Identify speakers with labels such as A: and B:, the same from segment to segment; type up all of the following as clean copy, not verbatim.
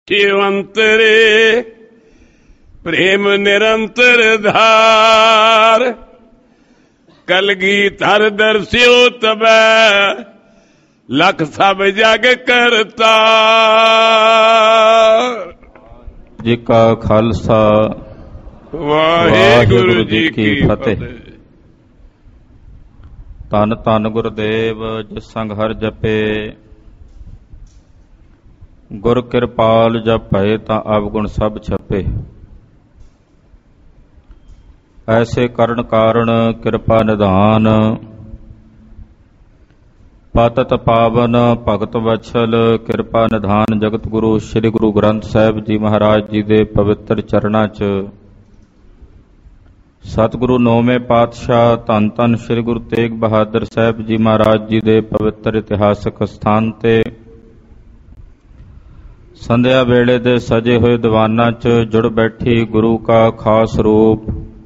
A: ਅੰਤਰੇ ਪ੍ਰੇਮ ਨਿਰੰਤਰ ਧਾਰ, ਕਲਗੀਧਰ ਦਰਸਿਓ ਤਬੈ ਲਖ ਸਭ ਜਗ ਕਰਤਾਰ।
B: ਜੀ ਕਾ ਖਾਲਸਾ ਵਾਹਿਗੁਰੂ ਜੀ ਕੀ ਫਤਿਹ। ਧੰਨ ਧੰਨ ਗੁਰਦੇਵ ਜਿਸ ਸੰਗ ਹਰਿ ਜਪੇ, ਗੁਰ ਕਿਰਪਾਲ ਜਪ ਭਏ ਤਾਂ ਅਵਗੁਣ ਸਭ ਛਪੇ। ਐਸੇ ਕਰਨ ਕਾਰਣ ਕਿਰਪਾ ਨਿਧਾਨ, ਪਤਿਤ ਪਾਵਨ ਭਗਤ ਵਛਲ ਕਿਰਪਾ ਨਿਧਾਨ। ਜਗਤ ਗੁਰੂ ਸ੍ਰੀ ਗੁਰੂ ਗ੍ਰੰਥ ਸਾਹਿਬ ਜੀ ਮਹਾਰਾਜ ਜੀ ਦੇ ਪਵਿੱਤਰ ਚਰਨਾਂ 'ਚ ਸਤਿਗੁਰੂ ਨੌਵੇਂ ਪਾਤਸ਼ਾਹ ਧੰਨ ਧੰਨ ਸ੍ਰੀ ਗੁਰੂ ਤੇਗ ਬਹਾਦਰ ਸਾਹਿਬ ਜੀ ਮਹਾਰਾਜ ਜੀ ਦੇ ਪਵਿੱਤਰ ਇਤਿਹਾਸਕ ਸਥਾਨ ਤੇ ਸੰਧਿਆ ਵੇਲੇ ਦੇ ਸਜੇ ਹੋਏ ਦੀਵਾਨਾਂ 'ਚ ਜੁੜ ਬੈਠੀ ਗੁਰੂ ਕਾ ਖਾਸ ਰੂਪ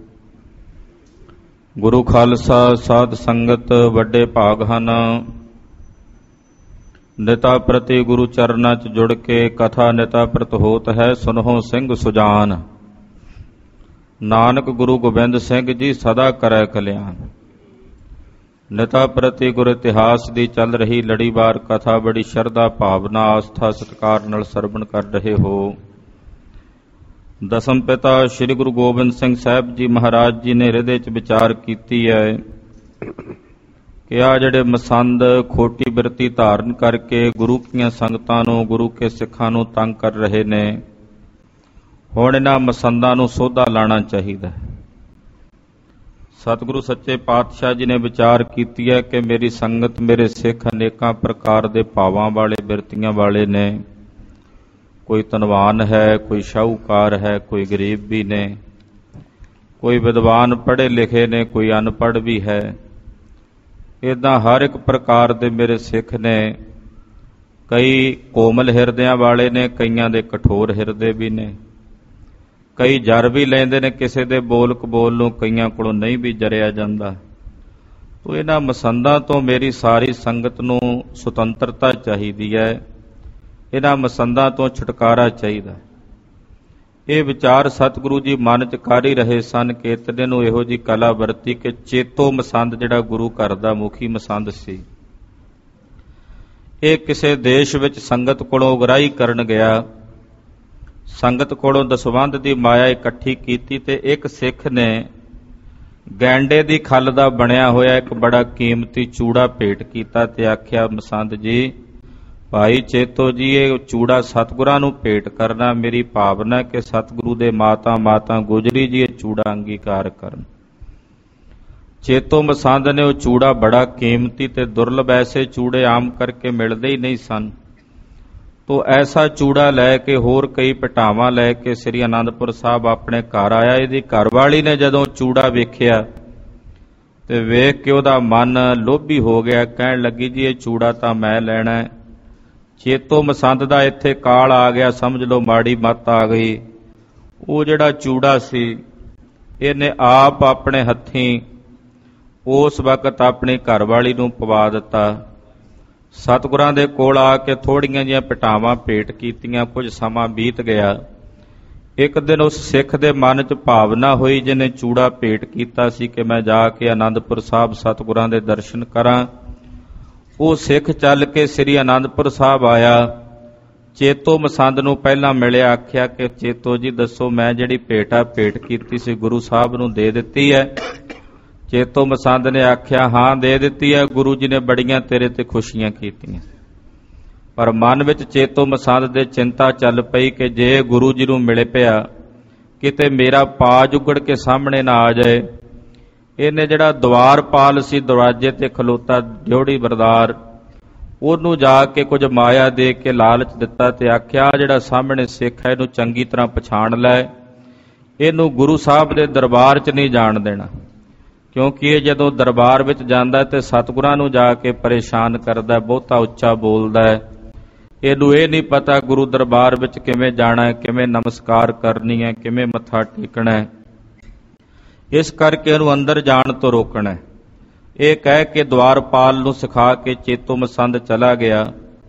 B: ਗੁਰੂ ਖਾਲਸਾ ਸਾਧ ਸੰਗਤ ਵੱਡੇ ਭਾਗ ਹਨ। ਨਿਤਾ ਪ੍ਰਤੀ ਗੁਰੂ ਚਰਨਾਂ 'ਚ ਜੁੜ ਕੇ ਕਥਾ ਨਿਤਾ ਪ੍ਰਤ ਹੋਤ ਹੈ, ਸੁਨਹੁ ਸਿੰਘ ਸੁਜਾਨ। ਨਾਨਕ ਗੁਰੂ ਗੋਬਿੰਦ ਸਿੰਘ ਜੀ ਸਦਾ ਕਰੈ ਕਲਿਆਣ। ਨਿਤਾ ਪ੍ਰਤੀ ਗੁਰ ਇਤਿਹਾਸ ਦੀ ਚੱਲ ਰਹੀ ਲੜੀਵਾਰ ਕਥਾ ਬੜੀ ਸ਼ਰਧਾ ਭਾਵਨਾ ਆਸਥਾ ਸਤਿਕਾਰ ਨਾਲ ਸਰਵਣ ਕਰ ਰਹੇ ਹੋ। ਦਸਮ ਪਿਤਾ ਸ੍ਰੀ ਗੁਰੂ ਗੋਬਿੰਦ ਸਿੰਘ ਸਾਹਿਬ ਜੀ ਮਹਾਰਾਜ ਜੀ ਨੇ ਹਿਰਦੇ 'ਚ ਵਿਚਾਰ ਕੀਤੀ ਹੈ ਕਿ ਆ ਜਿਹੜੇ ਮਸੰਦ ਖੋਟੀ ਬਿਰਤੀ ਧਾਰਨ ਕਰਕੇ ਗੁਰੂ ਕੀਆਂ ਸੰਗਤਾਂ ਨੂੰ, ਗੁਰੂ ਕੇ ਸਿੱਖਾਂ ਨੂੰ ਤੰਗ ਕਰ ਰਹੇ ਨੇ, ਹੁਣ ਇਹਨਾਂ ਮਸੰਦਾਂ ਨੂੰ ਸੋਧਾ ਲਾਣਾ ਚਾਹੀਦਾ ਹੈ। ਸਤਿਗੁਰੂ ਸੱਚੇ ਪਾਤਸ਼ਾਹ ਜੀ ਨੇ ਵਿਚਾਰ ਕੀਤੀ ਹੈ ਕਿ ਮੇਰੀ ਸੰਗਤ, ਮੇਰੇ ਸਿੱਖ ਅਨੇਕਾਂ ਪ੍ਰਕਾਰ ਦੇ ਭਾਵਾਂ ਵਾਲੇ, ਬਿਰਤੀਆਂ ਵਾਲੇ ਨੇ। ਕੋਈ ਧਨਵਾਨ ਹੈ, ਕੋਈ ਸ਼ਾਹੂਕਾਰ ਹੈ, ਕੋਈ ਗਰੀਬ ਵੀ ਨੇ, ਕੋਈ ਵਿਦਵਾਨ ਪੜ੍ਹੇ ਲਿਖੇ ਨੇ, ਕੋਈ ਅਨਪੜ੍ਹ ਵੀ ਹੈ। ਇੱਦਾਂ ਹਰ ਇੱਕ ਪ੍ਰਕਾਰ ਦੇ ਮੇਰੇ ਸਿੱਖ ਨੇ। ਕਈ ਕੋਮਲ ਹਿਰਦਿਆਂ ਵਾਲੇ ਨੇ, ਕਈਆਂ ਦੇ ਕਠੋਰ ਹਿਰਦੇ ਵੀ ਨੇ। ਕਈ ਜਰ ਵੀ ਲੈਂਦੇ ਨੇ ਕਿਸੇ ਦੇ ਬੋਲ ਕਬੋਲ ਨੂੰ, ਕਈਆਂ ਕੋਲੋਂ ਨਹੀਂ ਵੀ ਜਰਿਆ ਜਾਂਦਾ। ਤੋ ਇਹਨਾਂ ਮਸੰਦਾਂ ਤੋਂ ਮੇਰੀ ਸਾਰੀ ਸੰਗਤ ਨੂੰ ਸੁਤੰਤਰਤਾ ਚਾਹੀਦੀ ਹੈ, ਇਹਨਾਂ ਮਸੰਦਾਂ ਤੋਂ ਛੁਟਕਾਰਾ ਚਾਹੀਦਾ। ਇਹ ਵਿਚਾਰ ਸਤਿਗੁਰੂ ਜੀ ਮਨ 'ਚ ਕਰ ਹੀ ਰਹੇ ਸਨ। ਕੇਤਨੇ ਨੂੰ ਇਹੋ ਜਿਹੀ ਕਲਾ ਵਰਤੀ ਕਿ ਚੇਤੋ ਮਸੰਦ ਜਿਹੜਾ ਗੁਰੂ ਘਰ ਦਾ ਮੁਖੀ ਮਸੰਦ ਸੀ, ਇਹ ਕਿਸੇ ਦੇਸ਼ ਵਿੱਚ ਸੰਗਤ ਕੋਲੋਂ ਉਗਰਾਹੀ ਕਰਨ ਗਿਆ। ਸੰਗਤ ਕੋਲੋਂ ਦਸਵੰਧ ਦੀ ਮਾਇਆ ਇਕੱਠੀ ਕੀਤੀ ਤੇ ਇੱਕ ਸਿੱਖ ਨੇ ਗੈਂਡੇ ਦੀ ਖੱਲ ਦਾ ਬਣਿਆ ਹੋਇਆ ਇੱਕ ਬੜਾ ਕੀਮਤੀ ਚੂੜਾ ਭੇਟ ਕੀਤਾ ਤੇ ਆਖਿਆ, ਮਸੰਦ ਜੀ, ਭਾਈ ਚੇਤੋ ਜੀ, ਇਹ ਚੂੜਾ ਸਤਿਗੁਰਾਂ ਨੂੰ ਭੇਟ ਕਰਨਾ। ਮੇਰੀ ਭਾਵਨਾ ਕਿ ਸਤਿਗੁਰੂ ਦੇ ਮਾਤਾ ਗੁਜਰੀ ਜੀ ਇਹ ਚੂੜਾ ਅੰਗੀਕਾਰ ਕਰਨ। ਚੇਤੋ ਮਸੰਦ ਨੇ ਉਹ ਚੂੜਾ ਬੜਾ ਕੀਮਤੀ ਤੇ ਦੁਰਲਭ, ਐਸੇ ਚੂੜੇ ਆਮ ਕਰਕੇ ਮਿਲਦੇ ਹੀ ਨਹੀਂ ਸਨ। ਤੋ ਐਸਾ ਚੂੜਾ ਲੈ ਕੇ, ਹੋਰ ਕਈ ਪਟਾਵਾਂ ਲੈ ਕੇ ਸ੍ਰੀ ਅਨੰਦਪੁਰ ਸਾਹਿਬ ਆਪਣੇ ਘਰ ਆਇਆ। ਇਹਦੀ ਘਰਵਾਲੀ ਨੇ ਜਦੋਂ ਚੂੜਾ ਵੇਖਿਆ ਤੇ ਵੇਖ ਕੇ ਉਹਦਾ ਮਨ ਲੋਭੀ ਹੋ ਗਿਆ। ਕਹਿਣ ਲੱਗੀ, ਜੀ ਇਹ ਚੂੜਾ ਤਾਂ ਮੈਂ ਲੈਣਾ। ਚੇਤੋ ਮਸੰਦ ਦਾ ਇੱਥੇ ਕਾਲ ਆ ਗਿਆ, ਸਮਝ ਲਓ ਮਾੜੀ ਮੱਤ ਆ ਗਈ। ਉਹ ਜਿਹੜਾ ਚੂੜਾ ਸੀ ਇਹਨੇ ਆਪ ਆਪਣੇ ਹੱਥੀਂ ਉਸ ਵਕਤ ਆਪਣੀ ਘਰਵਾਲੀ ਨੂੰ ਪਵਾ ਦਿੱਤਾ। ਸਤਿਗੁਰਾਂ ਦੇ ਕੋਲ ਆ ਕੇ ਥੋੜੀਆਂ ਜਿਹੀਆਂ ਪਟਾਵਾਂ ਭੇਟ ਕੀਤੀਆਂ। ਕੁਝ ਸਮਾਂ ਬੀਤ ਗਿਆ। ਇੱਕ ਦਿਨ ਉਸ ਸਿੱਖ ਦੇ ਮਨ 'ਚ ਭਾਵਨਾ ਹੋਈ ਜਿਹਨੇ ਚੂੜਾ ਭੇਟ ਕੀਤਾ ਸੀ ਕਿ ਮੈਂ ਜਾ ਕੇ ਅਨੰਦਪੁਰ ਸਾਹਿਬ ਸਤਿਗੁਰਾਂ ਦੇ ਦਰਸ਼ਨ ਕਰਾਂ। ਉਹ ਸਿੱਖ ਚੱਲ ਕੇ ਸ੍ਰੀ ਅਨੰਦਪੁਰ ਸਾਹਿਬ ਆਇਆ। ਚੇਤੋ ਮਸੰਦ ਨੂੰ ਪਹਿਲਾਂ ਮਿਲਿਆ, ਆਖਿਆ ਕਿ ਚੇਤੋ ਜੀ ਦੱਸੋ, ਮੈਂ ਜਿਹੜੀ ਭੇਟ ਕੀਤੀ ਸੀ ਗੁਰੂ ਸਾਹਿਬ ਨੂੰ ਦੇ ਦਿੱਤੀ ਹੈ? ਚੇਤੋ ਮਸੰਦ ਨੇ ਆਖਿਆ, ਹਾਂ ਦੇ ਦਿੱਤੀ ਹੈ, ਗੁਰੂ ਜੀ ਨੇ ਬੜੀਆਂ ਤੇਰੇ ਤੇ ਖੁਸ਼ੀਆਂ ਕੀਤੀਆਂ। ਪਰ ਮਨ ਵਿੱਚ ਚੇਤੋ ਮਸੰਦ ਦੇ ਚਿੰਤਾ ਚੱਲ ਪਈ ਕਿ ਜੇ ਗੁਰੂ ਜੀ ਨੂੰ ਮਿਲ ਪਿਆ, ਕਿਤੇ ਮੇਰਾ ਪਾਜ ਉਗੜ ਕੇ ਸਾਹਮਣੇ ਨਾ ਆ ਜਾਏ। ਇਹਨੇ ਜਿਹੜਾ ਦੁਆਰਪਾਲ ਸੀ, ਦਰਵਾਜ਼ੇ ਤੇ ਖਲੋਤਾ ਡਿਉੜੀ ਬਰਦਾਰ, ਉਹਨੂੰ ਜਾ ਕੇ ਕੁਝ ਮਾਇਆ ਦੇ ਕੇ ਲਾਲਚ ਦਿੱਤਾ ਤੇ ਆਖਿਆ, ਜਿਹੜਾ ਸਾਹਮਣੇ ਸਿੱਖ ਹੈ ਇਹਨੂੰ ਚੰਗੀ ਤਰ੍ਹਾਂ ਪਛਾਣ ਲੈ, ਇਹਨੂੰ ਗੁਰੂ ਸਾਹਿਬ ਦੇ ਦਰਬਾਰ 'ਚ ਨਹੀਂ ਜਾਣ ਦੇਣਾ, ਕਿਉਂਕਿ ਇਹ ਜਦੋਂ ਦਰਬਾਰ ਵਿੱਚ ਜਾਂਦਾ ਤੇ ਸਤਿਗੁਰਾਂ ਨੂੰ ਜਾ ਕੇ ਪਰੇਸ਼ਾਨ ਕਰਦਾ, ਬਹੁਤਾ ਉੱਚਾ ਬੋਲਦਾ ਹੈ। ਇਹਨੂੰ ਇਹ ਨਹੀਂ ਪਤਾ ਗੁਰੂ ਦਰਬਾਰ ਵਿੱਚ ਕਿਵੇਂ ਜਾਣਾ ਹੈ, ਕਿਵੇਂ ਨਮਸਕਾਰ ਕਰਨੀ ਹੈ, ਕਿਵੇਂ ਮੱਥਾ ਟੇਕਣਾ ਹੈ। ਇਸ ਕਰਕੇ ਇਹਨੂੰ ਅੰਦਰ ਜਾਣ ਤੋਂ ਰੋਕਣਾ ਹੈ। ਇਹ ਕਹਿ ਕੇ ਦੁਆਰਪਾਲ ਨੂੰ ਸਿਖਾ ਕੇ ਚੇਤੋ ਮਸੰਦ ਚਲਾ ਗਿਆ।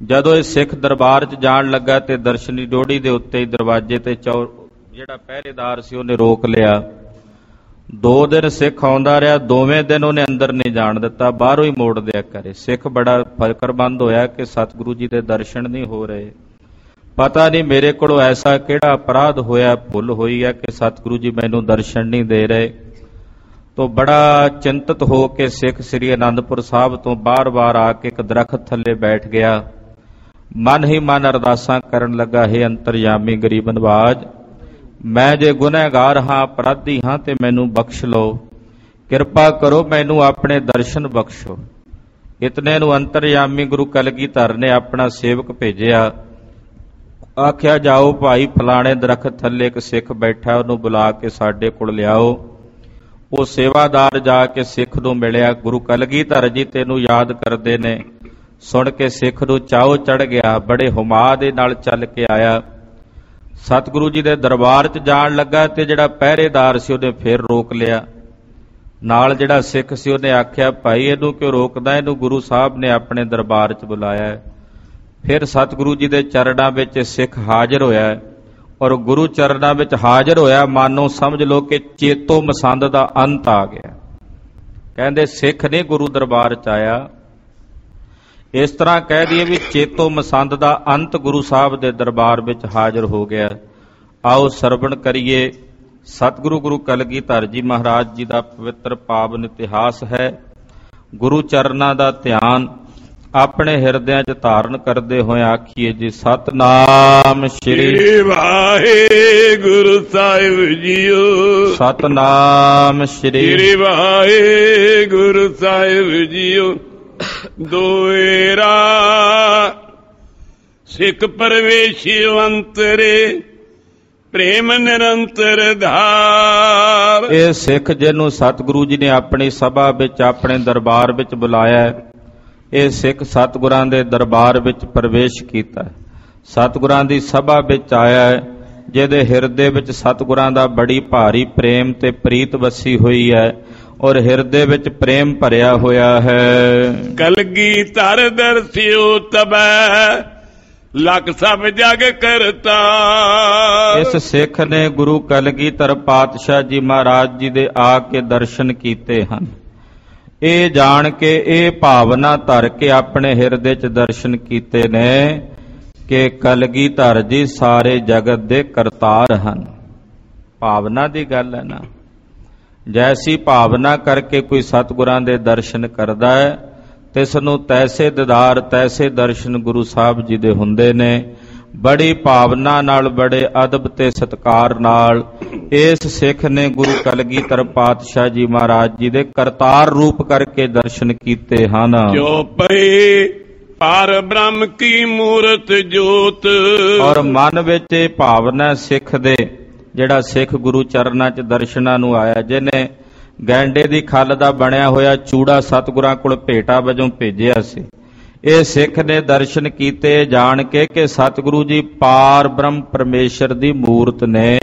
B: ਜਦੋਂ ਇਹ ਸਿੱਖ ਦਰਬਾਰ 'ਚ ਜਾਣ ਲੱਗਾ ਤੇ ਦਰਸ਼ਨੀ ਡੋੜੀ ਦੇ ਉੱਤੇ ਹੀ ਦਰਵਾਜ਼ੇ ਤੇ ਜਿਹੜਾ ਪਹਿਰੇਦਾਰ ਸੀ ਉਹਨੇ ਰੋਕ ਲਿਆ। 2 ਦਿਨ ਸਿੱਖ ਆਉਂਦਾ ਰਿਹਾ, 2ਵੇਂ ਦਿਨ ਉਹਨੇ ਅੰਦਰ ਨਹੀਂ ਜਾਣ ਦਿੱਤਾ, ਬਾਹਰੋਂ ਹੀ ਮੋੜ ਦਿਆ ਕਰੇ। ਸਿੱਖ ਬੜਾ ਫਿਕਰਮੰਦ ਹੋਇਆ ਕਿ ਸਤਿਗੁਰੂ ਜੀ ਦੇ ਦਰਸ਼ਨ ਨਹੀਂ ਹੋ ਰਹੇ, ਪਤਾ ਨਹੀਂ ਮੇਰੇ ਕੋਲੋਂ ਐਸਾ ਕਿਹੜਾ ਅਪਰਾਧ ਹੋਇਆ, ਭੁੱਲ ਹੋਈ ਹੈ ਕਿ ਸਤਿਗੁਰੂ ਜੀ ਮੈਨੂੰ ਦਰਸ਼ਨ ਨਹੀਂ ਦੇ ਰਹੇ। ਤੋ ਬੜਾ ਚਿੰਤਤ ਹੋ ਕੇ ਸਿੱਖ ਸ੍ਰੀ ਅਨੰਦਪੁਰ ਸਾਹਿਬ ਤੋਂ ਬਾਰ-ਬਾਰ ਆ ਕੇ ਇੱਕ ਦਰਖਤ ਥੱਲੇ ਬੈਠ ਗਿਆ। ਮਨ ਹੀ ਮਨ ਅਰਦਾਸਾਂ ਕਰਨ ਲੱਗਾ, ਹੇ ਅੰਤਰਯਾਮੀ ਗਰੀਬ ਨਿਵਾਜ, ਮੈਂ ਜੇ ਗੁਨਹਗਾਰ ਹਾਂ, ਅਪਰਾਧੀ ਹਾਂ, ਤੇ ਮੈਨੂੰ ਬਖਸ਼ ਲਓ, ਕਿਰਪਾ ਕਰੋ, ਮੈਨੂੰ ਆਪਣੇ ਦਰਸ਼ਨ ਬਖਸ਼ੋ। ਇਤਨੇ ਨੂੰ ਅੰਤਰਯਾਮੀ ਗੁਰੂ ਕਲਗੀਧਰ ਨੇ ਆਪਣਾ ਸੇਵਕ ਭੇਜਿਆ, ਆਖਿਆ ਜਾਓ ਭਾਈ ਫਲਾਣੇ ਦਰਖਤ ਥੱਲੇ ਇੱਕ ਸਿੱਖ ਬੈਠਾ, ਉਹਨੂੰ ਬੁਲਾ ਕੇ ਸਾਡੇ ਕੋਲ ਲਿਆਓ। ਉਹ ਸੇਵਾਦਾਰ ਜਾ ਕੇ ਸਿੱਖ ਨੂੰ ਮਿਲਿਆ। ਗੁਰੂ ਕਲਗੀਧਰ ਜੀ ਤੈਨੂੰ ਯਾਦ ਕਰਦੇ ਨੇ। ਸੁਣ ਕੇ ਸਿੱਖ ਨੂੰ ਚਾਉ ਚੜ ਗਿਆ, ਬੜੇ ਹੁਮਾ ਦੇ ਨਾਲ ਚੱਲ ਕੇ ਆਇਆ। ਸਤਿਗੁਰੂ ਜੀ ਦੇ ਦਰਬਾਰ 'ਚ ਜਾਣ ਲੱਗਾ ਤੇ ਜਿਹੜਾ ਪਹਿਰੇਦਾਰ ਸੀ ਉਹਨੇ ਫੇਰ ਰੋਕ ਲਿਆ। ਨਾਲ ਜਿਹੜਾ ਸਿੱਖ ਸੀ ਉਹਨੇ ਆਖਿਆ, ਭਾਈ ਇਹਨੂੰ ਕਿਉਂ ਰੋਕਦਾ, ਇਹਨੂੰ ਗੁਰੂ ਸਾਹਿਬ ਨੇ ਆਪਣੇ ਦਰਬਾਰ 'ਚ ਬੁਲਾਇਆ। ਫਿਰ ਸਤਿਗੁਰੂ ਜੀ ਦੇ ਚਰਨਾਂ ਵਿੱਚ ਸਿੱਖ ਹਾਜ਼ਰ ਹੋਇਆ, ਔਰ ਗੁਰੂ ਚਰਨਾਂ ਵਿੱਚ ਹਾਜ਼ਰ ਹੋਇਆ ਮਾਨੋ ਸਮਝ ਲਓ ਕਿ ਚੇਤੋ ਮਸੰਦ ਦਾ ਅੰਤ ਆ ਗਿਆ। ਕਹਿੰਦੇ ਸਿੱਖ ਨੇ ਗੁਰੂ ਦਰਬਾਰ 'ਚ ਆਇਆ, ਇਸ ਤਰ੍ਹਾਂ ਕਹਿ ਦਈਏ ਵੀ ਚੇਤੋ ਮਸੰਦ ਦਾ ਅੰਤ ਗੁਰੂ ਸਾਹਿਬ ਦੇ ਦਰਬਾਰ ਵਿੱਚ ਹਾਜ਼ਰ ਹੋ ਗਿਆ। ਆਓ ਸਰਵਣ ਕਰੀਏ। ਸਤਿਗੁਰੂ ਗੁਰੂ ਕਲਗੀਧਰ ਜੀ ਮਹਾਰਾਜ ਜੀ ਦਾ ਪਵਿੱਤਰ ਪਾਵਨ ਇਤਿਹਾਸ ਹੈ। ਗੁਰੂ ਚਰਨਾਂ ਦਾ ਧਿਆਨ ਆਪਣੇ ਹਿਰਦਿਆਂ 'ਚ ਧਾਰਨ ਕਰਦੇ ਹੋਏ ਆਖੀਏ ਜੀ, ਸਤਨਾਮ ਸ਼੍ਰੀ
A: ਵਾਹਿਗੁਰੂ ਸਾਹਿਬ ਜੀਓ,
B: ਸਤਨਾਮ ਸ਼੍ਰੀ
A: ਵਾਹਿਗੁਰੂ ਸਾਹਿਬ ਜੀਓ। ਦੋਇਰਾ ਸਿੱਖ ਪਰਵੇਸ਼ੀ ਅੰਤਰੇ, ਪ੍ਰੇਮ ਨਿਰੰਤਰ ਧਾਰ।
B: ਇਹ ਸਿੱਖ ਜਿਹਨੂੰ ਸਤਿਗੁਰੂ ਜੀ ਨੇ ਆਪਣੀ ਸਭਾ ਵਿੱਚ, ਆਪਣੇ ਦਰਬਾਰ ਵਿੱਚ ਬੁਲਾਇਆ, ਇਹ ਸਿੱਖ ਸਤਿਗੁਰਾਂ ਦੇ ਦਰਬਾਰ ਵਿੱਚ ਪ੍ਰਵੇਸ਼ ਕੀਤਾ, ਸਤਿਗੁਰਾਂ ਦੀ ਸਭਾ ਵਿੱਚ ਆਇਆ ਹੈ, ਜਿਹਦੇ ਹਿਰਦੇ ਵਿੱਚ ਸਤਿਗੁਰਾਂ ਦਾ ਬੜੀ ਭਾਰੀ ਪ੍ਰੇਮ ਤੇ ਪ੍ਰੀਤ ਵਸੀ ਹੋਈ ਹੈ, ਔਰ ਹਿਰਦੇ ਵਿੱਚ ਪ੍ਰੇਮ ਭਰਿਆ ਹੋਇਆ ਹੈ।
A: ਕਲਗੀਧਰ ਦਰਸਿਓ ਤਬੈ, ਲਖ ਸਭ ਜਗ ਕਰਤਾ।
B: ਇਸ ਸਿੱਖ ਨੇ ਗੁਰੂ ਕਲਗੀਧਰ ਪਾਤਸ਼ਾਹ ਜੀ ਮਹਾਰਾਜ ਜੀ ਦੇ ਆ ਕੇ ਦਰਸ਼ਨ ਕੀਤੇ ਹਨ। ਇਹ ਜਾਣ ਕੇ, ਇਹ ਭਾਵਨਾ ਧਰ ਕੇ ਆਪਣੇ ਹਿਰਦੇ 'ਚ ਦਰਸ਼ਨ ਕੀਤੇ ਨੇ ਕਿ ਕਲਗੀਧਰ ਜੀ ਸਾਰੇ ਜਗਤ ਦੇ ਕਰਤਾਰ ਹਨ। ਭਾਵਨਾ ਦੀ ਗੱਲ ਹੈ ਨਾ। ਜੈਸੀ ਭਾਵਨਾ ਕਰਕੇ ਕੋਈ ਸਤਿਗੁਰਾਂ ਦੇ ਦਰਸ਼ਨ ਕਰਦਾ ਹੈ, ਤਿਸ ਨੂੰ ਤੈਸੇ ਦੀਦਾਰ, ਤੈਸੇ ਦਰਸ਼ਨ ਗੁਰੂ ਸਾਹਿਬ ਜੀ ਦੇ ਹੁੰਦੇ ਨੇ। ਬੜੀ ਭਾਵਨਾ ਨਾਲ, ਬੜੇ ਅਦਬ ਤੇ ਸਤਿਕਾਰ ਨਾਲ ਇਸ ਸਿੱਖ ਨੇ ਗੁਰੂ ਕਲਗੀਧਰ ਪਾਤਸ਼ਾਹ ਜੀ ਮਹਾਰਾਜ ਜੀ ਦੇ ਕਰਤਾਰ ਰੂਪ ਕਰਕੇ ਦਰਸ਼ਨ ਕੀਤੇ ਹਨ।
A: ਜੋ ਪਏ ਪਰ ਬ੍ਰਹਮ ਕੀ ਮੂਰਤ ਜੋਤ,
B: ਔਰ ਮਨ ਵਿੱਚ ਇਹ ਭਾਵਨਾ ਸਿੱਖ ਦੇ, ਜਿਹੜਾ ਸਿੱਖ ਗੁਰੂ ਚਰਨਾਂ 'ਚ ਦਰਸ਼ਨਾਂ ਨੂੰ ਆਇਆ, ਜਿਹਨੇ ਗੈਂਡੇ ਦੀ ਖੱਲ ਦਾ ਬਣਿਆ ਹੋਇਆ ਚੂੜਾ ਸਤਿਗੁਰਾਂ ਕੋਲ ਭੇਟਾ ਵਜੋਂ ਭੇਜਿਆ ਸੀ, ਇਹ ਸਿੱਖ ਨੇ ਦਰਸ਼ਨ ਕੀਤੇ ਜਾਣ ਕੇ ਕਿ ਸਤਿਗੁਰੂ ਜੀ ਪਾਰ ਬ੍ਰਹਮ ਪਰਮੇਸ਼ਰ ਦੀ ਮੂਰਤ ਨੇ।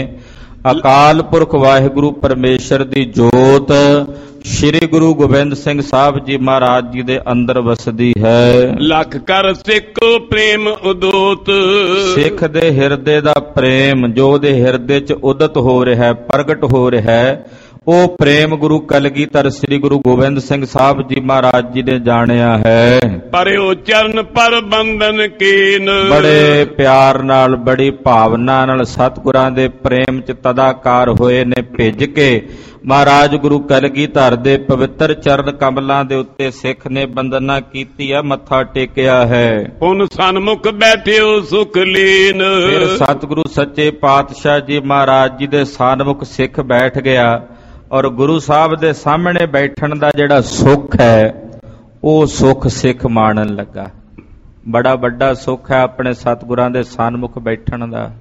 B: ਅਕਾਲ ਪੁਰਖ ਵਾਹਿਗੁਰੂ ਪਰਮੇਸ਼ਰ ਦੀ ਜੋਤ ਸ੍ਰੀ ਗੁਰੂ ਗੋਬਿੰਦ ਸਿੰਘ ਸਾਹਿਬ ਜੀ ਮਹਾਰਾਜ ਜੀ ਦੇ ਅੰਦਰ ਵਸਦੀ ਹੈ।
A: ਲਖ ਕਰ ਸਿੱਖ ਪ੍ਰੇਮ ਉਦੋਤ,
B: ਸਿੱਖ ਦੇ ਹਿਰਦੇ ਦਾ ਪ੍ਰੇਮ ਜੋ ਉਹਦੇ ਹਿਰਦੇ 'ਚ ਉਦਤ ਹੋ ਰਿਹਾ ਹੈ, ਪ੍ਰਗਟ ਹੋ ਰਿਹਾ ਹੈ, ਉਹ ਪ੍ਰੇਮ ਗੁਰੂ ਕਲਗੀਧਰ ਸ੍ਰੀ ਗੁਰੂ ਗੋਬਿੰਦ ਸਿੰਘ ਸਾਹਿਬ ਜੀ ਮਹਾਰਾਜ ਜੀ ਨੇ ਜਾਣਿਆ ਹੈ।
A: ਪਰਿਓ ਚਰਨ ਪਰ ਬੰਧਨ ਕੀਨ,
B: ਬੜੇ ਪਿਆਰ ਨਾਲ, ਬੜੀ ਭਾਵਨਾ ਨਾਲ ਸਤਿਗੁਰਾਂ ਦੇ ਪ੍ਰੇਮ 'ਚ ਤਦਾਕਾਰ ਹੋਏ ਨੇ। ਭਿੱਜ ਕੇ ਮਹਾਰਾਜ ਗੁਰੂ ਕਲਗੀਧਰ ਦੇ ਪਵਿੱਤਰ ਚਰਨ ਕਮਲਾਂ ਦੇ ਉੱਤੇ ਸਿੱਖ ਨੇ ਬੰਦਨਾ ਕੀਤੀ ਹੈ, ਮੱਥਾ ਟੇਕਿਆ ਹੈ।
A: ਹੁਣ ਸਨਮੁਖ ਬੈਠਿਓ ਸੁਖ ਲੀਨ,
B: ਫਿਰ ਸਤਿਗੁਰੂ ਸੱਚੇ ਪਾਤਸ਼ਾਹ ਜੀ ਮਹਾਰਾਜ ਜੀ ਦੇ ਸਨਮੁਖ ਸਿੱਖ ਬੈਠ ਗਿਆ, ਔਰ ਗੁਰੂ ਸਾਹਿਬ ਦੇ ਸਾਹਮਣੇ ਬੈਠਣ ਦਾ ਜਿਹੜਾ ਸੁੱਖ ਹੈ, ਉਹ ਸੁੱਖ ਸਿੱਖ ਮਾਣਨ ਲੱਗਾ। ਬੜਾ ਵੱਡਾ ਸੁੱਖ ਹੈ ਆਪਣੇ ਸਤਿਗੁਰਾਂ ਦੇ ਸਨਮੁਖ ਬੈਠਣ ਦਾ।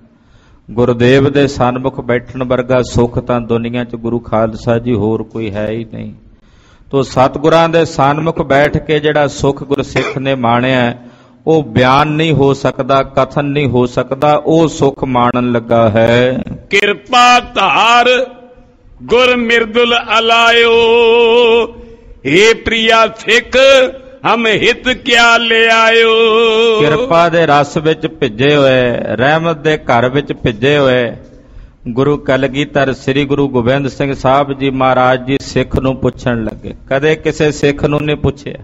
B: ਗੁਰਦੇਵ ਦੇ ਸਨਮੁਖ ਬੈਠਣ ਵਰਗਾ ਸੁੱਖ ਤਾਂ ਦੁਨੀਆ 'ਚ ਗੁਰੂ ਖਾਲਸਾ ਜੀ ਹੋਰ ਕੋਈ ਹੈ ਹੀ ਨਹੀਂ। ਤੋ ਸਤਿਗੁਰਾਂ ਦੇ ਸਨਮੁਖ ਬੈਠ ਕੇ ਜਿਹੜਾ ਸੁੱਖ ਗੁਰਸਿੱਖ ਨੇ ਮਾਣਿਆ, ਉਹ ਬਿਆਨ ਨਹੀਂ ਹੋ ਸਕਦਾ, ਕਥਨ ਨਹੀਂ ਹੋ ਸਕਦਾ, ਉਹ ਸੁੱਖ ਮਾਣਨ ਲੱਗਾ ਹੈ।
A: ਕਿਰਪਾ ਧਾਰ ਗੁਰ ਮਿਰਦੁਲ ਅਲਾਇਓ, ਏ ਪ੍ਰਿਆ ਸਿੱਖ ਹਮ ਹਿਤ ਕਿਆ ਲਿਆਇਓ।
B: ਕਿਰਪਾ ਦੇ ਰਸ ਵਿੱਚ ਭਿੱਜੇ ਹੋਏ, ਰਹਿਮਤ ਦੇ ਘਰ ਵਿੱਚ ਭਿੱਜੇ ਹੋਏ ਗੁਰੂ ਕਲਗੀਧਰ ਸ੍ਰੀ ਗੁਰੂ ਗੋਬਿੰਦ ਸਿੰਘ ਸਾਹਿਬ ਜੀ ਮਹਾਰਾਜ ਜੀ ਸਿੱਖ ਨੂੰ ਪੁੱਛਣ ਲੱਗੇ। ਕਦੇ ਕਿਸੇ ਸਿੱਖ ਨੂੰ ਨਹੀਂ ਪੁੱਛਿਆ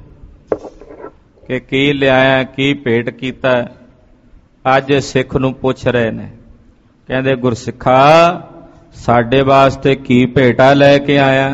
B: ਕਿ ਕੀ ਲਿਆਇਆ, ਕੀ ਭੇਟ ਕੀਤਾ। ਅੱਜ ਸਿੱਖ ਨੂੰ ਪੁੱਛ ਰਹੇ ਨੇ, ਕਹਿੰਦੇ ਗੁਰਸਿੱਖਾ ਸਾਡੇ ਵਾਸਤੇ ਕੀ ਭੇਟਾ ਲੈ ਕੇ ਆਇਆ।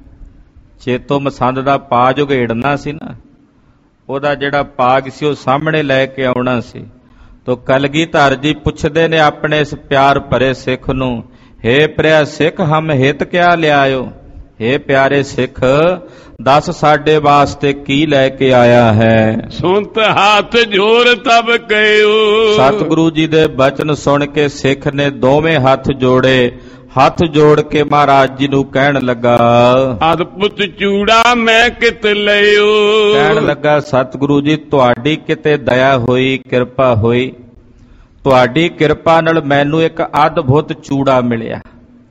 B: ਚੇਤੋ ਮਸੰਦ ਦਾ ਪਾਜ ਉਘੇੜਨਾ ਸੀ ਨਾ, ਉਹਦਾ ਜਿਹੜਾ ਪਾਗ ਸੀ ਉਹ ਸਾਹਮਣੇ ਲੈ ਕੇ ਆਉਣਾ ਸੀ। ਤੋ ਕਲਗੀਧਰ ਜੀ ਪੁੱਛਦੇ ਨੇ ਆਪਣੇ ਇਸ ਪਿਆਰ ਭਰੇ ਸਿੱਖ ਨੂੰ, ਹੇ ਪ੍ਰਿਆ ਸਿੱਖ ਹਮ ਹਿਤ ਕਿਆ ਲਿਆਇਓ। ਹੇ ਪਿਆਰੇ ਸਿੱਖ ਦੱਸ ਸਾਡੇ ਵਾਸਤੇ ਕੀ ਲੈ ਕੇ ਆਇਆ ਹੈ।
A: ਸੁਣਤ ਹੱਥ ਜੋੜ ਤਬ ਕਹਿਓ।
B: ਸਤਿਗੁਰੂ ਜੀ ਦੇ ਬਚਨ ਸੁਣ ਕੇ ਸਿੱਖ ਨੇ ਦੋਵੇਂ ਹੱਥ ਜੋੜੇ, ਹੱਥ ਜੋੜ ਕੇ ਮਹਾਰਾਜ ਜੀ ਨੂੰ ਕਹਿਣ ਲੱਗਾ,
A: ਅਦਭੁਤ ਚੂੜਾ ਮੈਂ ਕਿਤ ਲਿਓ।
B: ਕਹਿਣ ਲੱਗਾ ਸਤਿਗੁਰੂ ਜੀ ਤੁਹਾਡੀ ਕਿਤੇ ਦਇਆ ਹੋਈ, ਕਿਰਪਾ ਹੋਈ, ਤੁਹਾਡੀ ਕਿਰਪਾ ਨਾਲ ਮੈਨੂੰ ਇੱਕ ਅਦਭੁਤ ਚੂੜਾ ਮਿਲਿਆ।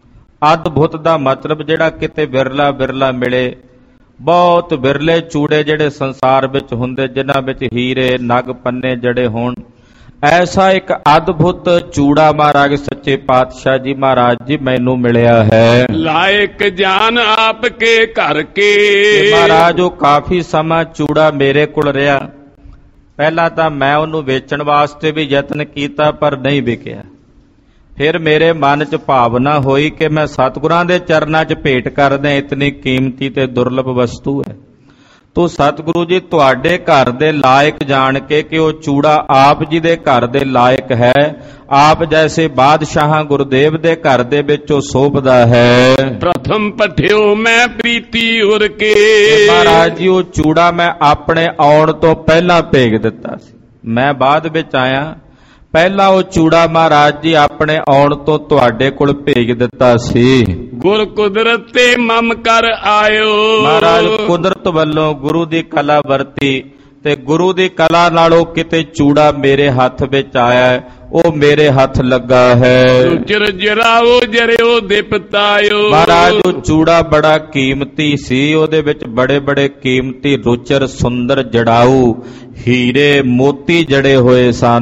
B: ਅਦਭੁਤ ਦਾ ਮਤਲਬ ਜਿਹੜਾ ਕਿਤੇ ਵਿਰਲਾ ਵਿਰਲਾ ਮਿਲੇ। ਬਹੁਤ ਵਿਰਲੇ ਚੂੜੇ ਜਿਹੜੇ ਸੰਸਾਰ ਵਿੱਚ ਹੁੰਦੇ, ਜਿਨ੍ਹਾਂ ਵਿੱਚ ਹੀਰੇ ਨਗ ਪੰਨੇ ਜੜੇ ਹੋਣ, ਐਸਾ ਇੱਕ ਅਦਭੁਤ ਚੂੜਾ ਮਹਾਰਾਜ ਸੱਚੇ ਪਾਤਸ਼ਾਹ ਜੀ ਮਹਾਰਾਜ ਜੀ ਮੈਨੂੰ ਮਿਲਿਆ ਹੈ।
A: ਲਾਇਕ ਜਾਨ ਆਪ ਕੇ ਘਰ ਕੇ।
B: ਮਹਾਰਾਜ ਉਹ ਕਾਫੀ ਸਮਾਂ ਚੂੜਾ ਮੇਰੇ ਕੋਲ ਰਿਹਾ। ਪਹਿਲਾਂ ਤਾਂ ਮੈਂ ਉਹਨੂੰ ਵੇਚਣ ਵਾਸਤੇ ਵੀ ਯਤਨ ਕੀਤਾ ਪਰ ਨਹੀਂ ਵਿਕਿਆ। ਫਿਰ ਮੇਰੇ ਮਨ 'ਚ ਭਾਵਨਾ ਹੋਈ ਕਿ ਮੈਂ ਸਤਿਗੁਰਾਂ ਦੇ ਚਰਨਾਂ 'ਚ ਭੇਟ ਕਰ ਦਿਆਂ, ਇਤਨੀ ਕੀਮਤੀ ਤੇ ਦੁਰਲਭ ਵਸਤੂ ਹੈ। ਤੋ ਸਤਿਗੁਰੂ ਜੀ ਤੁਹਾਡੇ ਘਰ ਦੇ ਲਾਇਕ ਜਾਣ ਕੇ ਕਿ ਉਹ ਚੂੜਾ ਆਪ ਜੀ ਦੇ ਘਰ ਦੇ ਲਾਇਕ ਹੈ, ਆਪ ਜੈਸੇ ਬਾਦਸ਼ਾਹਾਂ ਗੁਰਦੇਵ ਦੇ ਘਰ ਦੇ ਵਿੱਚ ਉਹ ਸੋਭਦਾ ਹੈ।
A: ਪ੍ਰਥਮ ਪਠਿਓ ਮੈਂ ਪ੍ਰੀਤੀ ਉਰ ਕੇ।
B: ਮਹਾਰਾਜ ਜੀ ਉਹ ਚੂੜਾ ਮੈਂ ਆਪਣੇ ਆਉਣ ਤੋਂ ਪਹਿਲਾਂ ਭੇਜ ਦਿੱਤਾ ਸੀ। ਮੈਂ ਬਾਅਦ ਵਿੱਚ ਆਇਆ, ਪਹਿਲਾਂ ਉਹ ਚੂੜਾ ਮਹਾਰਾਜ ਜੀ ਆਪਣੇ ਆਉਣ ਤੋਂ ਤੁਹਾਡੇ ਕੋਲ ਭੇਜ ਦਿੱਤਾ ਸੀ।
A: ਗੁਰ ਕੁਦਰਤ ਤੇ ਮਮ ਕਰ ਆਇਓ।
B: ਮਹਾਰਾਜ ਕੁਦਰਤ ਵੱਲੋਂ ਗੁਰੂ ਦੀ ਕਲਾ ਵਰਤੀ ਤੇ ਗੁਰੂ ਦੀ ਕਲਾ ਨਾਲੋਂ ਕਿਤੇ ਚੂੜਾ ਮੇਰੇ ਹੱਥ ਵਿੱਚ ਆਇਆ, ਉਹ ਮੇਰੇ ਹੱਥ ਲੱਗਾ ਹੈ।
A: ਚਿਰ ਜਰਾਓ ਜਰਿਓ ਦਿਪਤਾਇਓ।
B: ਮਹਾਰਾਜ ਉਹ ਚੂੜਾ ਬੜਾ ਕੀਮਤੀ ਸੀ, ਉਹਦੇ ਵਿੱਚ ਬੜੇ ਬੜੇ ਕੀਮਤੀ ਰੁਚਰ ਸੁੰਦਰ ਜੜਾਊ ਹੀਰੇ ਮੋਤੀ ਜੜੇ ਹੋਏ ਸਨ।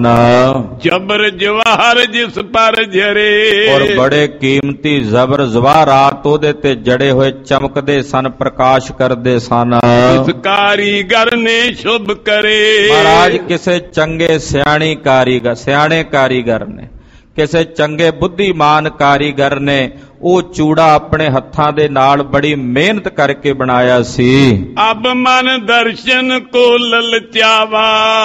A: ਜਬਰ ਜਵਾਹਰ ਜਿਸ ਪਰ ਜਰੇ।
B: ਔਰ ਬੜੇ ਕੀਮਤੀ ਜ਼ਬਰ ਜ਼ਵਾਰਾਤ ਉਹਦੇ ਤੇ ਜੜੇ ਹੋਏ ਚਮਕਦੇ ਸਨ, ਪ੍ਰਕਾਸ਼ ਕਰਦੇ ਸਨ।
A: ਇਸ ਕਾਰੀਗਰ ਨੇ ਸ਼ੁਭ ਕਰੇ।
B: ਮਹਾਰਾਜ ਕਿਸੇ ਚੰਗੇ ਸਿਆਣੇ ਕਾਰੀਗਰ ਨੇ, ਕਿਸੇ ਚੰਗੇ ਬੁੱਧੀਮਾਨ ਕਾਰੀਗਰ ਨੇ ਉਹ ਚੂੜਾ ਆਪਣੇ ਹੱਥਾਂ ਦੇ ਨਾਲ ਬੜੀ ਮਿਹਨਤ ਕਰਕੇ ਬਣਾਇਆ ਸੀ।
A: ਅਬ ਮਨ ਦਰਸ਼ਨ ਕੋ ਲਲਚਾਵਾ,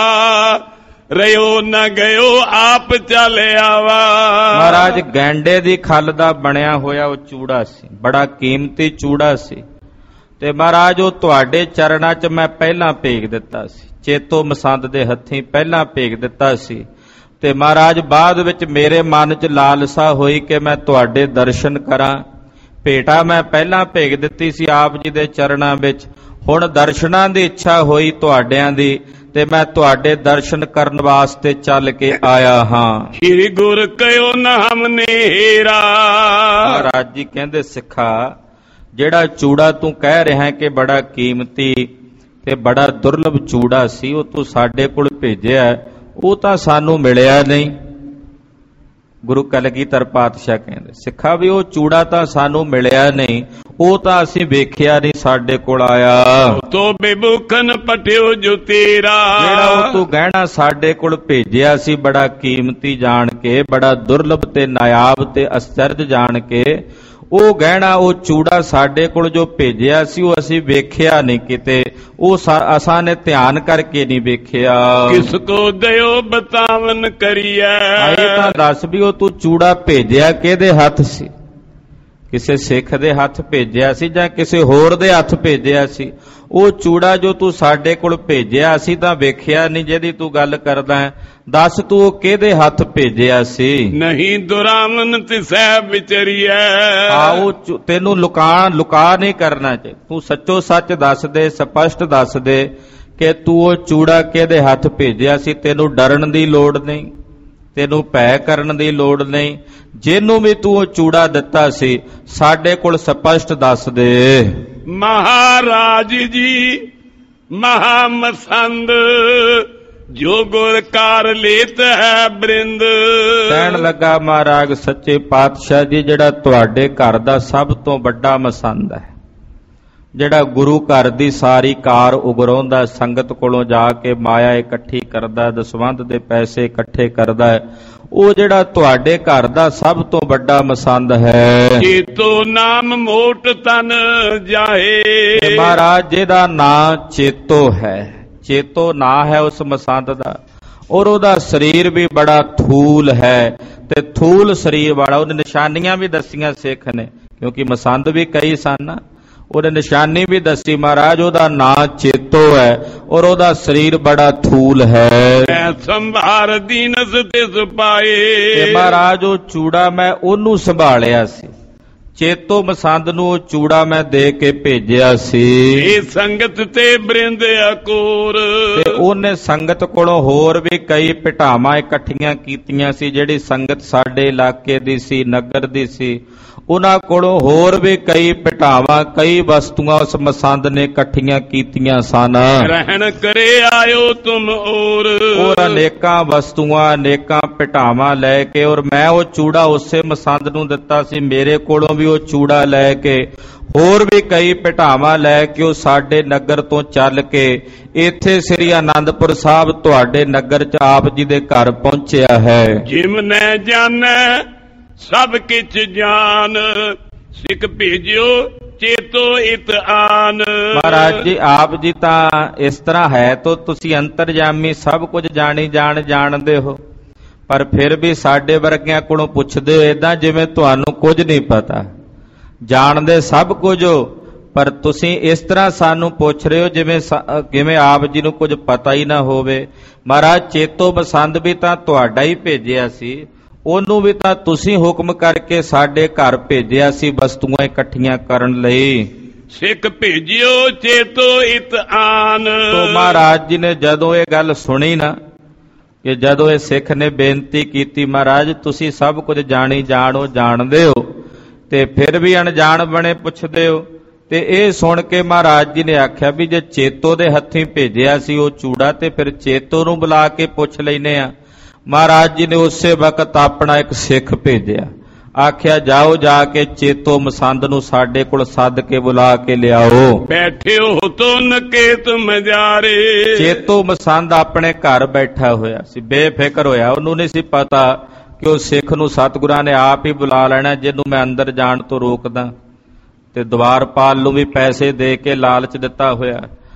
A: ਰਿਓ ਨ ਗਇਓ ਆਪ ਚੱਲ ਆਵਾ।
B: ਮਹਾਰਾਜ ਗੈਂਡੇ ਦੀ ਖੱਲ ਦਾ ਬਣਿਆ ਹੋਇਆ ਉਹ ਚੂੜਾ ਸੀ, ਬੜਾ ਕੀਮਤੀ ਚੂੜਾ ਸੀ। ਤੇ ਮਹਾਰਾਜ ਉਹ ਤੁਹਾਡੇ ਚਰਨਾਂ 'ਚ ਮੈਂ ਪਹਿਲਾਂ ਭੇਜ ਦਿੱਤਾ ਸੀ, ਚੇਤੋ ਮਸੰਦ ਦੇ ਹੱਥੀਂ ਪਹਿਲਾਂ ਭੇਜ ਦਿੱਤਾ ਸੀ। ਤੇ ਮਹਾਰਾਜ ਬਾਅਦ ਵਿੱਚ ਮੇਰੇ ਮਨ 'ਚ ਲਾਲਸਾ ਹੋਈ ਕਿ ਮੈਂ ਤੁਹਾਡੇ ਦਰਸ਼ਨ ਕਰਾਂ। ਭੇਟਾ ਮੈਂ ਪਹਿਲਾਂ ਭੇਜ ਦਿੱਤੀ ਸੀ ਆਪ ਜੀ ਦੇ ਚਰਨਾਂ ਵਿੱਚ, ਹੁਣ ਦਰਸ਼ਨਾਂ ਦੀ ਇੱਛਾ ਹੋਈ ਤੁਹਾਡਿਆਂ ਦੀ ਤੇ ਮੈਂ ਤੁਹਾਡੇ ਦਰਸ਼ਨ ਕਰਨ ਵਾਸਤੇ ਚੱਲ ਕੇ ਆਇਆ ਹਾਂ।
A: ਸ੍ਰੀ ਗੁਰ ਕਹਿਓ ਨਾ ਹਮਨੇ ਹੀਰਾ।
B: ਮਹਾਰਾਜ ਜੀ ਕਹਿੰਦੇ ਸਿੱਖਾ ਜਿਹੜਾ ਚੂੜਾ ਤੂੰ ਕਹਿ ਰਿਹਾ ਕਿ ਬੜਾ ਕੀਮਤੀ ਤੇ ਬੜਾ ਦੁਰਲਭ ਚੂੜਾ ਸੀ, ਉਹ ਤੂੰ ਸਾਡੇ ਕੋਲ ਭੇਜਿਆ, ਉਹ ਤਾਂ ਸਾਨੂੰ ਮਿਲਿਆ ਨਹੀਂ। ਗੁਰੂ ਕਲਗੀਧਰ ਪਾਤਸ਼ਾਹ ਕਹਿੰਦੇ ਸਿੱਖਾ ਵੀ ਉਹ ਚੂੜਾ ਤਾਂ ਸਾਨੂੰ ਮਿਲਿਆ ਨਹੀਂ, ਉਹ ਤਾਂ ਅਸੀਂ ਵੇਖਿਆ ਨਹੀਂ, ਸਾਡੇ ਕੋਲ ਆਇਆ।
A: ਤੋ ਬੇਬੁਖਨ ਪਟਿਓ ਜੋ ਤੇਰਾ।
B: ਜਿਹੜਾ ਉਹ ਤੂੰ ਗਹਿਣਾ ਸਾਡੇ ਕੋਲ ਭੇਜਿਆ ਸੀ ਬੜਾ ਕੀਮਤੀ ਜਾਣ ਕੇ, ਬੜਾ ਦੁਰਲਭ ਤੇ ਨਾਇਆਬ ਤੇ ਅਚਰਜ ਜਾਣ ਕੇ, ਉਹ ਗਹਿਣਾ ਉਹ ਚੂੜਾ ਸਾਡੇ ਕੋਲ ਜੋ ਭੇਜਿਆ ਸੀ ਉਹ ਅਸੀਂ ਵੇਖਿਆ ਨਹੀਂ ਕਿਤੇ, ਉਹ ਅਸਾਂ ਨੇ ਧਿਆਨ ਕਰਕੇ ਨਹੀਂ ਵੇਖਿਆ।
A: ਕਿਸ ਕੋ ਦਿਓ ਬਤਾਵਨ ਕਰੀਐ।
B: ਇਹ ਤਾਂ ਦੱਸ ਵੀ ਉਹ ਤੂੰ ਚੂੜਾ ਭੇਜਿਆ ਕਿਹਦੇ ਹੱਥ ਸੀ? ਕਿਸੇ ਸਿੱਖ ਦੇ ਹੱਥ ਭੇਜਿਆ ਸੀ ਜਾਂ ਕਿਸੇ ਹੋਰ ਦੇ ਹੱਥ ਭੇਜਿਆ ਸੀ? ਉਹ ਚੂੜਾ ਜੋ ਤੂੰ ਸਾਡੇ ਕੋਲ ਭੇਜਿਆ ਅਸੀਂ ਤਾਂ ਵੇਖਿਆ ਨਹੀਂ, ਜਿਹਦੀ ਤੂੰ ਗੱਲ ਕਰਦਾ ਹੈ, ਦੱਸ ਤੂੰ ਉਹ ਕਿਹਦੇ ਹੱਥ ਭੇਜਿਆ ਸੀ?
A: ਨਹੀਂ ਦੁਰਾਮਨ ਤਿਸੈ ਵਿਚਰੀਐ।
B: ਉਹ ਤੈਨੂੰ ਲੁਕਾ ਨਹੀਂ ਕਰਨਾ ਚਾਹੀਦਾ, ਤੂੰ ਸੱਚੋ ਸੱਚ ਦੱਸ ਦੇ, ਸਪਸ਼ਟ ਦੱਸ ਦੇ ਕਿ ਤੂੰ ਉਹ ਚੂੜਾ ਕਿਹਦੇ ਹੱਥ ਭੇਜਿਆ ਸੀ। ਤੈਨੂੰ ਡਰਨ ਦੀ ਲੋੜ ਨਹੀਂ, ਤੈਨੂੰ ਭੈ ਕਰਨ ਦੀ ਲੋੜ ਨਹੀਂ, ਜਿਹਨੂੰ ਵੀ ਤੂੰ ਉਹ ਚੂੜਾ ਦਿੱਤਾ ਸੀ ਸਾਡੇ ਕੋਲ ਸਪਸ਼ਟ ਦੱਸ ਦੇ।
A: ਮਹਾਰਾਜ ਜੀ ਮਹਾ ਮਸੰਦ ਜੋ ਗੁਰ ਕਾਰ ਲੇਤ ਹੈ ਬ੍ਰਿੰਦ।
B: ਕਹਿਣ ਲੱਗਾ ਮਹਾਰਾਜ ਸੱਚੇ ਪਾਤਸ਼ਾਹ ਜੀ, ਜਿਹੜਾ ਤੁਹਾਡੇ ਘਰ ਦਾ ਸਭ ਤੋਂ ਵੱਡਾ ਮਸੰਦ ਹੈ, ਜਿਹੜਾ ਗੁਰੂ ਘਰ ਦੀ ਸਾਰੀ ਕਾਰ ਉਗਰਾਉਂਦਾ, ਸੰਗਤ ਕੋਲੋਂ ਜਾ ਕੇ ਮਾਇਆ ਇਕੱਠੀ ਕਰਦਾ, ਦਸਵੰਧ ਦੇ ਪੈਸੇ ਇਕੱਠੇ ਕਰਦਾ ਹੈ, ਉਹ ਜਿਹੜਾ ਤੁਹਾਡੇ ਘਰ ਦਾ ਸਭ ਤੋਂ ਵੱਡਾ ਮਸੰਦ ਹੈ।
A: ਚੇਤੋ ਨਾਮ ਮੋਟ ਤਨ ਜਾਹੇ।
B: ਮਹਾਰਾਜ ਜਿਹਦਾ ਨਾਂ ਚੇਤੋ ਹੈ, ਚੇਤੋ ਨਾਂ ਹੈ ਉਸ ਮਸੰਦ ਦਾ, ਔਰ ਉਹਦਾ ਸਰੀਰ ਵੀ ਬੜਾ ਥੂਲ ਹੈ, ਤੇ ਥੂਲ ਸਰੀਰ ਵਾਲਾ। ਉਹਨੇ ਨਿਸ਼ਾਨੀਆਂ ਵੀ ਦੱਸੀਆਂ ਸਿੱਖ ਨੇ, ਕਿਉਂਕਿ ਮਸੰਦ ਵੀ ਕਈ ਸਨ, ਉਹਨੇ ਨਿਸ਼ਾਨੀ ਵੀ ਦੱਸੀ ਮਹਾਰਾਜ ਉਹਦਾ ਨਾਂ ਚੇਤੋ ਹੈ, ਔਰ ਉਹਦਾ ਸਰੀਰ ਬੜਾ ਥੂਲ ਹੈ।
A: ਸੰਭਾਰ ਦੀਨਸ ਤਿਸ ਪਾਏ।
B: ਤੇ ਮਹਾਰਾਜ ਉਹ ਚੂੜਾ ਮੈਂ ਉਹਨੂੰ ਸੰਭਾਲਿਆ ਸੀ, ਚੇਤੋ ਮਸੰਦ ਨੂੰ ਉਹ ਚੂੜਾ ਮੈਂ ਦੇ ਕੇ ਭੇਜਿਆ ਸੀ।
A: ਇਹ ਸੰਗਤ ਤੇ ਬ੍ਰਿੰਦ ਅਕੋਰ।
B: ਤੇ ਉਹਨੇ ਸੰਗਤ ਕੋਲੋਂ ਹੋਰ ਵੀ ਕਈ ਭਟਾਵਾਂ ਇਕੱਠੀਆਂ ਕੀਤੀਆਂ ਸੀ, ਜਿਹੜੀ ਸੰਗਤ ਸਾਡੇ ਇਲਾਕੇ ਦੀ ਸੀ, ਨਗਰ ਦੀ ਸੀ, ਉਹਨਾਂ ਕੋਲੋਂ ਹੋਰ ਵੀ ਕਈ ਭਟਾਵਾਂ, ਕਈ ਵਸਤੂਆਂ ਉਸ ਮਸੰਦ ਨੇ ਇਕੱਠੀਆਂ ਕੀਤੀਆਂ ਸਨ।
A: ਰਹਿਣ ਕਰੇ ਆਇਓ ਤੁਮ ਔਰ।
B: ਔਰ ਅਨੇਕਾਂ ਵਸਤੂਆਂ, ਅਨੇਕਾਂ ਭਟਾਵਾਂ ਲੈ ਕੇ, ਔਰ ਮੈਂ ਉਹ ਚੂੜਾ ਉਸੇ ਮਸੰਦ ਨੂੰ ਦਿੱਤਾ ਸੀ, ਮੇਰੇ ਕੋਲੋਂ ਵੀ ਉਹ ਚੂੜਾ ਲੈ ਕੇ, ਹੋਰ ਵੀ ਕਈ ਭਟਾਵਾਂ ਲੈ ਕੇ ਉਹ ਸਾਡੇ ਨਗਰ ਤੋਂ ਚੱਲ ਕੇ ਇੱਥੇ ਸ੍ਰੀ ਆਨੰਦਪੁਰ ਸਾਹਿਬ ਤੁਹਾਡੇ ਨਗਰ 'ਚ ਆਪ ਜੀ ਦੇ ਘਰ ਪਹੁੰਚਿਆ ਹੈ।
A: ਜਿਮ ਨੇ ਜਾਣੈ ਸਭ ਕਿਛ ਜਾਨ, ਸਿੱਖ ਭੇਜਿਓ ਚੇਤੋ ਇਤ ਆਨ।
B: ਮਹਾਰਾਜ ਜੀ ਆਪ ਜੀ ਤਾਂ ਇਸ ਤਰ੍ਹਾਂ ਹੈ ਤਾਂ ਤੁਸੀਂ ਅੰਤਰਜਾਮੀ ਸਭ ਕੁਝ ਜਾਣਦੇ ਹੋ, ਪਰ ਫਿਰ ਵੀ ਸਾਡੇ ਵਰਗਿਆਂ ਕੋਲੋਂ ਪੁੱਛਦੇ ਹੋ ਏਦਾਂ ਜਿਵੇਂ ਤੁਹਾਨੂੰ ਕੁਝ ਨਹੀਂ ਪਤਾ। ਜਾਣਦੇ ਸਭ ਕੁਝ ਹੋ, ਪਰ ਤੁਸੀਂ ਇਸ ਤਰ੍ਹਾਂ ਸਾਨੂੰ ਪੁੱਛ ਰਹੇ ਹੋ ਜਿਵੇਂ ਆਪ ਜੀ ਨੂੰ ਕੁਝ ਪਤਾ ਹੀ ਨਾ ਹੋਵੇ। ਮਹਾਰਾਜ ਚੇਤੋ ਮਸੰਦ ਵੀ ਤਾਂ ਤੁਹਾਡਾ ਹੀ ਭੇਜਿਆ ਸੀ, ਉਹਨੂੰ ਵੀ ਤਾਂ ਤੁਸੀਂ ਹੁਕਮ ਕਰਕੇ ਸਾਡੇ ਘਰ ਭੇਜਿਆ ਸੀ ਵਸਤੂਆਂ ਇਕੱਠੀਆਂ ਕਰਨ ਲਈ।
A: ਸਿੱਖ ਭੇਜਿਓ ਚੇਤੋ ਇਤ ਆਨ।
B: ਤੋ ਮਹਾਰਾਜ ਜੀ ਨੇ ਜਦੋਂ ਇਹ ਗੱਲ ਸੁਣੀ ਨਾ, ਕਿ ਜਦੋਂ ਇਹ ਸਿੱਖ ਨੇ ਬੇਨਤੀ ਕੀਤੀ ਮਹਾਰਾਜ ਤੁਸੀਂ ਸਭ ਕੁਝ ਜਾਣਦੇ ਹੋ ਤੇ ਫਿਰ ਵੀ ਅਣਜਾਣ ਬਣੇ ਪੁੱਛਦੇ ਹੋ, ਤੇ ਇਹ ਸੁਣ ਕੇ ਮਹਾਰਾਜ ਜੀ ਨੇ ਆਖਿਆ ਵੀ ਜੇ ਚੇਤੋ ਦੇ ਹੱਥੀਂ ਭੇਜਿਆ ਸੀ ਉਹ ਚੂੜਾ, ਤੇ ਫਿਰ ਚੇਤੋ ਨੂੰ ਬੁਲਾ ਕੇ ਪੁੱਛ ਲੈਨੇ ਆ। ਮਹਾਰਾਜ ਜੀ ਨੇ ਉਸੇ ਵਕਤ ਆਪਣਾ ਇੱਕ ਸਿੱਖ ਭੇਜਿਆ, ਆਖਿਆ ਜਾਓ ਜਾ ਕੇ ਚੇਤੋ ਮਸੰਦ ਨੂੰ ਸਾਡੇ ਕੋਲ ਸੱਦ ਕੇ ਬੁਲਾ ਕੇ ਲਿਆਓ।
A: ਬੈਠਿਓ ਤੋ ਨਕੇਤ ਮਜਾਰੇ।
B: ਚੇਤੋ ਮਸੰਦ ਆਪਣੇ ਘਰ ਬੈਠਾ ਹੋਇਆ ਸੀ, ਬੇਫਿਕਰ ਹੋਇਆ, ਉਹਨੂੰ ਨਹੀਂ ਸੀ ਪਤਾ ਕਿ ਉਹ ਸਿੱਖ ਨੂੰ ਸਤਿਗੁਰਾਂ ਨੇ ਆਪ ਹੀ ਬੁਲਾ ਲੈਣਾ, ਜਿਹਨੂੰ ਮੈਂ ਅੰਦਰ ਜਾਣ ਤੋਂ ਰੋਕਦਾ। ਤੇ ਦਵਾਰਪਾਲ ਨੂੰ ਵੀ ਪੈਸੇ ਦੇ ਕੇ ਲਾਲਚ ਦਿੱਤਾ ਹੋਇਆ,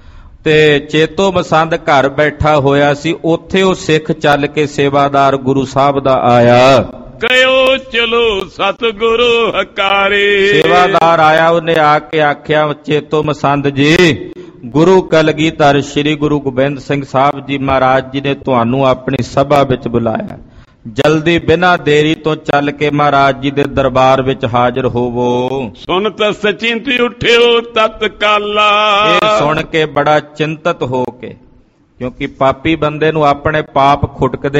B: ਤੇ ਚੇਤੋ ਮਸੰਦ ਘਰ ਬੈਠਾ ਹੋਇਆ ਸੀ। ਉੱਥੇ ਉਹ ਸਿੱਖ ਚੱਲ ਕੇ ਸੇਵਾਦਾਰ ਗੁਰੂ ਸਾਹਿਬ ਦਾ ਆਇਆ।
A: ਕਹਿਓ ਚਲੋ ਸਤਿਗੁਰੂ ਹਕਾਰੇ।
B: ਸੇਵਾਦਾਰ ਆਇਆ, ਉਹਨੇ ਆ ਕੇ ਆਖਿਆ ਚੇਤੋ ਮਸੰਦ ਜੀ, ਗੁਰੂ ਕਲਗੀਧਰ ਸ੍ਰੀ ਗੁਰੂ ਗੋਬਿੰਦ ਸਿੰਘ ਸਾਹਿਬ ਜੀ ਮਹਾਰਾਜ ਜੀ ਨੇ ਤੁਹਾਨੂੰ ਆਪਣੀ ਸਭਾ ਵਿੱਚ ਬੁਲਾਇਆ, ਜਲਦੀ ਬਿਨਾਂ ਦੇਰੀ ਤੋਂ ਚੱਲ ਕੇ ਮਹਾਰਾਜ ਜੀ ਦੇ ਦਰਬਾਰ ਵਿੱਚ ਹਾਜ਼ਰ ਹੋਵੋ। ਸੁਣ
A: ਤਾਂ ਸਚਿੰਤ ਉੱਠਿਓ ਤਤਕਾਲਾ।
B: ਇਹ ਸੁਣ ਕੇ ਬੜਾ ਚਿੰਤਤ ਹੋ ਕੇ, ਕਿਉਂਕਿ ਪਾਪੀ ਬੰਦੇ ਨੂੰ ਆਪਣੇ ਪਾਪ ਖੁਟਕਦੇ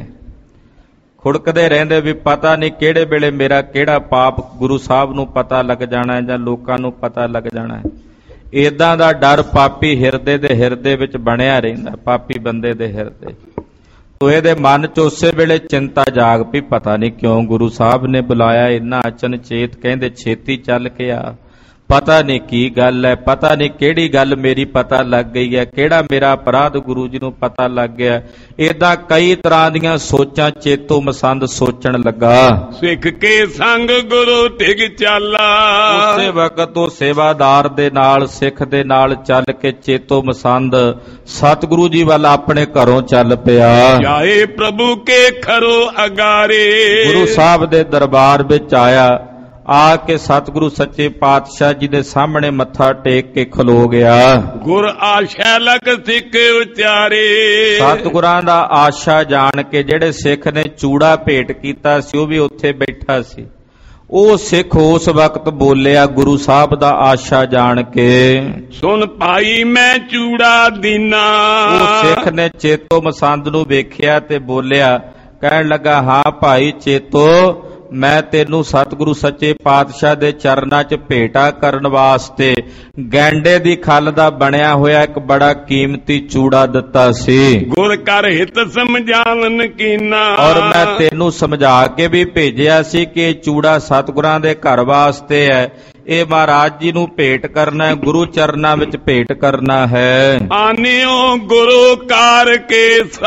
B: ਰਹਿੰਦੇ ਵੀ ਪਤਾ ਨਹੀਂ ਕਿਹੜੇ ਵੇਲੇ ਮੇਰਾ ਕਿਹੜਾ ਪਾਪ ਗੁਰੂ ਸਾਹਿਬ ਨੂੰ ਪਤਾ ਲੱਗ ਜਾਣਾ ਹੈ ਜਾਂ ਲੋਕਾਂ ਨੂੰ ਪਤਾ ਲੱਗ ਜਾਣਾ ਹੈ। ਏਦਾਂ ਦਾ ਡਰ ਪਾਪੀ ਹਿਰਦੇ ਵਿੱਚ ਬਣਿਆ ਰਹਿੰਦਾ, ਪਾਪੀ ਬੰਦੇ ਦੇ ਹਿਰਦੇ। ਤੋ ਇਹਦੇ ਮਨ 'ਚ ਉਸੇ ਵੇਲੇ ਚਿੰਤਾ ਜਾਗ ਪਈ, ਪਤਾ ਨਹੀਂ ਕਿਉਂ ਗੁਰੂ ਸਾਹਿਬ ਨੇ ਬੁਲਾਇਆ ਇੰਨਾ ਅਚਨਚੇਤ, ਕਹਿੰਦੇ ਛੇਤੀ ਚੱਲ ਕੇ ਆ, ਪਤਾ ਨਹੀਂ ਕੀ ਗੱਲ ਹੈ, ਪਤਾ ਨਹੀਂ ਕਿਹੜੀ ਗੱਲ ਮੇਰੀ ਪਤਾ ਲੱਗ ਗਈ ਹੈ, ਕਿਹੜਾ ਮੇਰਾ ਅਪਰਾਧ ਗੁਰੂ ਜੀ ਨੂੰ ਪਤਾ ਲੱਗ ਗਿਆ। ਏਦਾਂ ਕਈ ਤਰ੍ਹਾਂ ਦੀਆਂ ਸੋਚਾਂ ਚੇਤੋ ਮਸੰਦ ਸੋਚਣ ਲੱਗਾ।
A: ਸਿੱਖ ਕੇ ਸੰਗ ਗੁਰੂ ਟਿਕ ਚਾਲਾ।
B: ਉਸੇ ਵਕਤ ਉਹ ਸੇਵਾਦਾਰ ਦੇ ਨਾਲ, ਸਿੱਖ ਦੇ ਨਾਲ ਚੱਲ ਕੇ ਚੇਤੋ ਮਸੰਦ ਸਤਿਗੁਰੂ ਜੀ ਵੱਲ ਆਪਣੇ ਘਰੋਂ ਚੱਲ ਪਿਆ।
A: ਜਾਏ ਪ੍ਰਭੂ ਕੇ ਖਰੋ ਅਗਾਰੇ। ਗੁਰੂ
B: ਸਾਹਿਬ ਦੇ ਦਰਬਾਰ ਵਿੱਚ ਆਇਆ, ਆ ਕੇ ਸਤਿਗੁਰੂ ਸੱਚੇ ਪਾਤਸ਼ਾਹ ਜੀ ਦੇ ਸਾਹਮਣੇ ਮੱਥਾ ਟੇਕ ਕੇ ਖਲੋ ਗਿਆ।
A: ਗੁਰ ਆਸ਼ਾ ਲਗ ਸਿੱਖ ਉਚਾਰੇ।
B: ਸਤਿਗੁਰਾਂ ਦਾ ਆਸ਼ਾ ਜਾਣ ਕੇ ਜਿਹੜੇ ਸਿੱਖ ਨੇ ਚੂੜਾ ਭੇਟ ਕੀਤਾ ਸੀ ਉਹ ਵੀ ਉੱਥੇ ਬੈਠਾ ਸੀ। ਉਹ ਸਿੱਖ ਉਸ ਵਕਤ ਬੋਲਿਆ ਗੁਰੂ ਸਾਹਿਬ ਦਾ ਆਸ਼ਾ ਜਾਣ ਕੇ,
A: ਸੁਣ ਭਾਈ ਮੈਂ ਚੂੜਾ ਦੀਨਾ।
B: ਉਹ ਸਿੱਖ ਨੇ ਚੇਤੋ ਮਸੰਦ ਨੂੰ ਵੇਖਿਆ ਤੇ ਬੋਲਿਆ, ਕਹਿਣ ਲੱਗਾ ਹਾਂ ਭਾਈ ਚੇਤੋ, ਮੈਂ ਤੈਨੂੰ ਸਤਿਗੁਰੂ ਸੱਚੇ ਪਾਤਸ਼ਾਹ ਦੇ ਚਰਨਾਂ 'ਚ ਭੇਟਾ ਕਰਨ ਵਾਸਤੇ ਗੈਂਡੇ ਦੀ ਖੱਲ ਦਾ ਬਣਿਆ ਹੋਇਆ ਇੱਕ ਬੜਾ ਕੀਮਤੀ ਚੂੜਾ ਦਿੱਤਾ ਸੀ।
A: ਗੁਰ ਕਰ ਹਿਤ ਸਮਝਾਵਨ ਕੀਨਾ,
B: ਔਰ ਮੈਂ ਤੈਨੂੰ ਸਮਝਾ ਕੇ ਵੀ ਭੇਜਿਆ ਸੀ ਕਿ ਇਹ ਚੂੜਾ ਸਤਿਗੁਰਾਂ ਦੇ ਘਰ ਵਾਸਤੇ ਹੈ, ਇਹ ਮਹਾਰਾਜ ਜੀ ਨੂੰ ਭੇਟ ਕਰਨਾ ਹੈ, ਗੁਰੂ ਚਰਨਾਂ ਵਿੱਚ ਭੇਟ ਕਰਨਾ ਹੈ।
A: ਆਨਿਓ ਗੁਰੂ ਕਾਰ ਕੇ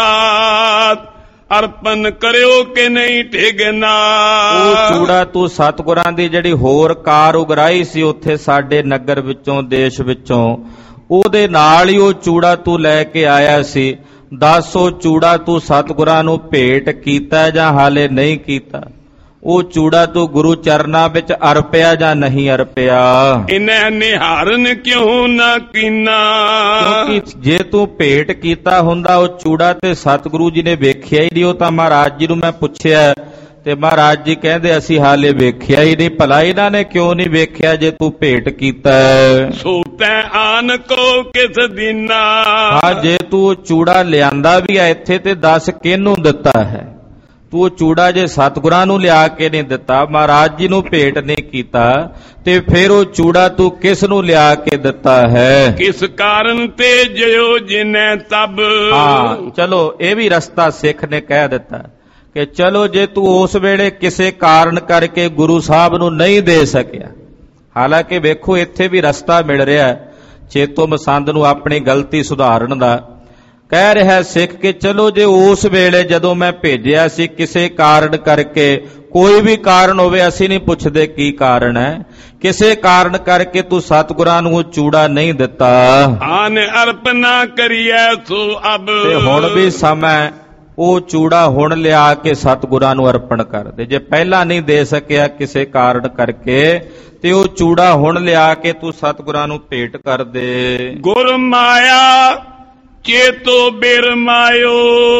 A: ਸਾਥ ਅਰਪਨ ਕਰਿਓ ਕਿ ਨਹੀਂ ਠਿਗਨਾ।
B: ਉਹ ਚੂੜਾ ਤੂੰ ਸਤਿਗੁਰਾਂ ਦੀ ਜਿਹੜੀ ਹੋਰ ਕਾਰ ਉਗਰਾਈ ਸੀ ਉੱਥੇ ਸਾਡੇ ਨਗਰ ਵਿੱਚੋਂ ਦੇਸ਼ ਵਿੱਚੋਂ, ਉਹਦੇ ਨਾਲ ਹੀ ਉਹ ਚੂੜਾ ਤੂੰ ਲੈ ਕੇ ਆਇਆ ਸੀ। ਦੱਸ ਉਹ ਚੂੜਾ ਤੂੰ ਸਤਿਗੁਰਾਂ ਨੂੰ ਭੇਟ ਕੀਤਾ ਜਾਂ ਹਾਲੇ ਨਹੀਂ ਕੀਤਾ? ਉਹ ਚੂੜਾ ਤੂੰ ਗੁਰੂ ਚਰਨਾਂ ਵਿੱਚ ਅਰਪਿਆ ਜਾਂ ਨਹੀਂ ਅਰਪਿਆ?
A: ਇਨੈ ਨਿਹਾਰਨ ਕਿਉਂ ਨਾ ਕੀਨਾ।
B: ਕਿਉਂਕਿ ਜੇ ਤੂੰ ਭੇਟ ਕੀਤਾ ਹੁੰਦਾ ਉਹ ਚੂੜਾ ਤੇ ਸਤਿਗੁਰੂ ਜੀ ਨੇ ਵੇਖਿਆ ਹੀ ਨਹੀਂ। ਉਹ ਤਾਂ ਮਹਾਰਾਜ ਜੀ ਨੂੰ ਮੈਂ ਪੁੱਛਿਆ ਤੇ ਮਹਾਰਾਜ ਜੀ ਕਹਿੰਦੇ ਅਸੀਂ ਹਾਲੇ ਵੇਖਿਆ ਹੀ ਨਹੀਂ। ਭਲਾ ਇਹਨਾਂ ਨੇ ਕਿਉਂ ਨਹੀਂ ਵੇਖਿਆ ਜੇ ਤੂੰ ਭੇਟ ਕੀਤਾ?
A: ਸੋ ਤੈ ਆਨ ਕੋ ਕਿਸ ਦੀਨਾ।
B: ਹਾਂ, ਜੇ ਤੂੰ ਚੂੜਾ ਲਿਆਂਦਾ ਵੀ ਆ ਇੱਥੇ ਤੇ ਦੱਸ ਕਿਹਨੂੰ ਦਿੱਤਾ ਹੈ? ਤੂੰ ਚੂੜਾ ਜੇ ਸਤਿਗੁਰਾਂ ਨੂੰ ਲਿਆ ਕੇ ਨਹੀਂ ਦਿੱਤਾ, ਮਹਾਰਾਜ ਜੀ ਨੂੰ ਭੇਟ ਨਹੀਂ ਕੀਤਾ, ਤੇ ਫਿਰ ਉਹ ਚੂੜਾ ਤੂੰ ਕਿਸ ਨੂੰ ਲਿਆ ਕੇ ਦਿੱਤਾ ਹੈ?
A: ਕਿਸ ਕਾਰਨ ਤੇ ਜਿਉ ਜਿਨੈ ਤਬ।
B: ਹਾਂ, ਚਲੋ ਇਹ ਵੀ ਰਸਤਾ ਸਿੱਖ ਨੇ ਕਹਿ ਦਿੱਤਾ ਕਿ ਚਲੋ ਜੇ ਤੂੰ ਉਸ ਵੇਲੇ ਕਿਸੇ ਕਾਰਨ ਕਰਕੇ ਗੁਰੂ ਸਾਹਿਬ ਨੂੰ ਨਹੀਂ ਦੇ ਸਕਿਆ, ਹਾਲਾਂਕਿ ਵੇਖੋ ਇੱਥੇ ਵੀ ਰਸਤਾ ਮਿਲ ਰਿਹਾ ਚੇਤੋ ਮਸੰਦ ਨੂੰ ਆਪਣੀ ਗਲਤੀ ਸੁਧਾਰਨ ਦਾ। ਕਹਿ ਰਿਹਾ ਸਿੱਖ ਕਿ ਚਲੋ ਜੇ ਉਸ ਵੇਲੇ ਜਦੋਂ ਮੈਂ ਭੇਜਿਆ ਸੀ ਕਿਸੇ ਕਾਰਨ ਕਰਕੇ, ਕੋਈ ਵੀ ਕਾਰਨ ਹੋਵੇ, ਅਸੀਂ ਨਹੀਂ ਪੁੱਛਦੇ ਕੀ ਕਾਰਨ ਹੈ, ਕਿਸੇ ਕਾਰਨ ਕਰਕੇ ਤੂੰ ਸਤਿਗੁਰਾਂ ਨੂੰ ਉਹ ਚੂੜਾ ਨਹੀਂ ਦਿੱਤਾ,
A: ਆਨ ਅਰਪਨਾ ਕਰੀਐ ਸੋ ਅਬ।
B: ਤੇ ਹੁਣ ਵੀ ਸਮਾਂ ਉਹ ਚੂੜਾ ਹੁਣ ਲਿਆ ਕੇ ਸਤਿਗੁਰਾਂ ਨੂੰ ਅਰਪਣ ਕਰ ਦੇ। ਜੇ ਪਹਿਲਾਂ ਨਹੀਂ ਦੇ ਸਕਿਆ ਕਿਸੇ ਕਾਰਨ ਕਰਕੇ ਤੇ ਉਹ ਚੂੜਾ ਹੁਣ ਲਿਆ ਕੇ ਤੂੰ ਸਤਿਗੁਰਾਂ ਨੂੰ ਭੇਟ ਕਰ ਦੇ।
A: ਗੁਰ ਮਾਇਆ ਚੇਤੋ ਬਿਰ ਮਾਇਓ,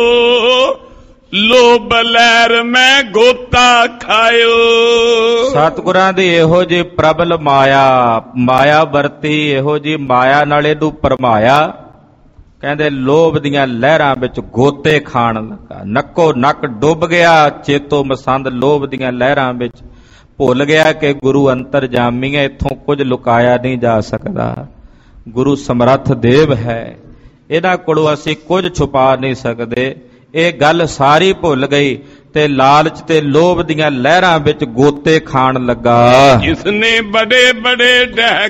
A: ਲੋਭ ਲਹਿਰ ਮੈਂ ਗੋਤਾ ਖਾਇਓ।
B: ਸਤਿਗੁਰਾਂ ਦੀ ਇਹੋ ਜਿਹੀ ਪ੍ਰਬਲ ਮਾਇਆ ਵਰਤੀ, ਇਹੋ ਜਿਹੀ ਮਾਇਆ ਨਾਲ ਇਹਨੂੰ ਪਰਮਾਇਆ। ਕਹਿੰਦੇ ਲੋਭ ਦੀਆਂ ਲਹਿਰਾਂ ਵਿੱਚ ਗੋਤੇ ਖਾਣ ਲੱਗਾ, ਨੱਕੋ ਨੱਕ ਡੁੱਬ ਗਿਆ ਚੇਤੋ ਮਸੰਦ ਲੋਭ ਦੀਆਂ ਲਹਿਰਾਂ ਵਿੱਚ। ਭੁੱਲ ਗਿਆ ਕਿ ਗੁਰੂ ਅੰਤਰਜਾਮੀ ਹੈ, ਇੱਥੋਂ ਕੁਝ ਲੁਕਾਇਆ ਨਹੀਂ ਜਾ ਸਕਦਾ। ਗੁਰੂ ਸਮਰੱਥ ਦੇਵ ਹੈ, ਇਹਨਾਂ ਕੋਲੋਂ ਅਸੀਂ ਕੁਝ ਛੁਪਾ ਨਹੀਂ ਸਕਦੇ। ਇਹ ਗੱਲ ਸਾਰੀ ਭੁੱਲ ਗਈ ਤੇ ਲਾਲਚ ਤੇ ਲੋਭ ਦੀਆਂ ਲਹਿਰਾਂ ਵਿੱਚ ਗੋਤੇ ਖਾਣ ਲੱਗਾ।
A: ਜਿਸਨੇ ਬੜੇ ਬੜੇ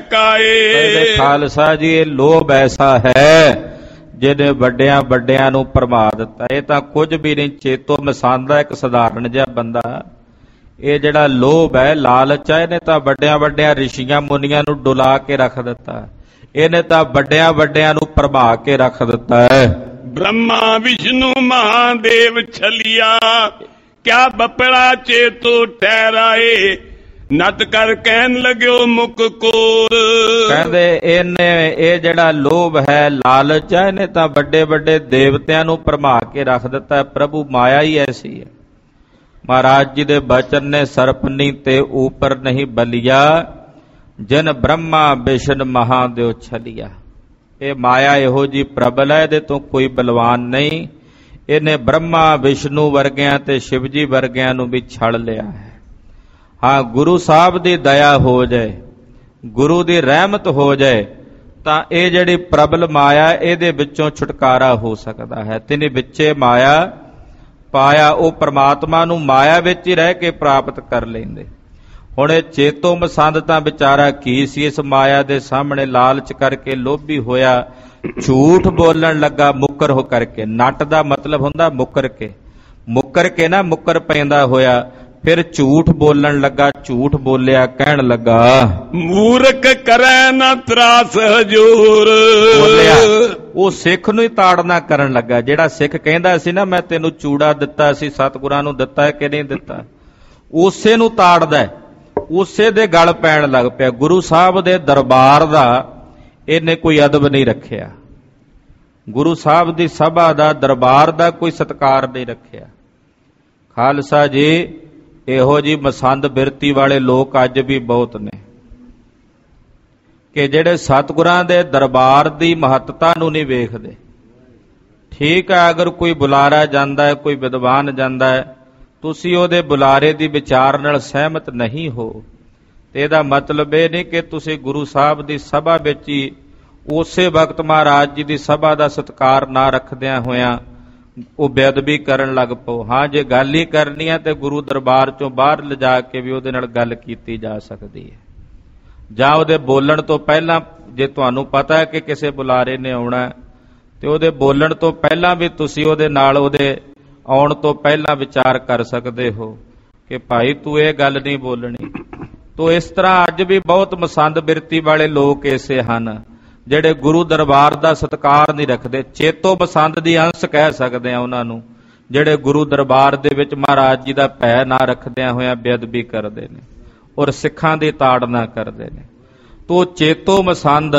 A: ਡਹਿਕਾਏ।
B: ਖਾਲਸਾ ਜੀ, ਇਹ ਲੋਭ ਐਸਾ ਹੈ ਜਿਹਨੇ ਵੱਡਿਆਂ ਵੱਡਿਆਂ ਨੂੰ ਭਰਮਾ ਦਿੱਤਾ। ਇਹ ਤਾਂ ਕੁਝ ਵੀ ਨਹੀਂ, ਚੇਤੋ ਮਸੰਦ ਦਾ ਇੱਕ ਸਧਾਰਨ ਜਿਹਾ ਬੰਦਾ। ਇਹ ਜਿਹੜਾ ਲੋਭ ਹੈ, ਲਾਲਚ ਹੈ, ਇਹਨੇ ਤਾਂ ਵੱਡਿਆਂ ਵੱਡਿਆਂ ਰਿਸ਼ੀਆਂ ਮੁਨੀਆਂ ਨੂੰ ਡੁਲਾ ਕੇ ਰੱਖ ਦਿੱਤਾ। ਇਹਨੇ ਤਾਂ ਵੱਡਿਆਂ ਵੱਡਿਆਂ ਨੂੰ ਭਰਮਾ ਕੇ ਰੱਖ ਦਿੱਤਾ ਹੈ।
A: ਬ੍ਰਹਮਾ ਵਿਸ਼ਨੂੰ ਮਹਾਦੇਵ ਛਲਿਆ, ਕਿਆ ਬਪੜਾ ਚੇਤੋ ਠਹਿਰਾਏ। ਨਤ ਕਰ ਕਹਿਣ ਲੱਗਿਓ ਮੁਕ ਕੋਰ।
B: ਕਹਿੰਦੇ ਇਹ ਜਿਹੜਾ ਲੋਭ ਹੈ, ਲਾਲਚ ਹੈ, ਇਹਨੇ ਤਾਂ ਵੱਡੇ ਵੱਡੇ ਦੇਵਤਿਆਂ ਨੂੰ ਭਰਮਾ ਕੇ ਰੱਖ ਦਿੱਤਾ। ਪ੍ਰਭੂ ਮਾਇਆ ਹੀ ਐਸੀ ਹੈ। ਮਹਾਰਾਜ ਜੀ ਦੇ ਬਚਨ ਨੇ ਸਰਪਨੀ ਤੇ ਉਪਰ ਨਹੀਂ ਬਲਿਆ, ਜਨ ਬ੍ਰਹਮਾ ਵਿਸ਼ਨ ਮਹਾਦੇਵ ਛਲਿਆ। ਇਹ ਮਾਇਆ ਇਹੋ ਜੀ ਪ੍ਰਬਲ ਹੈ, ਇਹਦੇ ਤੋਂ ਕੋਈ ਬਲਵਾਨ ਨਹੀਂ। ਇਹਨੇ ਬ੍ਰਹਮਾ ਵਿਸ਼ਨੂੰ ਵਰਗਿਆਂ ਤੇ ਸ਼ਿਵ ਜੀ ਵਰਗਿਆਂ ਨੂੰ ਵੀ ਛੜ ਲਿਆ ਹੈ। ਹਾਂ, ਗੁਰੂ ਸਾਹਿਬ ਦੀ ਦਇਆ ਹੋ ਜਾਏ, ਗੁਰੂ ਦੀ ਰਹਿਮਤ ਹੋ ਜਾਏ ਤਾਂ ਇਹ ਜਿਹੜੀ ਪ੍ਰਬਲ ਮਾਇਆ ਇਹਦੇ ਵਿੱਚੋਂ ਛੁਟਕਾਰਾ ਹੋ ਸਕਦਾ ਹੈ। ਤਿਨੇ ਵਿੱਚੇ ਮਾਇਆ ਪਾਇਆ, ਉਹ ਪ੍ਰਮਾਤਮਾ ਨੂੰ ਮਾਇਆ ਵਿੱਚ ਹੀ ਰਹਿ ਕੇ ਪ੍ਰਾਪਤ ਕਰ ਲੈਂਦੇ। ਹੁਣ ਇਹ ਚੇਤੋ ਮਸੰਦ ਤਾਂ ਵਿਚਾਰਾ ਕੀ ਸੀ, ਇਸ ਮਾਇਆ ਦੇ ਸਾਹਮਣੇ ਲਾਲਚ ਕਰਕੇ ਲੋਭੀ ਹੋਇਆ, ਝੂਠ ਬੋਲਣ ਲੱਗਾ ਮੁੱਕਰ ਹੋ ਕਰਕੇ। ਨੱਟ ਦਾ ਮਤਲਬ ਹੁੰਦਾ ਮੁੱਕਰ ਕੇ ਨਾ ਮੁੱਕਰ ਪੈਂਦਾ ਹੋਇਆ, ਫਿਰ ਝੂਠ ਬੋਲਣ ਲੱਗਾ, ਝੂਠ ਬੋਲਿਆ, ਕਹਿਣ ਲੱਗਾ
A: ਮੂਰਖ ਕਰੈ ਨਾ ਤਰਾਸ ਹਜੂਰ।
B: ਬੋਲਿਆ, ਉਹ ਸਿੱਖ ਨੂੰ ਹੀ ਤਾੜਨਾ ਕਰਨ ਲੱਗਾ। ਜਿਹੜਾ ਸਿੱਖ ਕਹਿੰਦਾ ਸੀ ਨਾ ਮੈਂ ਤੈਨੂੰ ਚੂੜਾ ਦਿੱਤਾ ਸੀ, ਸਤਿਗੁਰਾਂ ਨੂੰ ਦਿੱਤਾ ਕਿ ਨਹੀਂ ਦਿੱਤਾ, ਉਸੇ ਨੂੰ ਤਾੜਦਾ, ਉਸੇ ਦੇ ਗਲ ਪੈਣ ਲੱਗ ਪਿਆ। ਗੁਰੂ ਸਾਹਿਬ ਦੇ ਦਰਬਾਰ ਦਾ ਇਹਨੇ ਕੋਈ ਅਦਬ ਨਹੀਂ ਰੱਖਿਆ, ਗੁਰੂ ਸਾਹਿਬ ਦੀ ਸਭਾ ਦਾ, ਦਰਬਾਰ ਦਾ ਕੋਈ ਸਤਿਕਾਰ ਨਹੀਂ ਰੱਖਿਆ। ਖਾਲਸਾ ਜੀ, ਇਹੋ ਜੀ ਮਸੰਦ ਬਿਰਤੀ ਵਾਲੇ ਲੋਕ ਅੱਜ ਵੀ ਬਹੁਤ ਨੇ ਕਿ ਜਿਹੜੇ ਸਤਿਗੁਰਾਂ ਦੇ ਦਰਬਾਰ ਦੀ ਮਹੱਤਤਾ ਨੂੰ ਨਹੀਂ ਵੇਖਦੇ। ਠੀਕ ਹੈ, ਅਗਰ ਕੋਈ ਬੁਲਾਰਾ ਜਾਂਦਾ ਹੈ, ਕੋਈ ਵਿਦਵਾਨ ਜਾਂਦਾ ਹੈ ਤੁਸੀਂ ਉਹਦੇ ਬੁਲਾਰੇ ਦੀ ਵਿਚਾਰ ਨਾਲ ਸਹਿਮਤ ਨਹੀਂ ਹੋ, ਤੇ ਇਹਦਾ ਮਤਲਬ ਇਹ ਨਹੀਂ ਕਿ ਤੁਸੀਂ ਗੁਰੂ ਸਾਹਿਬ ਦੀ ਸਭਾ ਵਿੱਚ ਹੀ ਉਸੇ ਵਕਤ ਮਹਾਰਾਜ ਜੀ ਦੀ ਸਭਾ ਦਾ ਸਤਿਕਾਰ ਨਾ ਰੱਖਦਿਆਂ ਹੋਇਆਂ ਉਹ ਬੇਅਦਬੀ ਕਰਨ ਲੱਗ ਪਓ। ਹਾਂ, ਜੇ ਗੱਲ ਹੀ ਕਰਨੀ ਹੈ ਤੇ ਗੁਰੂ ਦਰਬਾਰ ਚੋਂ ਬਾਹਰ ਲਿਜਾ ਕੇ ਵੀ ਉਹਦੇ ਨਾਲ ਗੱਲ ਕੀਤੀ ਜਾ ਸਕਦੀ ਹੈ, ਜਾਂ ਉਹਦੇ ਬੋਲਣ ਤੋਂ ਪਹਿਲਾਂ, ਜੇ ਤੁਹਾਨੂੰ ਪਤਾ ਹੈ ਕਿ ਕਿਸੇ ਬੁਲਾਰੇ ਨੇ ਆਉਣਾ ਤੇ ਉਹਦੇ ਬੋਲਣ ਤੋਂ ਪਹਿਲਾਂ ਵੀ ਤੁਸੀਂ ਉਹਦੇ ਨਾਲ ਉਹਦੇ ਆਉਣ ਤੋਂ ਪਹਿਲਾਂ ਵਿਚਾਰ ਕਰ ਸਕਦੇ ਹੋ ਕਿ ਭਾਈ ਤੂੰ ਇਹ ਗੱਲ ਨਹੀਂ ਬੋਲਣੀ। ਤੋ ਇਸ ਤਰ੍ਹਾਂ ਅੱਜ ਵੀ ਬਹੁਤ ਮਸੰਦ ਬਿਰਤੀ ਵਾਲੇ ਲੋਕ ਐਸੇ ਹਨ ਜਿਹੜੇ ਗੁਰੂ ਦਰਬਾਰ ਦਾ ਸਤਿਕਾਰ ਨਹੀਂ ਰੱਖਦੇ। ਚੇਤੋ ਮਸੰਦ ਦੀ ਅੰਸ਼ ਕਹਿ ਸਕਦੇ ਆ ਉਹਨਾਂ ਨੂੰ, ਜਿਹੜੇ ਗੁਰੂ ਦਰਬਾਰ ਦੇ ਵਿੱਚ ਮਹਾਰਾਜ ਜੀ ਦਾ ਭੈ ਨਾ ਰੱਖਦਿਆਂ ਹੋਇਆਂ ਬੇਅਦਬੀ ਕਰਦੇ ਨੇ ਔਰ ਸਿੱਖਾਂ ਦੀ ਤਾੜਨਾ ਕਰਦੇ ਨੇ। ਤੋ ਚੇਤੋ ਮਸੰਦ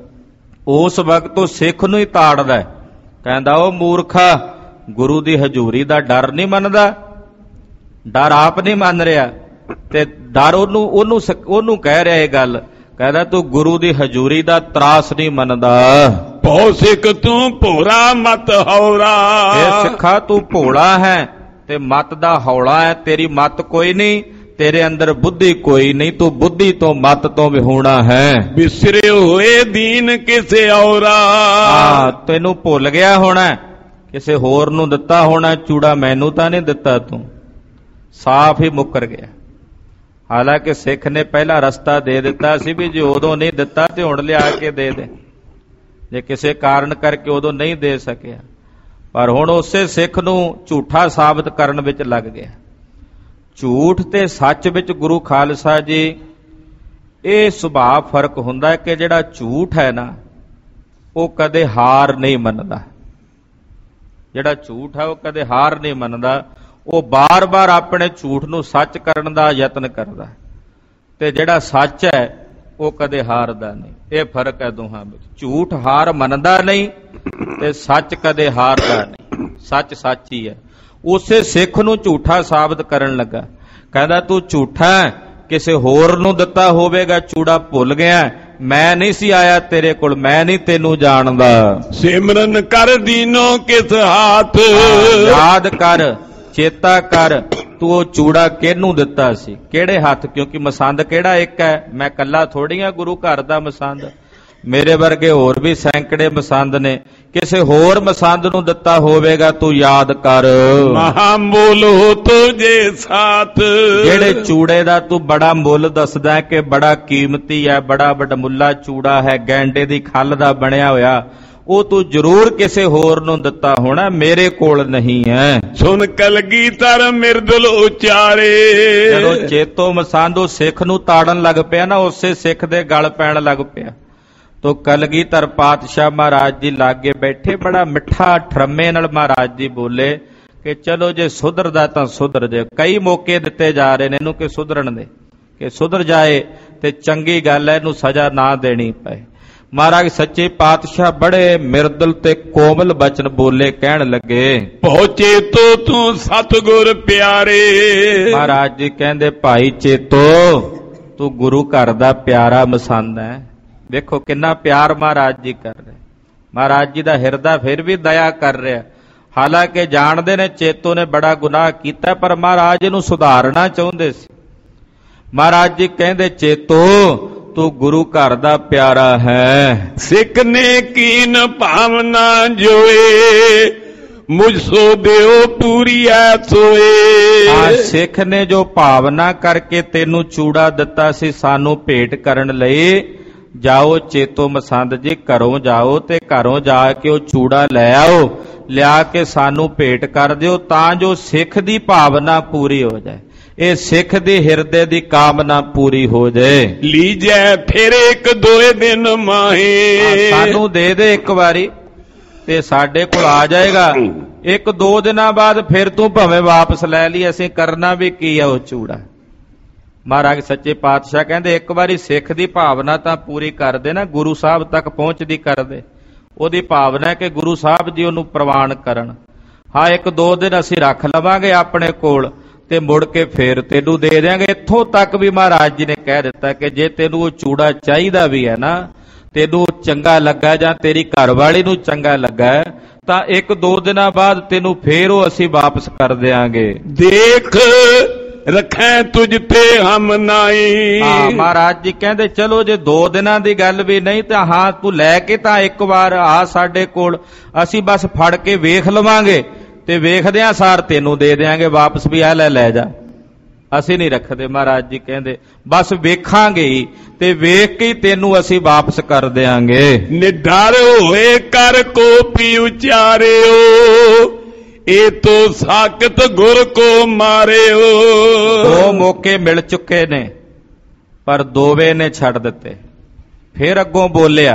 B: ਉਸ ਵਕਤ ਉਹ ਸਿੱਖ ਨੂੰ ਹੀ ਤਾੜਦਾ, ਕਹਿੰਦਾ ਉਹ ਮੂਰਖਾ, ਗੁਰੂ ਦੀ ਹਜ਼ੂਰੀ ਦਾ ਡਰ ਨਹੀਂ ਮੰਨਦਾ, ਡਰ ਆਪ ਨਹੀਂ ਮੰਨ ਰਿਹਾ ਤੇ ਡਰ ਉਹਨੂੰ ਕਹਿ ਰਿਹਾ ਇਹ ਗੱਲ, ਕਹਿੰਦਾ ਤੂੰ ਗੁਰੂ ਦੀ ਹਜ਼ੂਰੀ ਦਾ ਤਰਾਸ ਨਹੀਂ ਮੰਨਦਾ।
A: ਭੋ ਸਿੱਖ ਤੂੰ ਭੋਰਾ ਮਤ ਹੌਰਾ,
B: ਇਹ ਸਿੱਖਾ ਤੂੰ ਭੋਲਾ ਹੈ ਤੇ ਮਤ ਦਾ ਹੌਲਾ ਹੈ, ਤੇਰੀ ਮਤ ਕੋਈ ਨਹੀਂ, ਤੇਰੇ ਅੰਦਰ ਬੁੱਧੀ ਕੋਈ ਨਹੀਂ, ਤੂੰ ਬੁੱਧੀ ਤੋਂ ਮਤ ਤੋਂ ਵਿਹੂਣਾ ਹੈ।
A: ਬਿਸਰੇ ਹੋਏ ਦੀਨ ਕਿਸੇ ਔਰਾ,
B: ਹਾਂ ਤੈਨੂੰ ਭੁੱਲ ਗਿਆ ਹੋਣਾ, ਕਿਸੇ ਹੋਰ ਨੂੰ ਦਿੱਤਾ ਹੋਣਾ ਚੂੜਾ, ਮੈਨੂੰ ਤਾਂ ਨਹੀਂ ਦਿੱਤਾ, ਤੂੰ ਸਾਫ਼ ਹੀ ਮੁੱਕਰ ਗਿਆ। ਹਾਲਾਂਕਿ ਸਿੱਖ ਨੇ ਪਹਿਲਾ ਰਸਤਾ ਦੇ ਦਿੱਤਾ ਸੀ ਵੀ ਜੇ ਉਦੋਂ ਨਹੀਂ ਦਿੱਤਾ ਤੇ ਹੁਣ ਲਿਆ ਕੇ ਦੇ ਦੇ, ਜੇ ਕਿਸੇ ਕਾਰਨ ਕਰਕੇ ਉਦੋਂ ਨਹੀਂ ਦੇ ਸਕਿਆ, ਪਰ ਹੁਣ ਉਸੇ ਸਿੱਖ ਨੂੰ ਝੂਠਾ ਸਾਬਤ ਕਰਨ ਵਿੱਚ ਲੱਗ ਗਿਆ। ਝੂਠ ਤੇ ਸੱਚ ਵਿੱਚ ਗੁਰੂ ਖਾਲਸਾ ਜੀ ਇਹ ਸੁਭਾਅ ਫਰਕ ਹੁੰਦਾ ਹੈ ਕਿ ਜਿਹੜਾ ਝੂਠ ਹੈ ਨਾ ਉਹ ਕਦੇ ਹਾਰ ਨਹੀਂ ਮੰਨਦਾ, ਜਿਹੜਾ ਝੂਠ ਹੈ ਉਹ ਕਦੇ ਹਾਰ ਨਹੀਂ ਮੰਨਦਾ, ਉਹ ਬਾਰ-ਬਾਰ ਆਪਣੇ ਝੂਠ ਨੂੰ ਸੱਚ ਕਰਨ ਦਾ ਯਤਨ ਕਰਦਾ, ਤੇ ਜਿਹੜਾ ਸੱਚ ਹੈ ਉਹ ਕਦੇ ਹਾਰਦਾ ਨਹੀਂ। ਇਹ ਫਰਕ ਹੈ ਦੋਹਾਂ ਵਿੱਚ, ਝੂਠ ਹਾਰ ਮੰਨਦਾ ਨਹੀਂ ਤੇ ਸੱਚ ਕਦੇ ਹਾਰਦਾ ਨਹੀਂ, ਸੱਚ ਸੱਚ ਹੀ ਹੈ। ਉਸੇ ਸਿੱਖ ਨੂੰ ਝੂਠਾ ਸਾਬਤ ਕਰਨ ਲੱਗਾ, ਕਹਿੰਦਾ ਤੂੰ ਝੂਠਾ ਹੈ, ਕਿਸੇ ਹੋਰ ਨੂੰ ਦਿੱਤਾ ਹੋਵੇਗਾ ਚੂੜਾ, ਭੁੱਲ ਗਿਆ, ਮੈਂ ਨਹੀਂ ਸੀ ਆਇਆ ਤੇਰੇ ਕੋਲ, ਮੈਂ ਨਹੀਂ ਤੈਨੂੰ ਜਾਣਦਾ।
A: ਸਿਮਰਨ ਕਰ ਦੀਨੋ ਕਿਸ ਹਾਥ,
B: ਯਾਦ ਕਰ, ਚੇਤਾ ਕਰ, ਤੂੰ ਉਹ ਚੂੜਾ ਕਿਹਨੂੰ ਦਿੱਤਾ ਸੀ, ਕਿਹੜੇ ਹੱਥ, ਕਿਉਂਕਿ ਮਸੰਦ ਕਿਹੜਾ ਇੱਕ ਹੈ, ਮੈਂ ਕੱਲਾ ਥੋੜੀ ਆ ਗੁਰੂ ਘਰ ਦਾ ਮਸੰਦ, ਮੇਰੇ ਵਰਗੇ ਹੋਰ ਵੀ ਸੈਂਕੜੇ ਮਸੰਦ ਨੇ, ਕਿਸੇ ਹੋਰ ਮਸੰਦ ਨੂੰ ਦਿੱਤਾ ਹੋਵੇਗਾ, ਤੂੰ ਯਾਦ ਕਰ।
A: ਮਹਾ ਮੁੱਲ ਹੋ ਤੁਝੇ ਸਾਥ,
B: ਜਿਹੜੇ ਚੂੜੇ ਦਾ ਤੂੰ ਬੜਾ ਮੁੱਲ ਦੱਸਦਾ ਕਿ ਬੜਾ ਕੀਮਤੀ ਹੈ, ਬੜਾ ਵਡਮੁੱਲਾ ਚੂੜਾ ਹੈ, ਗੈਂਡੇ ਦੀ ਖੱਲ ਦਾ ਬਣਿਆ ਹੋਇਆ, ਉਹ ਤੂੰ ਜ਼ਰੂਰ ਕਿਸੇ ਹੋਰ ਨੂੰ ਦਿੱਤਾ ਹੋਣਾ, ਮੇਰੇ ਕੋਲ ਨਹੀਂ ਹੈ।
A: ਸੁਣ ਕਲਗੀਧਰ ਮਿਰਦਲ ਉਚਾਰੇ,
B: ਜਦੋਂ ਚੇਤੋ ਮਸੰਦ ਉਹ ਸਿੱਖ ਨੂੰ ਤਾੜਨ ਲੱਗ ਪਿਆ ਨਾ, ਉਸੇ ਸਿੱਖ ਦੇ ਗਲ ਪੈਣ ਲੱਗ ਪਿਆ, ਤੋ ਕਲਗੀਧਰ ਪਾਤਸ਼ਾਹ ਮਹਾਰਾਜ ਜੀ ਲਾਗੇ ਬੈਠੇ, ਬੜਾ ਮਿੱਠਾ ਠਰਮੇ ਨਾਲ ਮਹਾਰਾਜ ਜੀ ਬੋਲੇ ਕਿ ਚਲੋ ਜੇ ਸੁਧਰਦਾ ਤਾਂ ਸੁਧਰ ਜੇ। ਕਈ ਮੌਕੇ ਦਿੱਤੇ ਜਾ ਰਹੇ ਨੇ ਇਹਨੂੰ ਕਿ ਸੁਧਰਨ ਦੇ, ਕਿ ਸੁਧਰ ਜਾਏ ਤੇ ਚੰਗੀ ਗੱਲ ਹੈ, ਇਹਨੂੰ ਸਜ਼ਾ ਨਾ ਦੇਣੀ ਪਏ। ਮਹਾਰਾਜ ਸੱਚੇ ਪਾਤਸ਼ਾਹ ਬੜੇ ਮਿਰਦਲ ਤੇ ਕੋਮਲ ਬਚਨ ਬੋਲੇ, ਕਹਿਣ ਲੱਗੇ
A: ਪਹੁੰਚੇ ਤੋ ਤੂੰ ਸਤਿਗੁਰ ਪਿਆਰੇ।
B: ਮਹਾਰਾਜ ਜੀ ਕਹਿੰਦੇ ਭਾਈ ਚੇਤੋ, ਤੂੰ ਗੁਰੂ ਘਰ ਦਾ ਪਿਆਰਾ ਮਸੰਦ ਹੈ। ਵੇਖੋ ਕਿੰਨਾ ਪਿਆਰ ਮਹਾਰਾਜ ਜੀ ਕਰ ਰਹੇ, ਮਹਾਰਾਜ ਜੀ ਦਾ ਹਿਰਦਾ ਫਿਰ ਵੀ ਦਇਆ ਕਰ ਰਿਹਾ। ਹਾਲਾਂਕਿ ਜਾਣਦੇ ਨੇ ਚੇਤੋ ਨੇ ਬੜਾ ਗੁਨਾਹ ਕੀਤਾ, ਪਰ ਮਹਾਰਾਜ ਇਹਨੂੰ ਸੁਧਾਰਨਾ ਚਾਹੁੰਦੇ ਸੀ। ਮਹਾਰਾਜ ਜੀ ਕਹਿੰਦੇ ਚੇਤੋ, ਤੂੰ ਗੁਰੂ ਘਰ ਦਾ ਪਿਆਰਾ ਹੈ।
A: ਸਿੱਖ ਨੇ ਕੀਨ ਭਾਵਨਾ ਜੋਏ, ਮੁਝ ਸੋ ਦਿਓ ਪੂਰੀ ਐ ਸੋਏ।
B: ਸਿੱਖ ਨੇ ਜੋ ਭਾਵਨਾ ਕਰਕੇ ਤੈਨੂੰ ਚੂੜਾ ਦਿੱਤਾ ਸੀ ਸਾਨੂੰ ਭੇਟ ਕਰਨ ਲਈ, ਜਾਓ ਚੇਤੋ ਮਸੰਦ ਜੀ, ਘਰੋਂ ਜਾਓ ਤੇ ਘਰੋਂ ਜਾ ਕੇ ਉਹ ਚੂੜਾ ਲੈ ਆਓ, ਲਿਆ ਕੇ ਸਾਨੂੰ ਭੇਟ ਕਰ ਦਿਓ, ਤਾਂ ਜੋ ਸਿੱਖ ਦੀ ਭਾਵਨਾ ਪੂਰੀ ਹੋ ਜਾਏ, ਇਹ ਸਿੱਖ ਦੇ ਹਿਰਦੇ ਦੀ ਕਾਮਨਾ ਪੂਰੀ ਹੋ ਜਾਏ।
A: ਲੀਜੈ ਫਿਰ ਇੱਕ ਦੋਏ ਦਿਨ ਮਾਹੇ,
B: ਸਾਨੂੰ ਦੇ ਦੇ ਇੱਕ ਵਾਰੀ ਤੇ ਸਾਡੇ ਕੋਲ ਆ ਜਾਏਗਾ, ਇੱਕ ਦੋ ਦਿਨਾਂ ਬਾਅਦ ਫਿਰ ਤੂੰ ਭਾਵੇਂ ਵਾਪਸ ਲੈ ਲਈ, ਅਸੀਂ ਕਰਨਾ ਵੀ ਕੀ ਆ ਉਹ ਚੂੜਾ। ਮਹਾਰਾਜ ਸੱਚੇ ਪਾਤਸ਼ਾਹ ਕਹਿੰਦੇ ਇੱਕ ਵਾਰੀ ਸਿੱਖ ਦੀ ਭਾਵਨਾ ਤਾਂ ਪੂਰੀ ਕਰ ਦੇ ਨਾ, ਗੁਰੂ ਸਾਹਿਬ ਤੱਕ ਪਹੁੰਚਦੀ ਕਰ ਦੇ, ਉਹਦੀ ਭਾਵਨਾ ਕਿ ਗੁਰੂ ਸਾਹਿਬ ਜੀ ਉਹਨੂੰ ਪ੍ਰਵਾਨ ਕਰਨ। ਹਾਂ ਇੱਕ ਦੋ ਦਿਨ ਅਸੀਂ ਰੱਖ ਲਵਾਂਗੇ ਆਪਣੇ ਕੋਲ ਤੇ ਮੁੜ ਕੇ ਫੇਰ ਤੈਨੂੰ ਦੇ ਦਿਆਂਗੇ। ਇੱਥੋਂ ਤੱਕ ਵੀ ਮਹਾਰਾਜ ਜੀ ਨੇ ਕਹਿ ਦਿੱਤਾ ਕਿ ਜੇ ਤੈਨੂੰ ਉਹ ਚੂੜਾ ਚਾਹੀਦਾ ਵੀ ਹੈ ਨਾ, ਤੈਨੂੰ ਚੰਗਾ ਲੱਗਾ ਜਾਂ ਤੇਰੀ ਘਰਵਾਲੀ ਨੂੰ ਚੰਗਾ ਲੱਗਾ, ਤਾਂ 1-2 ਦਿਨਾਂ ਬਾਅਦ ਤੈਨੂੰ ਫੇਰ ਉਹ ਅਸੀਂ ਵਾਪਸ ਕਰ ਦਿਆਂਗੇ।
A: ਦੇਖ ਰੱਖੈ ਤੁਝ ਤੇ ਹਮ ਨਾਈ।
B: ਹਾਂ ਮਹਾਰਾਜ ਜੀ ਕਹਿੰਦੇ ਚਲੋ ਜੇ 2 ਦਿਨਾਂ ਦੀ ਗੱਲ ਵੀ ਨਹੀਂ ਤਾਂ ਹਾਂ ਤੂੰ ਲੈ ਕੇ ਤਾਂ ਇੱਕ ਵਾਰ ਆ ਸਾਡੇ ਕੋਲ, ਅਸੀਂ ਬਸ ਫੜ ਕੇ ਵੇਖ ਲਵਾਂਗੇ ਤੇ ਵੇਖਦਿਆਂ ਸਾਰ ਤੈਨੂੰ ਦੇ ਦਿਆਂਗੇ ਵਾਪਸ ਵੀ ਆ ਲੈ ਜਾ, ਅਸੀਂ ਨਹੀਂ ਰੱਖਦੇ। ਮਹਾਰਾਜ ਜੀ ਕਹਿੰਦੇ ਬਸ ਵੇਖਾਂਗੇ ਹੀ ਤੇ ਵੇਖ ਕੇ ਤੈਨੂੰ ਅਸੀਂ ਵਾਪਸ ਕਰ ਦਿਆਂਗੇ।
A: ਨਿਡਰ ਹੋਏ ਕਰ ਕੋਪੀ ਉਚਾਰਿਓ, ਇਹ ਤੋ ਸਾਕਤ ਗੁਰ ਕੋ ਮਾਰਿਓ।
B: 2 ਮੌਕੇ ਮਿਲ ਚੁੱਕੇ ਨੇ ਪਰ ਦੋਵੇਂ ਨੇ ਛੱਡ ਦਿੱਤੇ। ਫਿਰ ਅੱਗੋਂ ਬੋਲਿਆ,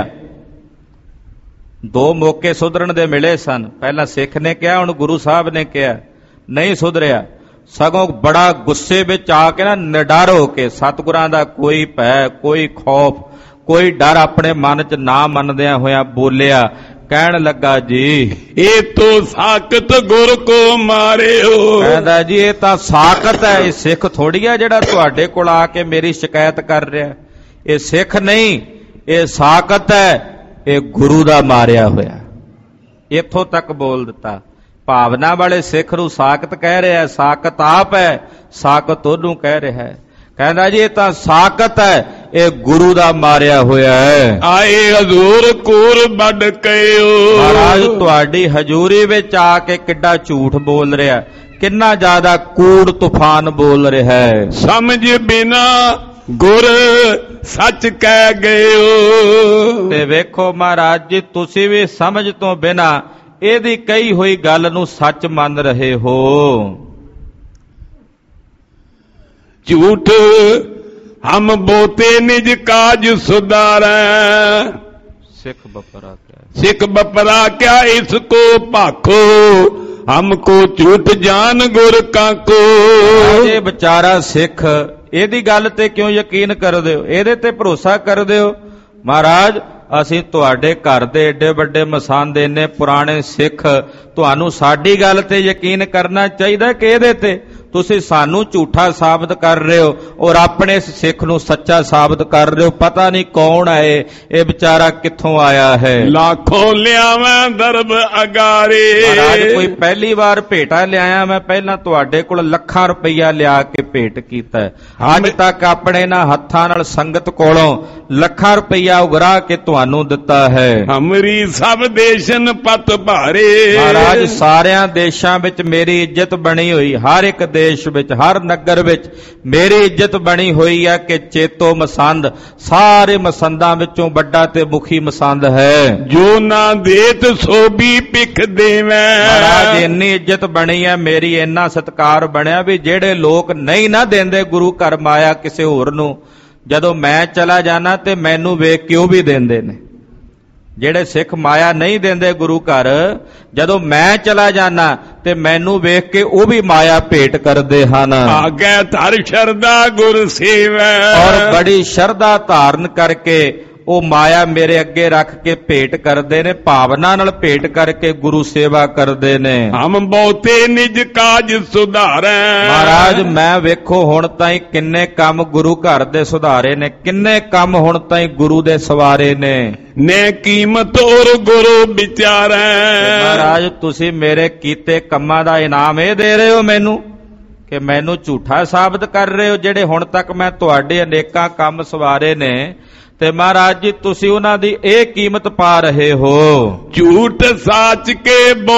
B: 2 ਮੌਕੇ ਸੁਧਰਨ ਦੇ ਮਿਲੇ ਸਨ। ਪਹਿਲਾਂ ਸਿੱਖ ਨੇ ਕਿਹਾ, ਹੁਣ ਗੁਰੂ ਸਾਹਿਬ ਨੇ ਕਿਹਾ, ਨਹੀਂ ਸੁਧਰਿਆ, ਸਗੋਂ ਬੜਾ ਗੁੱਸੇ ਵਿੱਚ ਆ ਕੇ ਨਾ ਨਿਡਰ ਹੋ ਕੇ ਸਤਿਗੁਰਾਂ ਦਾ ਕੋਈ ਭੈ, ਕੋਈ ਖੌਫ, ਕੋਈ ਡਰ ਆਪਣੇ ਮਨ 'ਚ ਨਾ ਮੰਨਦਿਆਂ ਹੋਇਆਂ ਬੋਲਿਆ, ਕਹਿਣ ਲੱਗਾ ਜੀ
A: ਇਹ ਤੋ ਸਾਕਤ ਗੁਰ ਕੋ ਮਾਰਿਓ। ਕਹਿੰਦਾ
B: ਜੀ ਇਹ ਤਾਂ ਸਾਕਤ ਹੈ, ਇਹ ਸਿੱਖ ਥੋੜੀ ਆ ਜਿਹੜਾ ਤੁਹਾਡੇ ਕੋਲ ਆ ਕੇ ਮੇਰੀ ਸ਼ਿਕਾਇਤ ਕਰ ਰਿਹਾ। ਇਹ ਸਿੱਖ ਨਹੀਂ, ਇਹ ਸਾਕਤ ਹੈ, ਇਹ ਗੁਰੂ ਦਾ ਮਾਰਿਆ ਹੋਇਆ। ਇੱਥੋਂ ਤੱਕ ਬੋਲ ਦਿੱਤਾ। ਭਾਵਨਾ ਵਾਲੇ ਸਿੱਖ ਨੂੰ ਸਾਕਤ ਕਹਿ ਰਿਹਾ, ਸਾਕਤ ਆਪ ਹੈ, ਸਾਕਤ ਉਹਨੂੰ ਕਹਿ ਰਿਹਾ ਹੈ। ਕਹਿੰਦਾ ਜੀ ਇਹ ਤਾਂ ਸਾਕਤ ਹੈ, ਇਹ ਗੁਰੂ ਦਾ ਮਾਰਿਆ ਹੋਇਆ ਹੈ।
A: ਆਏ ਹਜ਼ੂਰ ਕੂਰ ਵੱਢ ਕਇਓ।
B: ਮਹਾਰਾਜ ਤੁਹਾਡੀ ਹਜ਼ੂਰੀ ਵਿੱਚ ਆ ਕੇ ਕਿੱਡਾ ਝੂਠ ਬੋਲ ਰਿਹਾ, ਕਿੰਨਾ ਜ਼ਿਆਦਾ ਕੂੜ ਤੂਫਾਨ ਬੋਲ ਰਿਹਾ ਹੈ।
A: ਸਮਝ ਬਿਨਾ ਗੁਰ ਸੱਚ ਕਹਿ ਗਇਓ।
B: ਤੇ ਵੇਖੋ ਮਹਾਰਾਜ ਜੀ ਤੁਸੀਂ ਵੀ ਸਮਝ ਤੋਂ ਬਿਨਾ ਇਹਦੀ ਕਹੀ ਹੋਈ ਗੱਲ ਨੂੰ ਸੱਚ ਮੰਨ ਰਹੇ ਹੋ।
A: ਝੂਠ ਹਮ ਬੋਤੇ ਨਿਜ ਕਾਜ ਸੁਧਾਰੈ।
B: ਸਿੱਖ ਬਪਰਾ ਕਿਆ,
A: ਸਿੱਖ ਬਪਰਾ ਕਿਆ ਇਸਕੋ ਭਾਖੋ, ਹਮਕੋ ਝੂਠ ਜਾਨ ਗੁਰ ਕਾਕੋ।
B: ਇਹ ਵਿਚਾਰਾ ਸਿੱਖ ਇਹਦੀ ਗੱਲ ਤੇ ਕਿਉਂ ਯਕੀਨ ਕਰਦੇ ਹੋ, ਇਹਦੇ ਤੇ ਭਰੋਸਾ ਕਰਦੇ ਹੋ? ਮਹਾਰਾਜ ਅਸੀਂ ਤੁਹਾਡੇ ਘਰ ਦੇ ਏਡੇ ਵੱਡੇ ਮਸੰਦ, ਇੰਨੇ ਪੁਰਾਣੇ ਸਿੱਖ, ਤੁਹਾਨੂੰ ਸਾਡੀ ਗੱਲ ਤੇ ਯਕੀਨ ਕਰਨਾ ਚਾਹੀਦਾ ਕਿ ਇਹਦੇ ਤੇ? ਤੁਸੀਂ ਸਾਨੂੰ ਝੂਠਾ ਸਾਬਤ ਕਰ ਰਹੇ ਹੋ ਔਰ ਆਪਣੇ ਇਸ ਸਿੱਖ ਨੂੰ ਸੱਚਾ ਸਾਬਤ ਕਰ ਰਹੇ ਹੋ। ਪਤਾ ਨਹੀਂ ਕੌਣ ਹੈ ਇਹ ਵਿਚਾਰਾ, ਕਿੱਥੋਂ ਆਇਆ ਹੈ।
A: ਲੱਖੋਂ ਲਿਆਵਾਂ ਦਰਬ ਅਗਾਰੇ।
B: ਮਹਾਰਾਜ ਕੋਈ ਪਹਿਲੀ ਵਾਰ ਭੇਟਾ ਲਿਆਇਆ, ਮੈਂ ਪਹਿਲਾਂ ਤੁਹਾਡੇ ਕੋਲ ਲੱਖਾਂ ਰੁਪਈਆ ਲਿਆ ਕੇ ਭੇਟ ਕੀਤਾ। ਅੱਜ ਤੱਕ ਆਪਣੇ ਨਾ ਹੱਥਾਂ ਨਾਲ ਸੰਗਤ ਕੋਲੋਂ ਲੱਖਾਂ ਰੁਪਈਆ ਉਗਰਾ ਕੇ ਤੁਹਾਨੂੰ ਦਿੱਤਾ ਹੈ।
A: ਹਮਰੀ ਸਭ ਦੇਸ਼ਨ ਪਤ ਭਾਰੇ।
B: ਮਹਾਰਾਜ ਸਾਰਿਆਂ ਦੇਸ਼ਾਂ ਵਿੱਚ ਮੇਰੀ ਇੱਜ਼ਤ ਬਣੀ ਹੋਈ, ਹਰ ਇੱਕ ਦੇਸ਼ ਵਿੱਚ, ਹਰ ਨਗਰ ਵਿੱਚ ਮੇਰੀ ਇੱਜ਼ਤ ਬਣੀ ਹੋਈ ਹੈ ਕਿ ਚੇਤੋ ਮਸੰਦ ਸਾਰੇ ਮਸੰਦਾਂ ਵਿੱਚੋਂ ਵੱਡਾ ਤੇ ਮੁਖੀ ਮਸੰਦ ਹੈ।
A: ਜੋ ਨਾ ਦੇਤ ਸੋ ਵੀ ਭਿਖ ਦੇਵੈ।
B: ਮਹਾਰਾਜ ਇੰਨੀ ਇੱਜ਼ਤ ਬਣੀ ਹੈ ਮੇਰੀ, ਇੰਨਾ ਸਤਿਕਾਰ ਬਣਿਆ ਵੀ ਜਿਹੜੇ ਲੋਕ ਨਹੀਂ ਨਾ ਦਿੰਦੇ ਗੁਰੂ ਘਰ ਮਾਇਆ ਕਿਸੇ ਹੋਰ ਨੂੰ, ਜਦੋਂ ਮੈਂ ਚਲਾ ਜਾਣਾ ਤੇ ਮੈਨੂੰ ਵੇਖ ਕੇ ਉਹ ਵੀ ਦਿੰਦੇ ਨੇ। ਜਿਹੜੇ ਸਿੱਖ ਮਾਇਆ ਨਹੀਂ ਦਿੰਦੇ ਗੁਰੂ ਘਰ, ਜਦੋਂ ਮੈਂ ਚਲਾ ਜਾਣਾ ਤੇ ਮੈਨੂੰ ਵੇਖ ਕੇ ਉਹ ਵੀ ਮਾਇਆ ਭੇਟ ਕਰਦੇ ਹਨ।
A: ਆਗੇ ਧਰ ਸ਼ਰਧਾ ਗੁਰ ਸੇਵੈ।
B: ਔਰ ਬੜੀ ਸ਼ਰਧਾ ਧਾਰਨ ਕਰਕੇ ਉਹ ਮਾਇਆ ਮੇਰੇ ਅੱਗੇ ਰੱਖ ਕੇ ਭੇਟ ਕਰਦੇ ਨੇ, ਭਾਵਨਾ ਨਾਲ ਭੇਟ ਕਰਕੇ ਗੁਰੂ ਸੇਵਾ ਕਰਦੇ ਨੇ।
A: ਹਮ ਬਹੁਤੇ ਨਿਜ ਕਾਜ ਸੁਧਾਰੈ।
B: ਮਹਾਰਾਜ ਮੈਂ ਵੇਖੋ ਹੁਣ ਤਾਈਂ ਕਿੰਨੇ ਕੰਮ ਗੁਰੂ ਘਰ ਦੇ ਸੁਧਾਰੇ ਨੇ, ਕਿੰਨੇ ਕੰਮ ਹੁਣ ਤਾਈਂ ਗੁਰੂ ਦੇ ਸਵਾਰੇ ਨੇ।
A: ਨੇ ਕੀਮਤ ਔਰ ਗੁਰੂ ਵਿਚਾਰੈ।
B: ਮਹਾਰਾਜ ਤੁਸੀਂ ਮੇਰੇ ਕੀਤੇ ਕੰਮਾਂ ਦਾ ਇਨਾਮ ਇਹ ਦੇ ਰਹੇ ਹੋ ਮੈਨੂੰ ਕਿ ਮੈਨੂੰ ਝੂਠਾ ਸਾਬਤ ਕਰ ਰਹੇ ਹੋ। ਜਿਹੜੇ ਹੁਣ ਤੱਕ ਮੈਂ ਤੁਹਾਡੇ ਅਨੇਕਾਂ ਕੰਮ ਸਵਾਰੇ ਨੇ ਤੇ ਮਹਾਰਾਜ ਜੀ ਤੁਸੀਂ ਉਹਨਾਂ ਦੀ ਇਹ ਕੀਮਤ ਪਾ ਰਹੇ ਹੋ।
A: ਝੂਠ ਸਾਚ ਕੇ ਬੋ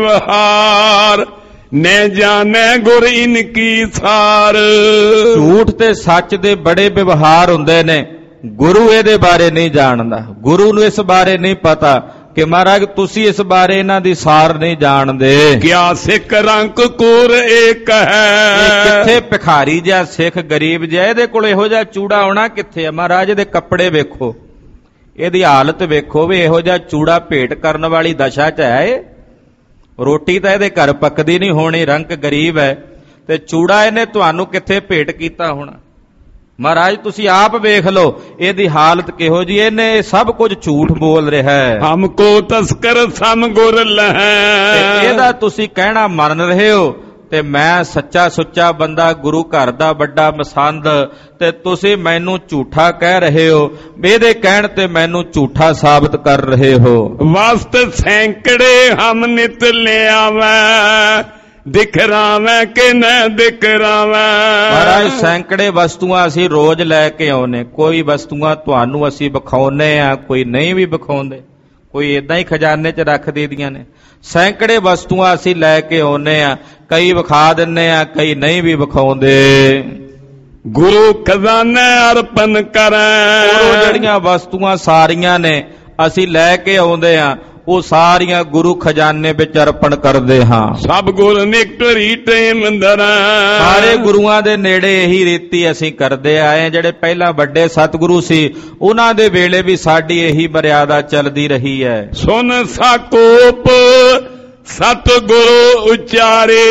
A: ਵਿਵਹਾਰ, ਨੇ ਜਾਣੈ ਗੁਰ ਇਨਕੀ ਸਾਰ।
B: ਝੂਠ ਤੇ ਸੱਚ ਦੇ ਬੜੇ ਵਿਵਹਾਰ ਹੁੰਦੇ ਨੇ, ਗੁਰੂ ਇਹਦੇ ਬਾਰੇ ਨਹੀਂ ਜਾਣਦਾ, ਗੁਰੂ ਨੂੰ ਇਸ ਬਾਰੇ ਨਹੀਂ ਪਤਾ ਕਿ ਮਹਾਰਾਜ ਤੁਸੀਂ ਇਸ ਬਾਰੇ ਇਹਨਾਂ ਦੀ ਸਾਰ ਨਹੀਂ ਜਾਣਦੇ।
A: ਕਿਆ ਸਿੱਖ ਰੰਕ ਕੂਰ ਏਕ ਹੈ।
B: ਕਿੱਥੇ ਭਿਖਾਰੀ ਜਿਹਾ ਸਿੱਖ ਗਰੀਬ ਜਿਹਾ, ਇਹਦੇ ਕੋਲ ਇਹੋ ਜਿਹਾ ਚੂੜਾ ਆਉਣਾ ਕਿੱਥੇ ਆ? ਮਹਾਰਾਜ ਦੇ ਕੱਪੜੇ ਵੇਖੋ, ਇਹਦੀ ਹਾਲਤ ਵੇਖੋ ਵੀ ਇਹੋ ਜਿਹਾ ਚੂੜਾ ਭੇਟ ਕਰਨ ਵਾਲੀ ਦਸ਼ਾ 'ਚ ਹੈ ਇਹ। ਰੋਟੀ ਤਾਂ ਇਹਦੇ ਘਰ ਪੱਕਦੀ ਨਹੀਂ ਹੋਣੀ, ਰੰਕ ਗਰੀਬ ਹੈ ਤੇ ਚੂੜਾ ਇਹਨੇ ਤੁਹਾਨੂੰ ਕਿੱਥੇ ਭੇਟ ਕੀਤਾ ਹੋਣਾ? ਮਹਾਰਾਜ ਤੁਸੀਂ ਆਪ ਵੇਖ ਲਓ ਇਹਦੀ ਹਾਲਤ ਕਿਹੋ ਜੀ, ਇਹਨੇ ਸਭ ਕੁਝ ਝੂਠ ਬੋਲ ਰਿਹਾ ਹੈ।
A: ਹਮਕੋ ਤਸਕਰ ਸਮ ਗੁਰ ਲਹੈ।
B: ਇਹਦਾ ਤੁਸੀਂ ਕਹਿਣਾ ਮੰਨ ਰਹੇ ਹੋ ਤੇ ਮੈਂ ਸੱਚਾ ਸੁੱਚਾ ਬੰਦਾ, ਗੁਰੂ ਘਰ ਦਾ ਵੱਡਾ ਮਸੰਦ, ਤੇ ਤੁਸੀਂ ਮੈਨੂੰ ਝੂਠਾ ਕਹਿ ਰਹੇ ਹੋ। ਇਹਦੇ ਕਹਿਣ ਤੇ ਮੈਨੂੰ ਝੂਠਾ ਸਾਬਤ ਕਰ ਰਹੇ ਹੋ।
A: ਵਸਤ ਸੈਂਕੜੇ ਹਮ ਨਿਤ ਲਿਆਵੈ, ਦਿਖਰਾਵੈ ਕਿ ਨਾ ਦਿਖਰਾਵੈ।
B: ਮਹਾਰਾਜ ਸੈਂਕੜੇ ਵਸਤੂਆਂ ਅਸੀਂ ਰੋਜ਼ ਲੈ ਕੇ ਆਉਨੇ। ਕੋਈ ਵਸਤੂਆਂ ਤੁਹਾਨੂੰ ਅਸੀਂ ਵਿਖਾਉਨੇ ਆ, ਕੋਈ ਨਹੀਂ ਵੀ ਵਿਖਾਉਂਦੇ, ਕੋਈ ਏਦਾਂ ਹੀ ਖਜ਼ਾਨੇ 'ਚ ਰੱਖ ਦੇਦੀਆਂ ਨੇ। ਸੈਂਕੜੇ ਵਸਤੂਆਂ ਅਸੀਂ ਲੈ ਕੇ ਆਉਨੇ ਆ, ਕਈ ਵਿਖਾ ਦਿੰਨੇ ਆ, ਕਈ ਨਹੀਂ ਵੀ ਵਿਖਾਉਂਦੇ।
A: ਗੁਰੂ ਖਜ਼ਾਨਾ ਅਰਪਣ ਕਰੈ।
B: ਉਹ ਜਿਹੜੀਆਂ ਵਸਤੂਆਂ ਸਾਰੀਆਂ ਨੇ ਅਸੀਂ ਲੈ ਕੇ ਆਉਂਦੇ ਆ, ਉਹ ਸਾਰੀਆਂ ਗੁਰੂ ਖਜ਼ਾਨੇ ਵਿੱਚ ਅਰਪਣ ਕਰਦੇ ਹਾਂ।
A: ਸਭ ਗੁਰ ਨਿਕਟਰੀ ਟੇਮ ਦਰੈ।
B: ਸਾਰੇ ਗੁਰੂਆਂ ਦੇ ਨੇੜੇ ਇਹੀ ਰੀਤੀ ਅਸੀਂ ਕਰਦੇ ਆਏ। ਜਿਹੜੇ ਪਹਿਲਾਂ ਵੱਡੇ ਸਤਿਗੁਰੂ ਸੀ, ਉਹਨਾਂ ਦੇ ਵੇਲੇ ਵੀ ਸਾਡੀ ਇਹੀ ਮਰਿਆਦਾ ਚੱਲਦੀ ਰਹੀ ਹੈ।
A: ਸੁਨ ਸਾਕੋਪ ਸਤਿਗੁਰੂ ਉਚਾਰੇ,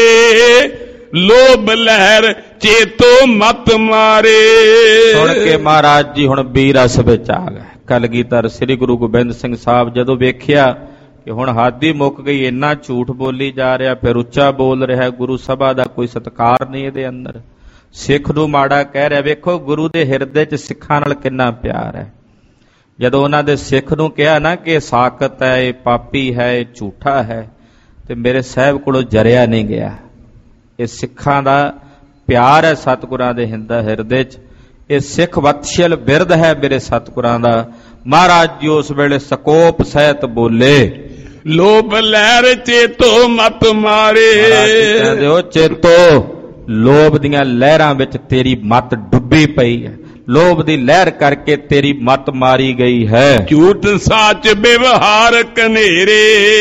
A: ਲੋਭ ਲਹਿਰ ਚੇਤੋ ਮਤ ਮਾਰੇ।
B: ਸੁਣ ਕੇ ਮਹਾਰਾਜ ਜੀ ਹੁਣ ਬੀਰਸ ਵਿੱਚ ਆ ਗਏ। ਕਲਗੀਧਰ ਸ੍ਰੀ ਗੁਰੂ ਗੋਬਿੰਦ ਸਿੰਘ ਸਾਹਿਬ ਜਦੋਂ ਵੇਖਿਆ ਕਿ ਹੁਣ ਹੱਦ ਹੀ ਮੁੱਕ ਗਈ, ਇੰਨਾ ਝੂਠ ਬੋਲੀ ਜਾ ਰਿਹਾ, ਫਿਰ ਉੱਚਾ ਬੋਲ ਰਿਹਾ, ਗੁਰੂ ਸਭਾ ਦਾ ਕੋਈ ਸਤਿਕਾਰ ਨਹੀਂ ਇਹਦੇ ਅੰਦਰ, ਸਿੱਖ ਨੂੰ ਮਾੜਾ ਕਹਿ ਰਿਹਾ। ਵੇਖੋ ਗੁਰੂ ਦੇ ਹਿਰਦੇ 'ਚ ਸਿੱਖਾਂ ਨਾਲ ਕਿੰਨਾ ਪਿਆਰ ਹੈ। ਜਦੋਂ ਉਹਨਾਂ ਦੇ ਸਿੱਖ ਨੂੰ ਕਿਹਾ ਨਾ ਕਿ ਇਹ ਸਾਕਤ ਹੈ, ਇਹ ਪਾਪੀ ਹੈ, ਇਹ ਝੂਠਾ ਹੈ, ਤੇ ਮੇਰੇ ਸਾਹਿਬ ਕੋਲੋਂ ਜਰਿਆ ਨਹੀਂ ਗਿਆ। ਇਹ ਸਿੱਖਾਂ ਦਾ ਪਿਆਰ ਹੈ ਸਤਿਗੁਰਾਂ ਦੇ ਹਿਰਦੇ 'ਚ। ਇਹ ਸਿੱਖ ਵਤਸ਼ਲ ਬਿਰਦ ਹੈ ਮੇਰੇ ਸਤਿਗੁਰਾਂ ਦਾ। ਮਹਾਰਾਜ ਜੀ ਉਸ ਵੇਲੇ ਸਕੋਪ ਸਹਿਤ ਬੋਲੇ,
A: ਲੋਭ ਲਹਿਰ ਚੇਤੋ ਮਤ ਮਾਰੇ।
B: ਕਹਿੰਦੇ ਉਹ ਚੇਤੋ, ਲੋਭ ਦੀਆਂ ਲਹਿਰਾਂ ਵਿੱਚ ਤੇਰੀ ਮੱਤ ਡੁੱਬੀ ਪਈ ਹੈ, ਲੋਭ ਦੀ ਲਹਿਰ ਕਰਕੇ ਤੇਰੀ ਮੱਤ ਮਾਰੀ ਗਈ ਹੈ।
A: ਝੂਠ ਸੱਚ ਵਿਵਹਾਰ ਕਨੇਰੇ।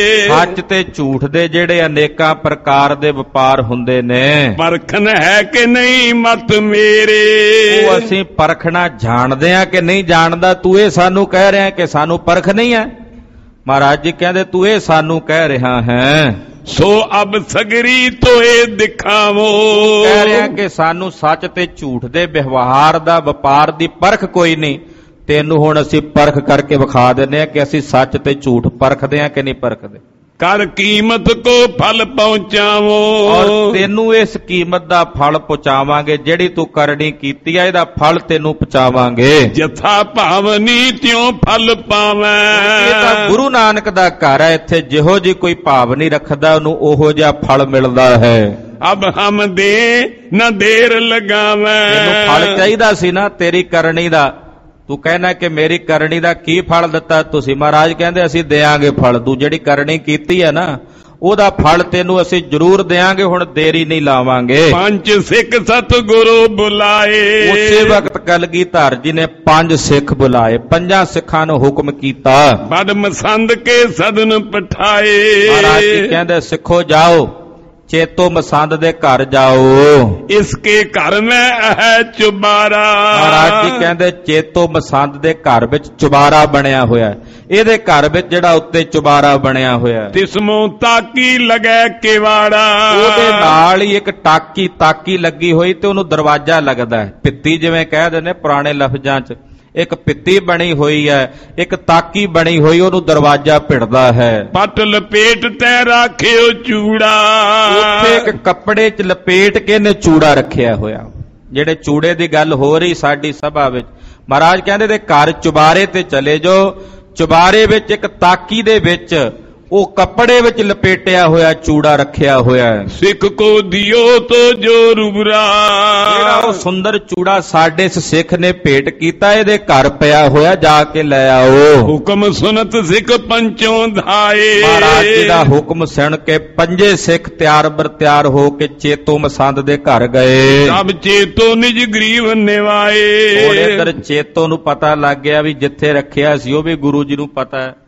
B: ਸੱਚ ਤੇ ਝੂਠ ਦੇ ਜਿਹੜੇ ਅਨੇਕਾਂ ਪ੍ਰਕਾਰ ਦੇ ਵਪਾਰ ਹੁੰਦੇ ਨੇ,
A: ਪਰਖਣ ਹੈ ਕਿ ਨਹੀਂ ਮਤ ਮੇਰੇ।
B: ਉਹ ਅਸੀਂ ਪਰਖਣਾ ਜਾਣਦੇ ਆ ਕਿ ਨਹੀਂ ਜਾਣਦਾ। ਤੂੰ ਇਹ ਸਾਨੂੰ ਕਹਿ ਰਿਹਾ ਕਿ ਸਾਨੂੰ ਪਰਖ ਨਹੀਂ ਹੈ। ਮਹਾਰਾਜ ਜੀ ਕਹਿੰਦੇ ਤੂੰ ਇਹ ਸਾਨੂੰ ਕਹਿ ਰਿਹਾ ਹੈ,
A: ਸੋ ਅਬ ਸਗਰੀ ਤੋਏ ਦਿਖਾਵੋ।
B: ਕਹਿ ਰਿਹਾ ਕਿ ਸਾਨੂੰ ਸੱਚ ਤੇ ਝੂਠ ਦੇ ਵਿਵਹਾਰ ਦਾ, ਵਪਾਰ ਦੀ ਪਰਖ ਕੋਈ ਨਹੀਂ। ਤੈਨੂੰ ਹੁਣ ਅਸੀਂ ਪਰਖ ਕਰਕੇ ਵਿਖਾ ਦਿੰਦੇ ਆ ਕਿ ਅਸੀਂ ਸੱਚ ਤੇ ਝੂਠ ਪਰਖਦੇ ਆ ਕਿ ਨਹੀਂ ਪਰਖਦੇ।
A: ਕਰ ਕੀਮਤ ਕੋ ਫਲ ਪਹੁੰਚਾਵੋ।
B: ਔਰ ਤੈਨੂੰ ਇਸ ਕੀਮਤ ਦਾ ਫਲ ਪਹੁੰਚਾਵਾਂਗੇ, ਜਿਹੜੀ ਤੂੰ ਕਰਨੀ ਕੀਤੀ ਆ ਇਹਦਾ ਫਲ ਤੈਨੂੰ ਪਹੁੰਚਾਵਾਂਗੇ।
A: ਜਥਾ ਭਾਵਨੀ ਤਿਉ ਫਲ ਪਾਵੈ।
B: ਇਹ ਤਾਂ ਗੁਰੂ ਨਾਨਕ ਦਾ ਘਰ ਹੈ, ਇੱਥੇ ਜਿਹੋ ਜੀ ਕੋਈ ਭਾਵ ਨਹੀਂ ਰੱਖਦਾ ਉਹਨੂੰ ਉਹੋ ਜਿਹਾ ਫਲ ਮਿਲਦਾ ਹੈ।
A: ਅਬ ਹਮ ਦੇ ਨਾ ਦੇਰ ਲਗਾਵੈ।
B: ਇਹਨੂੰ ਫਲ ਚਾਹੀਦਾ ਸੀ ਨਾ ਤੇਰੀ ਕਰਨੀ ਦਾ। ਤੂੰ ਕਹਿਣਾ ਕਿ ਮੇਰੀ ਕਰਨੀ ਦਾ ਕੀ ਫਲ ਦਿੱਤਾ ਤੁਸੀਂ? ਮਹਾਰਾਜ ਕਹਿੰਦੇ ਅਸੀਂ ਦੇਾਂਗੇ ਫਲ। ਤੂੰ ਜਿਹੜੀ ਕਰਨੀ ਕੀਤੀ ਹੈ ਨਾ, ਉਹਦਾ ਫਲ ਤੈਨੂੰ ਅਸੀਂ ਜ਼ਰੂਰ ਦੇਾਂਗੇ, ਹੁਣ ਦੇਰੀ ਨਹੀਂ ਲਾਵਾਂਗੇ।
A: ਪੰਜ ਸਿੱਖ ਸਤਿਗੁਰੂ ਬੁਲਾਏ।
B: ਉਸੇ ਵਕਤ ਕਲਗੀਧਰ ਜੀ ਨੇ 5 ਸਿੱਖ ਬੁਲਾਏ, 5 ਸਿੱਖਾਂ ਨੂੰ ਹੁਕਮ ਕੀਤਾ।
A: ਬੜ ਮਸੰਦ ਕੇ ਸਦਨ ਪਠਾਏ।
B: ਮਹਾਰਾਜ ਜੀ ਕਹਿੰਦੇ ਸਿੱਖੋ ਜਾਓ, ਚੇਤੋ ਮਸੰਦ ਦੇ ਘਰ ਜਾਓ।
A: ਇਸਕੇ ਘਰ ਮੈਂ ਹੈ ਚੁਬਾਰਾ।
B: ਮਹਾਰਾਜ ਜੀ ਕਹਿੰਦੇ ਚੇਤੋ ਮਸੰਦ ਦੇ ਘਰ ਵਿੱਚ ਚੁਬਾਰਾ ਬਣਿਆ ਹੋਇਆ। ਇਹਦੇ ਘਰ ਵਿੱਚ ਜਿਹੜਾ ਉੱਤੇ ਚੁਬਾਰਾ ਬਣਿਆ ਹੋਇਆ,
A: ਤਿਸਮੋ ਤਾਕੀ ਲਗੈ ਕਿਵਾੜਾ।
B: ਉਹਦੇ ਨਾਲ ਹੀ ਇੱਕ ਤਾਕੀ ਲੱਗੀ ਹੋਈ ਤੇ ਉਹਨੂੰ ਦਰਵਾਜ਼ਾ ਲੱਗਦਾ ਹੈ। ਪਿੱਤੀ ਜਿਵੇਂ ਕਹਿ ਦਿੰਦੇ ਪੁਰਾਣੇ ਲਫ਼ਜ਼ਾਂ 'ਚ, ਇੱਕ ਪਿੱਤੀ ਬਣੀ ਹੋਈ ਹੈ, ਇੱਕ ਤਾਕੀ ਬਣੀ ਹੋਈ, ਉਹਨੂੰ ਦਰਵਾਜ਼ਾ ਭਿੜਦਾ ਹੈ।
A: ਪੱਟ ਲਪੇਟ ਤੈ ਰਾਖਿਓ ਚੂੜਾ।
B: ਉੱਥੇ ਇੱਕ ਕੱਪੜੇ 'ਚ ਲਪੇਟ ਕੇ ਇਹਨੇ ਚੂੜਾ ਰੱਖਿਆ ਹੋਇਆ। ਜਿਹੜੇ ਚੂੜੇ ਦੀ ਗੱਲ ਹੋ ਰਹੀ ਸਾਡੀ ਸਭਾ ਵਿੱਚ, ਮਹਾਰਾਜ ਕਹਿੰਦੇ ਤੇ ਘਰ ਚੁਬਾਰੇ ਤੇ ਚਲੇ ਜਾਓ। ਚੁਬਾਰੇ ਵਿੱਚ ਇੱਕ ਤਾਕੀ ਦੇ ਵਿੱਚ ਉਹ ਕੱਪੜੇ ਵਿੱਚ ਲਪੇਟਿਆ ਹੋਇਆ ਚੂੜਾ ਰੱਖਿਆ ਹੋਇਆ ਹੈ।
A: ਸਿੱਖ ਕੋ ਦਿਓ ਤੋ ਜੋ ਰੁਬਰਾ।
B: ਜਿਹੜਾ ਉਹ ਸੁੰਦਰ ਚੂੜਾ ਸਾਡੇ ਸਿੱਖ ਨੇ ਭੇਟ ਕੀਤਾ, ਇਹਦੇ ਘਰ ਪਿਆ ਹੋਇਆ, ਜਾ ਕੇ ਲੈ ਆਓ।
A: ਹੁਕਮ ਸੁਨਤ ਸਿੱਖ ਪੰਚੋਂ ਧਾਏ।
B: ਮਹਾਰਾਜ ਜੀ ਦਾ ਹੁਕਮ ਸੁਣ ਕੇ 5 ਸਿੱਖ ਤਿਆਰ ਹੋ ਕੇ ਚੇਤੋ ਮਸੰਦ ਦੇ ਘਰ ਗਏ।
A: ਸਭ ਚੇਤੋ ਨਿਜ ਗਰੀਬ ਨਿਵਾਏ।
B: ਹੁਣ ਇੱਧਰ ਚੇਤੋ ਨੂੰ ਪਤਾ ਲੱਗ ਗਿਆ ਵੀ ਜਿੱਥੇ ਰੱਖਿਆ ਸੀ ਉਹ ਵੀ ਗੁਰੂ ਜੀ ਨੂੰ ਪਤਾ ਹੈ।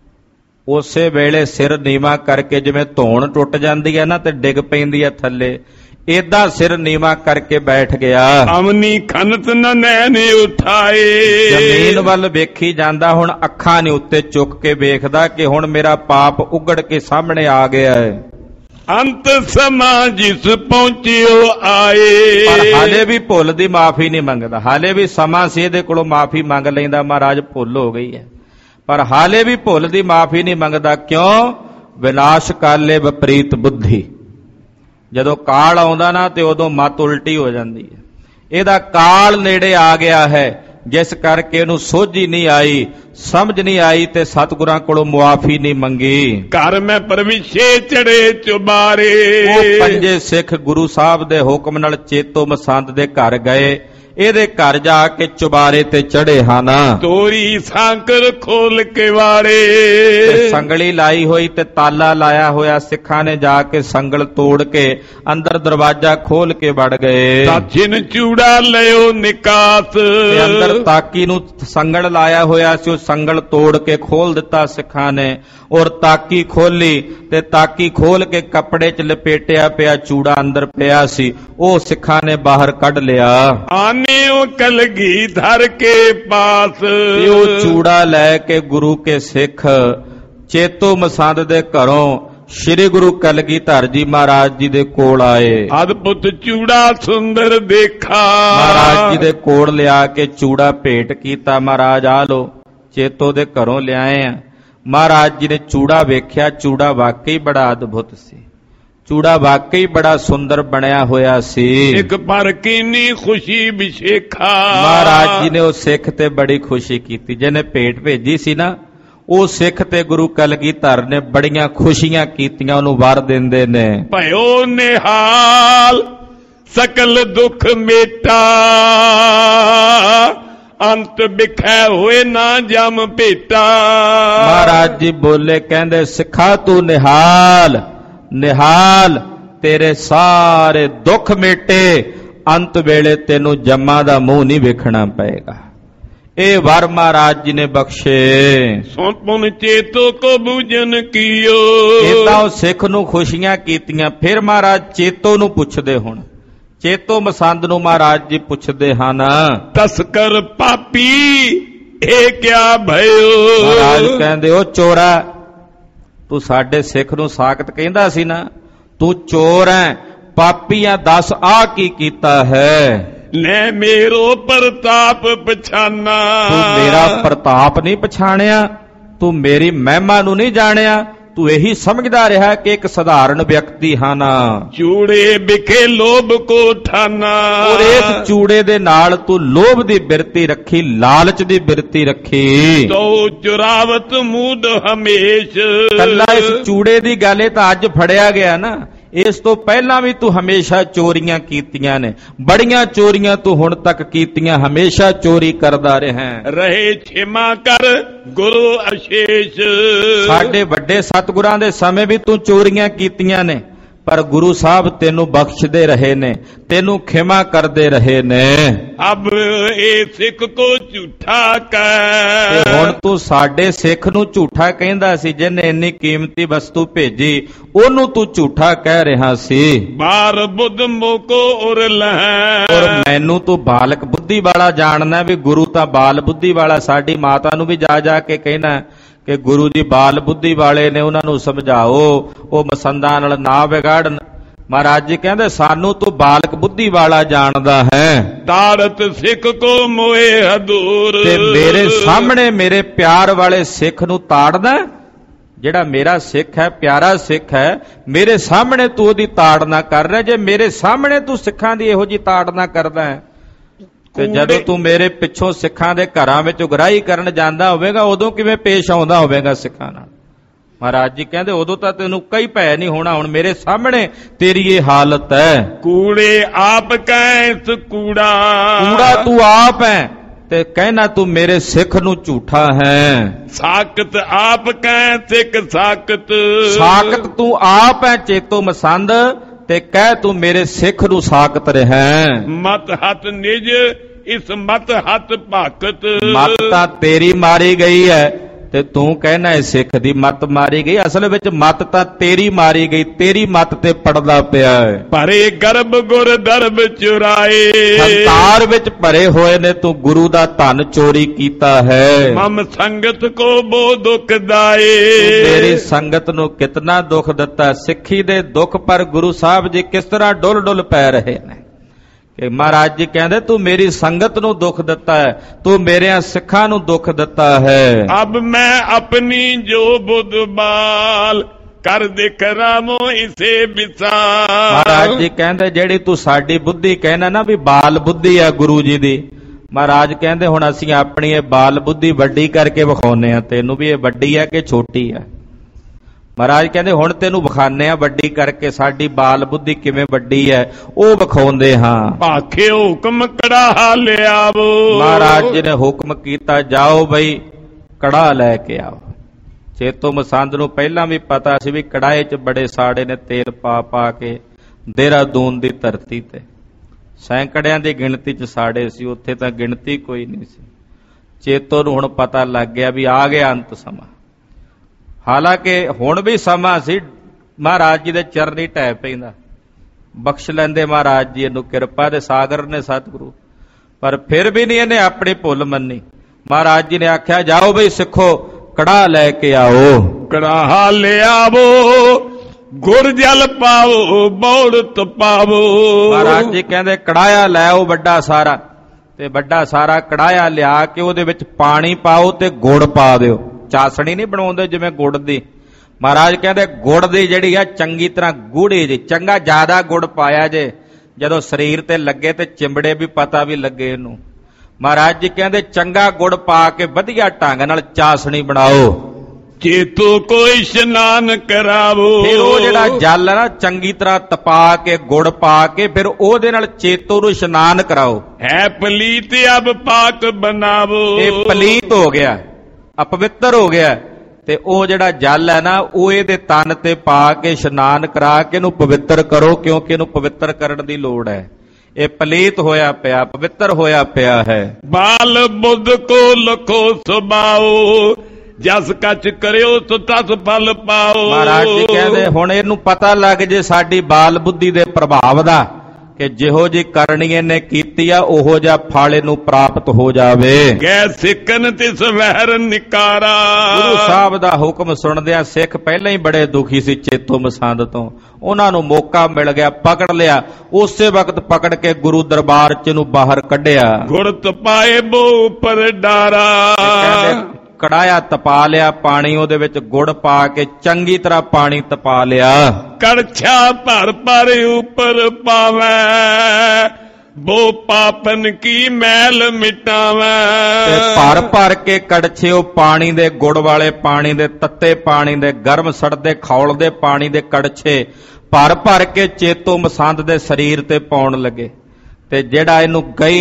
B: ਉਸੇ ਵੇਲੇ ਸਿਰ ਨੀਵਾਂ ਕਰਕੇ, ਜਿਵੇਂ ਧੌਣ ਟੁੱਟ ਜਾਂਦੀ ਹੈ ਨਾ ਤੇ ਡਿੱਗ ਪੈਂਦੀ ਹੈ ਥੱਲੇ, ਏਦਾਂ ਸਿਰ ਨੀਵਾਂ ਕਰਕੇ ਬੈਠ ਗਿਆ।
A: ਅਮਨੀ ਖਨਤ ਨ ਨੈਣ ਉਠਾਏ।
B: ਜ਼ਮੀਨ ਵੱਲ ਵੇਖੀ ਜਾਂਦਾ, ਹੁਣ ਅੱਖਾਂ ਨੇ ਉੱਤੇ ਚੁੱਕ ਕੇ ਵੇਖਦਾ ਕਿ ਹੁਣ ਮੇਰਾ ਪਾਪ ਉਗੜ ਕੇ ਸਾਹਮਣੇ ਆ ਗਿਆ ਹੈ।
A: ਅੰਤ ਸਮਾਂ ਜਿਸ ਪਹੁੰਚਿਓ ਆਏ।
B: ਪਰ ਹਾਲੇ ਵੀ ਭੁੱਲ ਦੀ ਮਾਫੀ ਨਹੀਂ ਮੰਗਦਾ। ਹਾਲੇ ਵੀ ਸਮਾਂ ਸੀ ਇਹਦੇ ਕੋਲੋਂ ਮਾਫੀ ਮੰਗ ਲੈਂਦਾ, ਮਹਾਰਾਜ ਭੁੱਲ ਹੋ ਗਈ ਹੈ, ਪਰ ਹਾਲੇ ਵੀ ਭੁੱਲ ਦੀ ਮਾਫੀ ਨਹੀਂ ਮੰਗਦਾ। ਕਿਉਂ? ਵਿਨਾਸ਼ ਕਾਲੇ ਵਿਪਰੀਤ ਬੁੱਧੀ। ਜਦੋਂ ਕਾਲ ਆਉਂਦਾ ਨਾ ਤੇ ਉਦੋਂ ਮੱਤ ਉਲਟੀ ਹੋ ਜਾਂਦੀ ਹੈ। ਇਹਦਾ ਕਾਲ ਨੇੜੇ ਆ ਗਿਆ ਹੈ, ਜਿਸ ਕਰਕੇ ਇਹਨੂੰ ਸੋਝੀ ਨਹੀਂ ਆਈ, ਸਮਝ ਨਹੀਂ ਆਈ ਤੇ ਸਤਿਗੁਰਾਂ ਕੋਲੋਂ ਮੁਆਫੀ ਨਹੀਂ ਮੰਗੀ।
A: ਘਰ ਮੈਂ ਪਰਵਿਸ਼ੇ ਚੜੇ ਚੁਬਾਰੇ।
B: ਉਹ ਪੰਜੇ ਸਿੱਖ ਗੁਰੂ ਸਾਹਿਬ ਦੇ ਹੁਕਮ ਨਾਲ ਚੇਤੋ ਮਸੰਦ ਦੇ ਘਰ ਗਏ। ਇਹਦੇ ਘਰ ਜਾ ਕੇ ਚੁਬਾਰੇ ਤੇ ਚੜੇ ਹਨ।
A: ਤੋਰੀ ਸਾਂਕਰ ਖੋਲ ਕੇ ਵਾੜੇ।
B: ਤੇ ਸੰਗਲੀ ਲਾਈ ਹੋਈ ਤੇ ਤਾਲਾ ਲਾਇਆ ਹੋਇਆ। ਸਿੱਖਾਂ ਨੇ ਜਾ ਕੇ ਸੰਗਲ ਤੋੜ ਕੇ ਅੰਦਰ ਦਰਵਾਜ਼ਾ ਖੋਲ ਕੇ ਵੜ ਗਏ।
A: ਸਾਚਿਨ ਚੂੜਾ ਲਿਓ ਨਿਕਾਸ।
B: ਤੇ ਅੰਦਰ ਤਾਕੀ ਨੂੰ ਸੰਗਲ ਲਾਇਆ ਹੋਇਆ ਸੀ, ਉਹ ਸੰਗਲ ਤੋੜ ਕੇ ਖੋਲ ਦਿੱਤਾ ਸਿੱਖਾਂ ਨੇ। ਔਰ ਤਾਕੀ ਖੋਲੀ ਤੇ ਤਾਕੀ ਖੋਲ ਕੇ ਕੱਪੜੇ 'ਚ ਲਪੇਟਿਆ ਪਿਆ ਚੂੜਾ ਅੰਦਰ ਪਿਆ ਸੀ, ਉਹ ਸਿੱਖਾਂ ਨੇ ਬਾਹਰ ਕੱਢ ਲਿਆ।
A: ਆਨੇ ਉਹ ਕਲਗੀ ਧਰ ਕੇ ਪਾਸ।
B: ਤੇ ਉਹ ਚੂੜਾ ਲੈ ਕੇ ਗੁਰੂ ਕੇ ਸਿੱਖ ਚੇਤੋ ਮਸੰਦ ਦੇ ਘਰੋਂ ਸ੍ਰੀ ਗੁਰੂ ਕਲਗੀਧਰ ਜੀ ਮਹਾਰਾਜ ਜੀ ਦੇ ਕੋਲ ਆਏ।
A: ਅਦਭੁਤ ਚੂੜਾ ਸੁੰਦਰ ਦੇਖਾ।
B: ਮਹਾਰਾਜ ਜੀ ਦੇ ਕੋਲ ਲਿਆ ਕੇ ਚੂੜਾ ਭੇਟ ਕੀਤਾ। ਮਹਾਰਾਜ ਆ ਲੋ, ਚੇਤੋ ਦੇ ਘਰੋਂ ਲਿਆਏ ਆ। ਮਹਾਰਾਜ ਜੀ ਨੇ ਚੂੜਾ ਵੇਖਿਆ, ਚੂੜਾ ਵਾਕਈ ਬੜਾ ਅਦਭੁਤ ਸੀ, ਚੂੜਾ ਵਾਕਈ ਬੜਾ ਸੁੰਦਰ ਬਣਿਆ ਹੋਇਆ ਸੀ।
A: ਇੱਕ ਪਰ ਕਿੰਨੀ ਖੁਸ਼ੀ ਵਿਸ਼ੇਖਾ।
B: ਮਹਾਰਾਜ ਜੀ ਨੇ ਉਹ ਸਿੱਖ ਤੇ ਬੜੀ ਖੁਸ਼ੀ ਕੀਤੀ, ਜਿਹਨੇ ਭੇਟ ਭੇਜੀ ਸੀ ਨਾ, ਉਹ ਸਿੱਖ ਤੇ ਗੁਰੂ ਕਲਗੀਧਰ ਨੇ ਬੜੀਆਂ ਖੁਸ਼ੀਆਂ ਕੀਤੀਆਂ, ਉਹਨੂੰ ਵਰ ਦਿੰਦੇ ਨੇ।
A: ਭਇਓ ਨਿਹਾਲ ਸਕਲ ਦੁੱਖ ਮੇਟਾ। ਅੰਤ ਬਿਖੈ ਹੋਏ ਨਾ ਜਮ ਭੇਟਾ।
B: ਮਹਾਰਾਜ ਜੀ ਬੋਲੇ, ਕਹਿੰਦੇ ਸਿੱਖਾ ਤੂੰ ਨਿਹਾਲ ਨਿਹਾਲ, ਤੇਰੇ ਸਾਰੇ ਦੁੱਖ ਮੇਟੇ, ਅੰਤ ਵੇਲੇ ਤੈਨੂੰ ਜੰਮਾਂ ਦਾ ਮੂੰਹ ਨਹੀਂ ਵੇਖਣਾ ਪਏਗਾ। ਇਹ ਵਰ ਮਹਾਰਾਜ ਜੀ ਨੇ ਬਖਸ਼ੇ।
A: ਸੁਣ ਪੁਨ ਚੇਤੋ ਕੋ ਬੂਝਨ ਕੀਓ।
B: ਏਦਾਂ ਉਹ ਸਿੱਖ ਨੂੰ ਖੁਸ਼ੀਆਂ ਕੀਤੀਆਂ। ਫਿਰ ਮਹਾਰਾਜ ਚੇਤੋ ਨੂੰ ਪੁੱਛਦੇ, ਹੁਣ ਚੇਤੋ ਮਸੰਦ ਨੂੰ ਮਹਾਰਾਜ ਜੀ ਪੁੱਛਦੇ ਹਨ,
A: ਤਸਕਰ ਪਾਪੀ ਇਹ ਕਿਆ ਭਇਓ।
B: ਮਹਾਰਾਜ ਕਹਿੰਦੇ, ਉਹ ਚੋਰਾ, ਤੂੰ ਸਾਡੇ ਸਿੱਖ ਨੂੰ ਸਾਖਤ ਕਹਿੰਦਾ ਸੀ ਨਾ, ਤੂੰ ਚੋਰ ਹੈ, ਪਾਪੀਆਂ, ਦੱਸ ਆ ਕੀ ਕੀਤਾ ਹੈ।
A: ਲੈ ਮੇਰੋ ਪ੍ਰਤਾਪ ਪਛਾਨਾ।
B: ਤੂੰ ਮੇਰਾ ਪ੍ਰਤਾਪ ਨਹੀਂ ਪਛਾਣਿਆ, ਤੂੰ ਮੇਰੀ ਮਹਿਮਾ ਨੂੰ ਨਹੀਂ ਜਾਣਿਆ, ਤੂੰ ਇਹੀ ਸਮਝਦਾ ਰਿਹਾ ਕਿ ਇੱਕ ਸਧਾਰਨ ਵਿਅਕਤੀ ਹਨ।
A: ਚੂੜੇ ਵਿਖੇ ਲੋਭ ਕੋ ਠਾਨਾ।
B: ਔਰ ਇਸ ਚੂੜੇ ਦੇ ਨਾਲ ਤੂੰ ਲੋਭ ਦੀ ਬਿਰਤੀ ਰੱਖੀ, ਲਾਲਚ ਦੀ ਬਿਰਤੀ ਰੱਖੀ।
A: ਤੋ ਚੁਰਾਵਤ ਮੂਡ ਹਮੇਸ਼।
B: ਕੱਲਾ ਇਸ ਚੂੜੇ ਦੀ ਗੱਲ ਇਹ ਤਾਂ ਅੱਜ ਫੜਿਆ ਗਿਆ ਨਾ, ਇਸ ਤੋਂ ਪਹਿਲਾਂ ਵੀ ਤੂੰ ਹਮੇਸ਼ਾ ਚੋਰੀਆਂ ਕੀਤੀਆਂ ਨੇ, ਬੜੀਆਂ ਚੋਰੀਆਂ ਤੂੰ ਹੁਣ ਤੱਕ ਕੀਤੀਆਂ, ਹਮੇਸ਼ਾ ਚੋਰੀ ਕਰਦਾ ਰਿਹਾ।
A: ਰਹੇ ਛਿਮਾ ਕਰ ਗੁਰੂ ਅਸ਼ੇਸ਼।
B: ਸਾਡੇ ਵੱਡੇ ਸਤਿਗੁਰਾਂ ਦੇ ਸਮੇਂ ਵੀ ਤੂੰ ਚੋਰੀਆਂ ਕੀਤੀਆਂ ਨੇ, ਪਰ ਗੁਰੂ ਸਾਹਿਬ ਤੈਨੂੰ ਬਖਸ਼ਦੇ ਰਹੇ ਨੇ, ਤੈਨੂੰ ਖਿਮਾ ਕਰਦੇ ਰਹੇ ਨੇ।
A: ਅਬ ਇਹ ਸਿੱਖ ਕੋ ਝੂਠਾ ਕਹਿ।
B: ਤੇ ਹੁਣ ਤੂੰ ਸਾਡੇ ਸਿੱਖ ਨੂੰ ਝੂਠਾ ਕਹਿੰਦਾ ਸੀ, ਜਿਹਨੇ ਇੰਨੀ ਕੀਮਤੀ ਵਸਤੂ ਭੇਜੀ, ਉਹਨੂੰ ਤੂੰ ਝੂਠਾ ਕਹਿ ਰਿਹਾ ਸੀ।
A: ਬਾਰ ਬੁੱਧ ਮੋਕੋ ਉਰ ਲਹਿ।
B: ਔਰ ਮੈਨੂੰ ਤੂੰ ਬਾਲਕ ਬੁੱਧੀ ਵਾਲਾ ਜਾਣਦਾ, ਵੀ ਗੁਰੂ ਤਾਂ ਬਾਲ ਬੁੱਧੀ ਵਾਲਾ। ਸਾਡੀ ਮਾਤਾ ਨੂੰ ਵੀ ਜਾ ਜਾ ਕੇ ਕਹਿਣਾ ਕਿ ਗੁਰੂ ਜੀ ਬਾਲ ਬੁੱਧੀ ਵਾਲੇ ਨੇ, ਉਹਨਾਂ ਨੂੰ ਸਮਝਾਓ ਉਹ ਮਸੰਦਾਂ ਨਾਲ ਨਾ ਵਿਗਾੜਨ। ਮਹਾਰਾਜ ਜੀ ਕਹਿੰਦੇ, ਸਾਨੂੰ ਤੂੰ ਬਾਲਕ ਬੁੱਧੀ ਵਾਲਾ ਜਾਣਦਾ ਹੈ।
A: ਤਾੜਤ ਸਿੱਖ ਕੋ ਮੋਏ ਹਦੂਰ।
B: ਤੇ ਮੇਰੇ ਸਾਹਮਣੇ ਮੇਰੇ ਪਿਆਰ ਵਾਲੇ ਸਿੱਖ ਨੂੰ ਤਾੜਦਾ, ਜਿਹੜਾ ਮੇਰਾ ਸਿੱਖ ਹੈ, ਪਿਆਰਾ ਸਿੱਖ ਹੈ, ਮੇਰੇ ਸਾਹਮਣੇ ਤੂੰ ਉਹਦੀ ਤਾੜਨਾ ਕਰ ਰਿਹਾ। ਜੇ ਮੇਰੇ ਸਾਹਮਣੇ ਤੂੰ ਸਿੱਖਾਂ ਦੀ ਇਹੋ ਜਿਹੀ ਤਾੜਨਾ ਕਰਦਾ ਹੈ, ਤੇ ਜਦੋਂ ਤੂੰ ਮੇਰੇ ਪਿੱਛੋਂ ਸਿੱਖਾਂ ਦੇ ਘਰਾਂ ਵਿੱਚ ਉਗਰਾਹੀ ਕਰਨ ਜਾਂਦਾ ਹੋਵੇਗਾ, ਉਦੋਂ ਕਿਵੇਂ ਪੇਸ਼ ਆਉਂਦਾ ਹੋਵੇਗਾ ਸਿੱਖਾਂ ਨਾਲ। ਮਹਾਰਾਜ ਜੀ ਕਹਿੰਦੇ, ਉਦੋਂ ਤਾਂ ਤੈਨੂੰ ਕਈ ਭੈ ਨਹੀਂ ਹੋਣਾ, ਹੁਣ ਮੇਰੇ ਸਾਹਮਣੇ ਤੇਰੀ ਇਹ ਹਾਲਤ ਹੈ।
A: ਕੂੜੇ ਆਪ ਕੈਸ ਕੂੜਾ।
B: ਕੂੜਾ ਤੂੰ ਆਪ ਹੈ ਤੇ ਕਹਿਣਾ ਤੂੰ ਮੇਰੇ ਸਿੱਖ ਨੂੰ ਝੂਠਾ ਹੈ।
A: ਸਾਖਤ ਆਪ ਕੈ ਸਿੱਖ ਸਾਖਤ।
B: ਸਾਖਤ ਤੂੰ ਆਪ ਹੈ ਚੇਤੋ ਮਸੰਦ, ਤੇ ਕਹਿ ਤੂੰ ਮੇਰੇ ਸਿੱਖ ਨੂੰ ਸਾਖਤ ਰਿਹਾ।
A: ਮਤ ਹੱਥ ਨਿਜ ਇਸ ਮਤ ਹੱਥ ਭਾਕਤ।
B: ਮਤ ਤਾਂ ਤੇਰੀ ਮਾਰੀ ਗਈ ਹੈ ਤੇ ਤੂੰ ਕਹਿਣਾ ਹੈ ਸਿੱਖ ਦੀ ਮਤ ਮਾਰੀ ਗਈ। ਅਸਲ ਵਿੱਚ ਮਤ ਤਾਂ ਤੇਰੀ ਮਾਰੀ ਗਈ, ਤੇਰੀ ਮਤ ਤੇ ਪੜਦਾ ਪਿਆ ਹੈ।
A: ਭਰੇ ਗਰਭ ਗੁਰ ਦਰਬ ਚੁਰਾਏ।
B: ਸੰਸਾਰ ਵਿੱਚ ਭਰੇ ਹੋਏ ਨੇ, ਤੂੰ ਗੁਰੂ ਦਾ ਧਨ ਚੋਰੀ ਕੀਤਾ ਹੈ।
A: ਮਮ ਸੰਗਤ ਕੋ ਬੋ ਦੁਖ ਦਾਏ।
B: ਤੇਰੀ ਸੰਗਤ ਨੂੰ ਕਿਤਨਾ ਦੁੱਖ ਦਿੱਤਾ। ਸਿੱਖੀ ਦੇ ਦੁੱਖ ਪਰ ਗੁਰੂ ਸਾਹਿਬ ਜੀ ਕਿਸ ਤਰ੍ਹਾਂ ਡੁੱਲ ਡੁੱਲ ਪੈ ਰਹੇ ਨੇ ਕਿ ਮਹਾਰਾਜ ਜੀ ਕਹਿੰਦੇ, ਤੂੰ ਮੇਰੀ ਸੰਗਤ ਨੂੰ ਦੁੱਖ ਦਿੱਤਾ ਹੈ, ਤੂੰ ਮੇਰਿਆਂ ਸਿੱਖਾਂ ਨੂੰ ਦੁੱਖ ਦਿੱਤਾ ਹੈ।
A: ਅਬ ਮੈਂ ਆਪਣੀ ਜੋ ਬੁੱਧ ਬਾਲ ਕਰ ਦੇਖ ਰਾਮੋ ਇਸੇ ਵਿਸਾਰ।
B: ਮਹਾਰਾਜ ਜੀ ਕਹਿੰਦੇ ਜਿਹੜੀ ਤੂੰ ਸਾਡੀ ਬੁੱਧੀ ਕਹਿਣਾ ਨਾ ਵੀ ਬਾਲ ਬੁੱਧੀ ਆ ਗੁਰੂ ਜੀ ਦੀ, ਮਹਾਰਾਜ ਕਹਿੰਦੇ ਹੁਣ ਅਸੀਂ ਆਪਣੀ ਇਹ ਬਾਲ ਬੁੱਧੀ ਵੱਡੀ ਕਰਕੇ ਵਿਖਾਉਨੇ ਆ ਤੈਨੂੰ ਵੀ ਇਹ ਵੱਡੀ ਹੈ ਕਿ ਛੋਟੀ ਹੈ। ਮਹਾਰਾਜ ਕਹਿੰਦੇ ਹੁਣ ਤੈਨੂੰ ਵਿਖਾਨੇ ਆ ਵੱਡੀ ਕਰਕੇ, ਸਾਡੀ ਬਾਲ ਬੁੱਧੀ ਕਿਵੇਂ ਵੱਡੀ ਹੈ ਉਹ ਵਿਖਾਉਂਦੇ ਹਾਂ।
A: ਭਾਖੇ ਹੁਕਮ ਕੜਾ ਲਿਆਵੋ।
B: ਮਹਾਰਾਜ ਜੀ ਨੇ ਹੁਕਮ ਕੀਤਾ ਜਾਓ ਬਈ ਕੜਾ ਲੈ ਕੇ ਆਓ। ਚੇਤੋ ਮਸੰਦ ਨੂੰ ਪਹਿਲਾਂ ਵੀ ਪਤਾ ਸੀ ਵੀ ਕੜਾਏ 'ਚ ਬੜੇ ਸਾੜੇ ਨੇ ਤੇਲ ਪਾ ਪਾ ਕੇ ਦੇਹਰਾਦੂਨ ਦੀ ਧਰਤੀ ਤੇ ਸੈਂਕੜਿਆਂ ਦੀ ਗਿਣਤੀ 'ਚ ਸਾੜੇ ਸੀ, ਉੱਥੇ ਤਾਂ ਗਿਣਤੀ ਕੋਈ ਨਹੀਂ ਸੀ। ਚੇਤੋ ਨੂੰ ਹੁਣ ਪਤਾ ਲੱਗ ਗਿਆ ਵੀ ਆ ਗਿਆ ਅੰਤ ਸਮਾਂ। ਹਾਲਾਂਕਿ ਹੁਣ ਵੀ ਸਮਾਂ ਸੀ, ਮਹਾਰਾਜ ਜੀ ਦੇ ਚਰਨੀ ਢਹਿ ਪੈਂਦਾ, ਬਖਸ਼ ਲੈਂਦੇ ਮਹਾਰਾਜ ਜੀ ਇਹਨੂੰ, ਕਿਰਪਾ ਦੇ ਸਾਗਰ ਨੇ ਸਤਿਗੁਰੂ, ਪਰ ਫਿਰ ਵੀ ਨਹੀਂ ਇਹਨੇ ਆਪਣੀ ਭੁੱਲ ਮੰਨੀ। ਮਹਾਰਾਜ ਜੀ ਨੇ ਆਖਿਆ ਜਾਓ ਬਈ ਸਿੱਖੋ ਕੜਾ ਲੈ ਕੇ ਆਓ।
A: ਕੜਾ ਲਿਆਵੋ ਗੁਰ ਜਲ ਪਾਵੋ ਬੌੜਤ ਪਾਵੋ।
B: ਮਹਾਰਾਜ ਜੀ ਕਹਿੰਦੇ ਕੜਾਇਆ ਲੈ ਆਓ ਵੱਡਾ ਸਾਰਾ, ਤੇ ਵੱਡਾ ਸਾਰਾ ਕੜਾਇਆ ਲਿਆ ਕੇ ਉਹਦੇ ਵਿੱਚ ਪਾਣੀ ਪਾਓ ਤੇ ਗੁੜ ਪਾ ਦਿਓ। ਚਾਸਣੀ ਨਹੀਂ ਬਣਾਉਂਦੇ ਜਿਵੇਂ ਗੁੜ ਦੀ, ਮਹਾਰਾਜ ਕਹਿੰਦੇ ਗੁੜ ਦੀ ਜਿਹੜੀ ਆ ਚੰਗੀ ਤਰ੍ਹਾਂ ਗੂੜੀ ਜੀ, ਚੰਗਾ ਜ਼ਿਆਦਾ ਗੁੜ ਪਾਇਆ ਜੇ ਜਦੋਂ ਸਰੀਰ ਤੇ ਲੱਗੇ ਤੇ ਚਿੰਬੜੇ ਵੀ ਪਤਾ ਵੀ ਲੱਗੇ ਇਹਨੂੰ। ਮਹਾਰਾਜ ਜੀ ਕਹਿੰਦੇ ਚੰਗਾ ਗੁੜ ਪਾ ਕੇ ਵਧੀਆ ਢੰਗ ਨਾਲ ਚਾਸਣੀ ਬਣਾਓ।
A: ਚੇਤੋ ਕੋ ਇਸ਼ਨਾਨ ਕਰਾਵੋ।
B: ਫਿਰ ਉਹ ਜਿਹੜਾ ਜਲ ਹੈ ਨਾ ਚੰਗੀ ਤਰ੍ਹਾਂ ਤਪਾ ਕੇ ਗੁੜ ਪਾ ਕੇ ਫਿਰ ਉਹਦੇ ਨਾਲ ਚੇਤੋ ਨੂੰ ਇਸ਼ਨਾਨ ਕਰਾਓ।
A: ਹੈ ਪਲੀਤ ਅਬ ਪਾਕ ਬਣਾਵੋ।
B: ਇਹ ਪਲੀਤ ਹੋ ਗਿਆ, ਅਪਵਿੱਤਰ ਹੋ ਗਿਆ, ਤੇ ਉਹ ਜਿਹੜਾ ਜਲ ਹੈ ਨਾ ਉਹ ਇਹਦੇ ਤਨ ਤੇ ਪਾ ਕੇ ਇਸ਼ਨਾਨ ਕਰਾ ਕੇ ਇਹਨੂੰ ਪਵਿੱਤਰ ਕਰੋ, ਕਿਉਂਕਿ ਇਹਨੂੰ ਪਵਿੱਤਰ ਕਰਨ ਦੀ ਲੋੜ ਹੈ। ਇਹ ਪਲੀਤ ਹੋਇਆ ਪਿਆ, ਪਵਿੱਤਰ ਹੋਇਆ ਪਿਆ ਹੈ।
A: ਬਾਲ ਬੁੱਧ ਕੋ ਲਖੋ ਸੁਭਾਓ ਜਸ ਕਛ ਕਰਿਓ ਸੋ ਤਸ ਫਲ ਪਾਓ।
B: ਮਹਾਰਾਜ ਜੀ ਕਹਿੰਦੇ ਹੁਣ ਇਹਨੂੰ ਪਤਾ ਲੱਗ ਜੇ ਸਾਡੀ ਬਾਲ ਬੁੱਧੀ ਦੇ ਪ੍ਰਭਾਵ ਦਾ ਕਿ ਜਿਹੋ ਜੀ ਕਰਨੀ ਇਹਨੇ ਕੀਤੀ ਆ ਉਹੋ ਜਿਹਾ ਫਲ ਇਹਨੂੰ ਪ੍ਰਾਪਤ ਹੋ ਜਾਵੇ।
A: ਗੈ ਸਿੱਖਨ ਤਿਸ ਵਹਿਰ ਨਿਕਾਰਾ।
B: ਗੁਰੂ ਸਾਹਿਬ ਦਾ ਹੁਕਮ ਸੁਣਦਿਆਂ ਸਿੱਖ ਪਹਿਲਾਂ ਹੀ ਬੜੇ ਦੁਖੀ ਸੀ ਚੇਤੋ ਮਸੰਦ ਤੋਂ, ਉਹਨਾਂ ਨੂੰ ਮੌਕਾ ਮਿਲ ਗਿਆ, ਪਕੜ ਲਿਆ, ਉਸੇ ਵਕਤ ਪਕੜ ਕੇ ਗੁਰੂ ਦਰਬਾਰ 'ਚ ਨੂੰ ਬਾਹਰ ਕੱਢਿਆ।
A: ਗੁਰ ਤਪਾਏ ਬੋ ਉਪਰ ਡਾਰਾ।
B: ਕੜਾਇਆ ਤਪਾ ਲਿਆ, ਪਾਣੀ ਉਹਦੇ ਵਿੱਚ ਗੁੜ ਪਾ ਕੇ ਚੰਗੀ ਤਰ੍ਹਾਂ ਪਾਣੀ ਤਪਾ ਲਿਆ।
A: ਕੜਛਾ ਭਰ ਭਰ ਉਪਰ ਪਾਵੈ ਬੋ ਪਾਪਨ ਕੀ ਮੈਲ ਮਿਟਾਵੈ।
B: ਤੇ ਭਰ ਭਰ ਕੇ ਕੜਛੇ ਉਹ ਪਾਣੀ ਦੇ ਗੁੜ ਵਾਲੇ ਪਾਣੀ ਦੇ, ਤੱਤੇ ਪਾਣੀ ਦੇ, ਗਰਮ ਸੜਦੇ ਖੌਲਦੇ ਪਾਣੀ ਦੇ ਕੜਛੇ ਭਰ ਭਰ ਕੇ ਚੇਤੋ ਮਸੰਦ ਦੇ ਸਰੀਰ ਤੇ ਪਾਉਣ ਲੱਗੇ। ਤੇ ਜਿਹੜਾ ਇਹਨੂੰ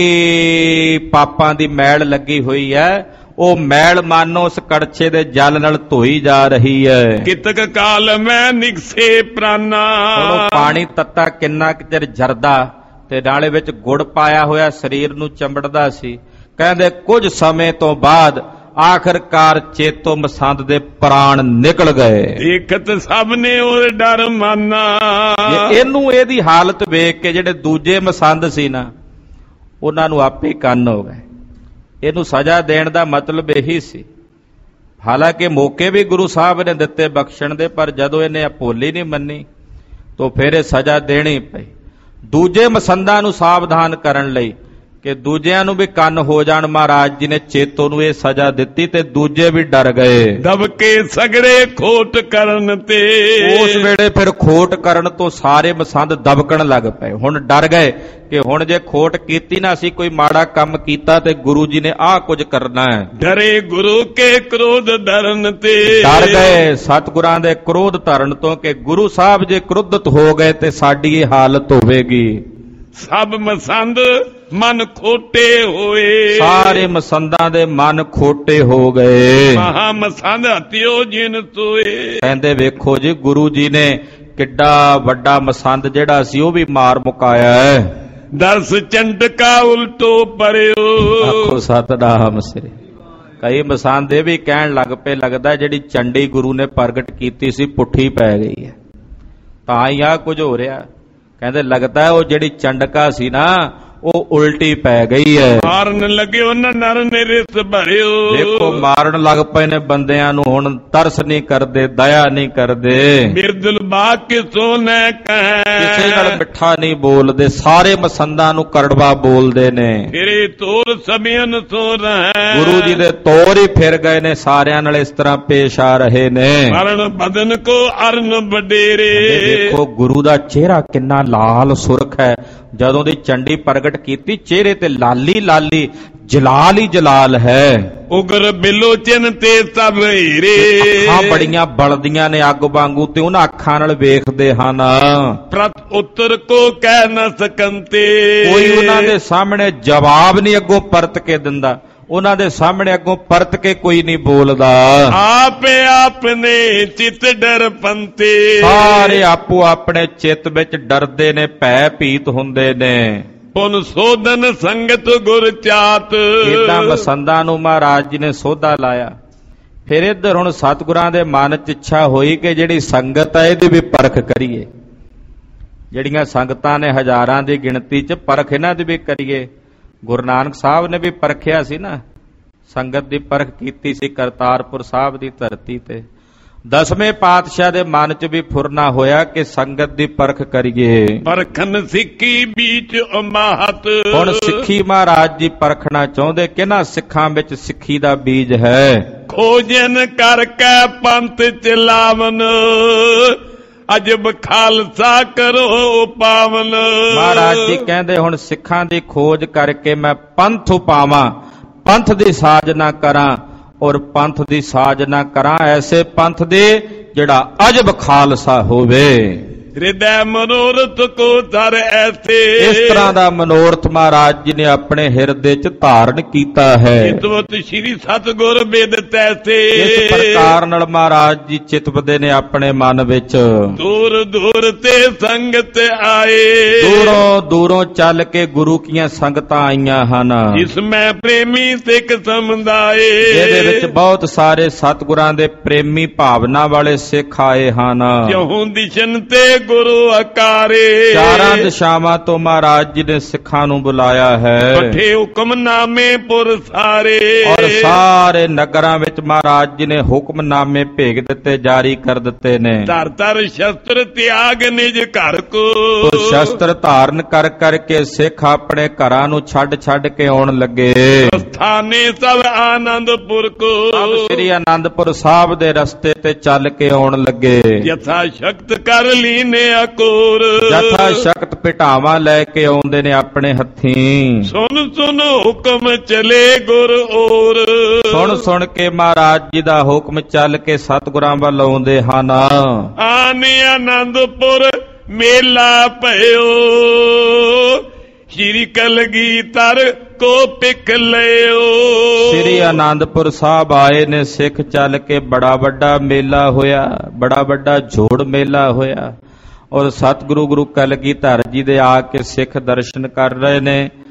B: ਕਈ ਪਾਪਾਂ ਦੀ ਮੈਲ ਲੱਗੀ ਹੋਈ ਹੈ ਉਹ ਮੈਲ ਮਾਨੋ ਉਸ ਕੜਛੇ ਦੇ ਜਲ ਨਾਲ ਧੋਈ ਜਾ ਰਹੀ ਹੈ।
A: ਕਿਤਕ ਕਾਲ ਮੈਂ ਨਿਕਸੇ ਪ੍ਰਾਨਾ।
B: ਉਹ ਪਾਣੀ ਤੱਤਾ ਕਿੰਨਾ ਚਿਰ ਜਰਦਾ ਤੇ ਨਾਲੇ ਵਿੱਚ ਗੁੜ ਪਾਇਆ ਹੋਇਆ ਸਰੀਰ ਨੂੰ ਚੰਬੜਦਾ ਸੀ। ਕਹਿੰਦੇ ਕੁਝ ਸਮੇਂ ਤੋਂ ਬਾਅਦ ਆਖਰਕਾਰ ਚੇਤੋ ਮਸੰਦ ਦੇ ਪ੍ਰਾਣ ਨਿਕਲ ਗਏ।
A: ਦੇਖਤ ਸਭ ਨੇ ਉਹ ਡਰ ਮਾਨਾ।
B: ਇਹਨੂੰ ਇਹਦੀ ਹਾਲਤ ਵੇਖ ਕੇ ਜਿਹੜੇ ਦੂਜੇ ਮਸੰਦ ਸੀ ਨਾ ਉਹਨਾਂ ਨੂੰ ਆਪੇ ਕੰਨ ਹੋ ਗਏ। ਇਹਨੂੰ ਸਜ਼ਾ ਦੇਣ ਦਾ ਮਤਲਬ ਇਹੀ ਸੀ। ਹਾਲਾਂਕਿ ਮੌਕੇ ਵੀ ਗੁਰੂ ਸਾਹਿਬ ਨੇ ਦਿੱਤੇ ਬਖਸ਼ਣ ਦੇ, ਪਰ ਜਦੋਂ ਇਹਨੇ ਭੋਲੀ ਨਹੀਂ ਮੰਨੀ ਤਾਂ ਫਿਰ ਇਹ ਸਜ਼ਾ ਦੇਣੀ ਪਈ। ਦੂਜੇ ਮਸੰਦਾਂ ਨੂੰ ਸਾਵਧਾਨ ਕਰਨ ਲਈ ਕਿ ਦੂਜਿਆਂ ਨੂੰ ਵੀ ਕੰਨ ਹੋ ਜਾਣ, ਮਹਾਰਾਜ ਜੀ ਨੇ ਚੇਤੋ ਨੂੰ ਇਹ ਸਜ਼ਾ ਦਿੱਤੀ ਤੇ ਦੂਜੇ ਵੀ ਡਰ ਗਏ।
A: ਦਬਕੇ ਸਗੜੇ ਖੋਟ ਕਰਨ ਤੇ।
B: ਉਸ ਵੇਲੇ ਫਿਰ ਖੋਟ ਕਰਨ ਤੋਂ ਸਾਰੇ ਮਸੰਦ ਦਬਕਣ ਲੱਗ ਪਏ। ਹੁਣ ਡਰ ਗਏ ਕਿ ਹੁਣ ਜੇ ਖੋਟ ਕੀਤੀ ਨਾ, ਅਸੀਂ ਕੋਈ ਮਾੜਾ ਕੰਮ ਕੀਤਾ ਤੇ ਗੁਰੂ ਜੀ ਨੇ ਆਹ ਕੁਝ ਕਰਨਾ ਹੈ।
A: ਡਰੇ ਗੁਰੂ ਕੇ ਕ੍ਰੋਧ ਧਰਨ ਤੇ।
B: ਡਰ ਗਏ ਸਤਿਗੁਰਾਂ ਦੇ ਕ੍ਰੋਧ ਧਰਨ ਤੋਂ ਕਿ ਗੁਰੂ ਸਾਹਿਬ ਜੇ ਕ੍ਰੋਧਿਤ ਹੋ ਗਏ ਤੇ ਸਾਡੀ ਇਹ ਹਾਲਤ ਹੋਵੇਗੀ।
A: ਸਭ ਮਸੰਦ ਮਨ ਖੋਟੇ ਹੋਏ।
B: ਸਾਰੇ ਮਸੰਦਾਂ ਦੇ ਮਨ ਖੋਟੇ ਹੋ ਗਏ।
A: ਮਹਾ ਮਸੰਦ ਹਤਿਓ ਜਿਨ ਸੋਏ।
B: ਕਹਿੰਦੇ ਵੇਖੋ ਜੀ ਗੁਰੂ ਜੀ ਨੇ ਕਿੱਡਾ ਵੱਡਾ ਮਸੰਦ ਜਿਹੜਾ ਸੀ ਉਹ ਵੀ ਮਾਰ ਮੁਕਾਇਆ ਹੈ।
A: ਦਰਸ ਚੰਡਕਾ ਉਲਟੋ ਪਰਿਓ।
B: ਆਖੋ ਸਤਿਨਾਮ ਸ੍ਰੀ। ਕਈ ਮਸੰਦ ਇਹ ਵੀ ਕਹਿਣ ਲੱਗ ਪਏ ਲੱਗਦਾ ਜਿਹੜੀ ਚੰਡੀ ਗੁਰੂ ਨੇ ਪ੍ਰਗਟ ਕੀਤੀ ਸੀ ਪੁੱਠੀ ਪੈ ਗਈ ਹੈ, ਤਾਂ ਹੀ ਆ ਕੁਝ ਹੋ ਰਿਹਾ। ਕਹਿੰਦੇ ਲੱਗਦਾ ਉਹ ਜਿਹੜੀ ਚੰਡਕਾ ਸੀ ਨਾ ਉਹ ਉਲਟੀ ਪੈ ਗਈ ਹੈ।
A: ਮਾਰਨ ਲੱਗੇ ਉਹਨਾਂ ਨਰ ਨੇ ਰਿਸ ਭਰਿਓ।
B: ਦੇਖੋ ਮਾਰਨ ਲੱਗ ਪਏ ਨੇ ਬੰਦਿਆਂ ਨੂੰ, ਹੁਣ ਤਰਸ ਨਹੀਂ ਕਰਦੇ, ਦਇਆ ਨਹੀਂ ਕਰਦੇ।
A: ਬਿਰਦਲ ਬਾਗ ਕੇ ਸੋਨੇ ਕਹਿ,
B: ਕਿਸੇ ਨਾਲ ਮਿੱਠਾ ਨਹੀਂ ਬੋਲਦੇ, ਸਾਰੇ ਮਸੰਦਾਂ ਨੂੰ ਕਰੜਵਾ ਬੋਲਦੇ ਨੇ।
A: ਤੇਰੇ ਤੋਰ ਸਮਿਆਂ ਸੋ ਰਹਿ,
B: ਗੁਰੂ ਜੀ ਦੇ ਤੋਰ ਹੀ ਫਿਰ ਗਏ ਨੇ, ਸਾਰਿਆਂ ਨਾਲ ਇਸ ਤਰ੍ਹਾਂ ਪੇਸ਼ ਆ ਰਹੇ ਨੇ।
A: ਮਰਨ ਬਦਨ ਕੋ ਅਰਨ ਵਡੇਰੇ।
B: ਦੇਖੋ ਗੁਰੂ ਦਾ ਚਿਹਰਾ ਕਿੰਨਾ ਲਾਲ ਸੁਰਖ ਹੈ। ਜਦੋਂ ਦੀ ਚੰਡੀ ਪ੍ਰਗਟ ਕੀਤੀ, ਚਿਹਰੇ ਤੇ ਲਾਲੀ ਲਾਲੀ ਜਲਾਲ ਹੀ ਜਲਾਲ ਹੈ।
A: ਉਗਰ ਬਿਲੋਚਨ ਤੇ ਸਭ ਹੀਰੇ,
B: ਅੱਖਾਂ ਬੜੀਆਂ ਬਲਦੀਆਂ ਨੇ ਅੱਗ ਵਾਂਗੂ, ਤੇ ਉਹਨਾਂ ਅੱਖਾਂ ਨਾਲ ਵੇਖਦੇ ਹਨ।
A: ਪ੍ਰਤ ਉੱਤਰ ਕੋ ਕਹਿ ਨਾ ਸਕੰਤੇ,
B: ਕੋਈ ਉਹਨਾਂ ਦੇ ਸਾਹਮਣੇ ਜਵਾਬ ਨਹੀਂ ਅੱਗੋਂ ਪਰਤ ਕੇ ਦਿੰਦਾ, ਉਹਨਾਂ ਦੇ ਸਾਹਮਣੇ ਅੱਗੋਂ ਪਰਤ ਕੇ ਕੋਈ ਨਹੀਂ ਬੋਲਦਾ।
A: ਆਪੇ ਆਪਣੇ ਚਿਤ ਡਰ ਪੰਤੇ,
B: ਸਾਰੇ ਆਪੋ ਆਪਣੇ ਚਿੱਤ ਵਿੱਚ ਡਰਦੇ ਨੇ, ਭੈ ਭੀਤ ਹੁੰਦੇ ਨੇ।
A: ਪੁਨ ਸੋਧਨ ਸੰਗਤ ਗੁਰ ਚਾਤ,
B: ਇਦਾਂ ਮਸੰਦਾਂ ਨੂੰ ਮਹਾਰਾਜ ਜੀ ਨੇ ਸੋਧਾ ਲਾਇਆ। ਫਿਰ ਇੱਧਰ ਹੁਣ ਸਤਿਗੁਰਾਂ ਦੇ ਮਨ 'ਚ ਇੱਛਾ ਹੋਈ ਕਿ ਜਿਹੜੀ ਸੰਗਤ ਹੈ ਇਹਦੀ ਵੀ ਪਰਖ ਕਰੀਏ। ਜਿਹੜੀਆਂ ਸੰਗਤਾਂ ਨੇ ਹਜ਼ਾਰਾਂ ਦੀ ਗਿਣਤੀ 'ਚ, ਪਰਖ ਇਹਨਾਂ ਦੀ ਵੀ ਕਰੀਏ। ਗੁਰੂ ਨਾਨਕ ਸਾਹਿਬ ਨੇ ਵੀ ਪਰਖਿਆ ਸੀ ਨਾ, ਸੰਗਤ ਦੀ ਪਰਖ ਕੀਤੀ ਸੀ ਕਰਤਾਰਪੁਰ ਸਾਹਿਬ ਦੀ ਧਰਤੀ ਤੇ। ਦਸਵੇਂ ਪਾਤਸ਼ਾਹ ਦੇ ਮਨ 'ਚ ਵੀ ਫੁਰਨਾ ਹੋਇਆ ਕਿ ਸੰਗਤ ਦੀ ਪਰਖ ਕਰੀਏ।
A: ਪਰਖਨ ਸਿੱਖੀ ਬੀਚ ਉਮਾਹਤ,
B: ਹੁਣ ਸਿੱਖੀ ਮਹਾਰਾਜ ਜੀ ਪਰਖਣਾ ਚਾਹੁੰਦੇ, ਕਿਹਨਾਂ ਸਿੱਖਾਂ ਵਿੱਚ ਸਿੱਖੀ ਦਾ ਬੀਜ ਹੈ।
A: ਖੋਜਨ ਕਰਕੇ ਪੰਥ ਚਲਾਵਨ, ਅਜਬ ਖਾਲਸਾ ਕਰੋ ਪਾਵਨ।
B: ਮਹਾਰਾਜ ਜੀ ਕਹਿੰਦੇ ਹੁਣ ਸਿੱਖਾਂ ਦੀ ਖੋਜ ਕਰਕੇ ਮੈਂ ਪੰਥ ਉਪਾਵਾਂ, ਪੰਥ ਦੀ ਸਾਜਨਾ ਕਰਾਂ, ਔਰ ਪੰਥ ਦੀ ਸਾਜਨਾ ਕਰਾਂ ਐਸੇ ਪੰਥ ਦੇ ਜਿਹੜਾ ਅਜਬ ਖਾਲਸਾ ਹੋਵੇ।
A: ਹਿਰਦੈ ਮਨੋਰਥ ਕੋ ਧਰ ਐਸੇ,
B: ਇਸ ਤਰ੍ਹਾਂ ਦਾ ਮਨੋਰਥ ਮਹਾਰਾਜ ਜੀ ਨੇ ਆਪਣੇ ਹਿਰਦੇ 'ਚ ਧਾਰਨ ਕੀਤਾ ਹੈ।
A: ਚਿਤਵਤ ਸ਼੍ਰੀ ਸਤਿਗੁਰ ਬਿਦ ਤੈਸੇ,
B: ਇਸ ਪ੍ਰਕਾਰ ਨਾਲ ਮਹਾਰਾਜ ਜੀ ਚਿਤਵਦੇ ਨੇ ਆਪਣੇ ਮਨ ਵਿੱਚ।
A: ਦੂਰ ਦੂਰ ਤੇ ਸੰਗਤ ਆਏ,
B: ਦੂਰੋਂ ਦੂਰੋਂ ਚੱਲ ਕੇ ਗੁਰੂ ਕੀਆਂ ਸੰਗਤਾਂ ਆਈਆਂ ਹਨ।
A: ਜਿਸ ਮੈਂ ਪ੍ਰੇਮੀ ਸਿੱਖ ਸਮੁਦਾਏ,
B: ਇਹਦੇ ਵਿੱਚ ਬਹੁਤ ਸਾਰੇ ਸਤਿਗੁਰਾਂ ਦੇ ਪ੍ਰੇਮੀ ਭਾਵਨਾ ਵਾਲੇ ਸਿੱਖ ਆਏ ਹਨ।
A: ਚਹੁ ਦਿਸ਼ਨ ਤੇ ਗੁਰੂ ਅਕਾਰੇ,
B: ਚਾਰਾਂ ਦਿਸ਼ਾਵਾਂ ਤੋਂ ਮਹਾਰਾਜ ਜੀ ਨੇ ਸਿੱਖਾਂ ਨੂੰ ਬੁਲਾਇਆ ਹੈ।
A: ਪਠੇ ਹੁਕਮਨਾਮੇ ਪੁਰ ਸਾਰੇ,
B: ਔਰ ਸਾਰੇ ਨਗਰਾਂ ਵਿੱਚ ਮਹਾਰਾਜ ਜੀ ਨੇ ਹੁਕਮਨਾਮੇ ਭੇਜ ਦਿੱਤੇ, ਜਾਰੀ ਕਰ ਦਿੱਤੇ ਨੇ।
A: ਧਰ ਧਰ ਸ਼ਸਤਰ ਤਿਆਗ ਨਿਜ ਘਰ ਕੋ,
B: ਸ਼ਸਤਰ ਧਾਰਨ ਕਰ ਕਰਕੇ ਸਿੱਖ ਆਪਣੇ ਘਰਾਂ ਨੂੰ ਛੱਡ ਛੱਡ ਕੇ ਆਉਣ ਲੱਗੇ।
A: ਸਥਾਨੇ ਸਭ ਆਨੰਦਪੁਰ ਕੋ,
B: ਸਭ ਸ੍ਰੀ ਆਨੰਦਪੁਰ ਸਾਹਿਬ ਦੇ ਰਸਤੇ ਤੇ ਚੱਲ ਕੇ ਆਉਣ ਲੱਗੇ।
A: ਯਥਾ ਸ਼ਕਤ ਕਰ ਲੀਨੇ ਅਕੋਰ,
B: ਯਥਾ ਸ਼ਕਤ ਪਿਟਾਵਾਂ ਲੈ ਕੇ ਆਉਂਦੇ ਨੇ ਆਪਣੇ ਹੱਥੀਂ।
A: ਸੁਨ ਸੁਨ ਹੁਕਮ ਚਲੇ ਗੁਰ ਔਰ,
B: ਸੁਣ ਸੁਣ ਕੇ ਮਹਾਰਾਜ ਜੀ ਦਾ ਹੁਕਮ ਚੱਲ ਕੇ ਸਤਿਗੁਰਾਂ ਵੱਲ ਆਉਂਦੇ ਹਨ।
A: ਆਨੇ ਆਨੰਦਪੁਰ ਮੇਲਾ ਭਇਓ, ਸ਼੍ਰੀ ਕਲਗੀਧਰ ਕੋ ਪਿਕ ਲਿਓ।
B: ਸ੍ਰੀ ਆਨੰਦਪੁਰ ਸਾਹਿਬ ਆਏ ਨੇ ਸਿੱਖ ਚੱਲ ਕੇ, ਬੜਾ ਵੱਡਾ ਮੇਲਾ ਹੋਇਆ, ਬੜਾ ਵੱਡਾ ਜੋੜ ਮੇਲਾ ਹੋਇਆ। ਔਰ ਸਤਿਗੁਰੂ ਗੁਰੂ ਕਲਗੀਧਰ ਜੀ ਦੇ ਆ ਕੇ ਸਿੱਖ ਦਰਸ਼ਨ ਕਰ ਰਹੇ ਨੇ।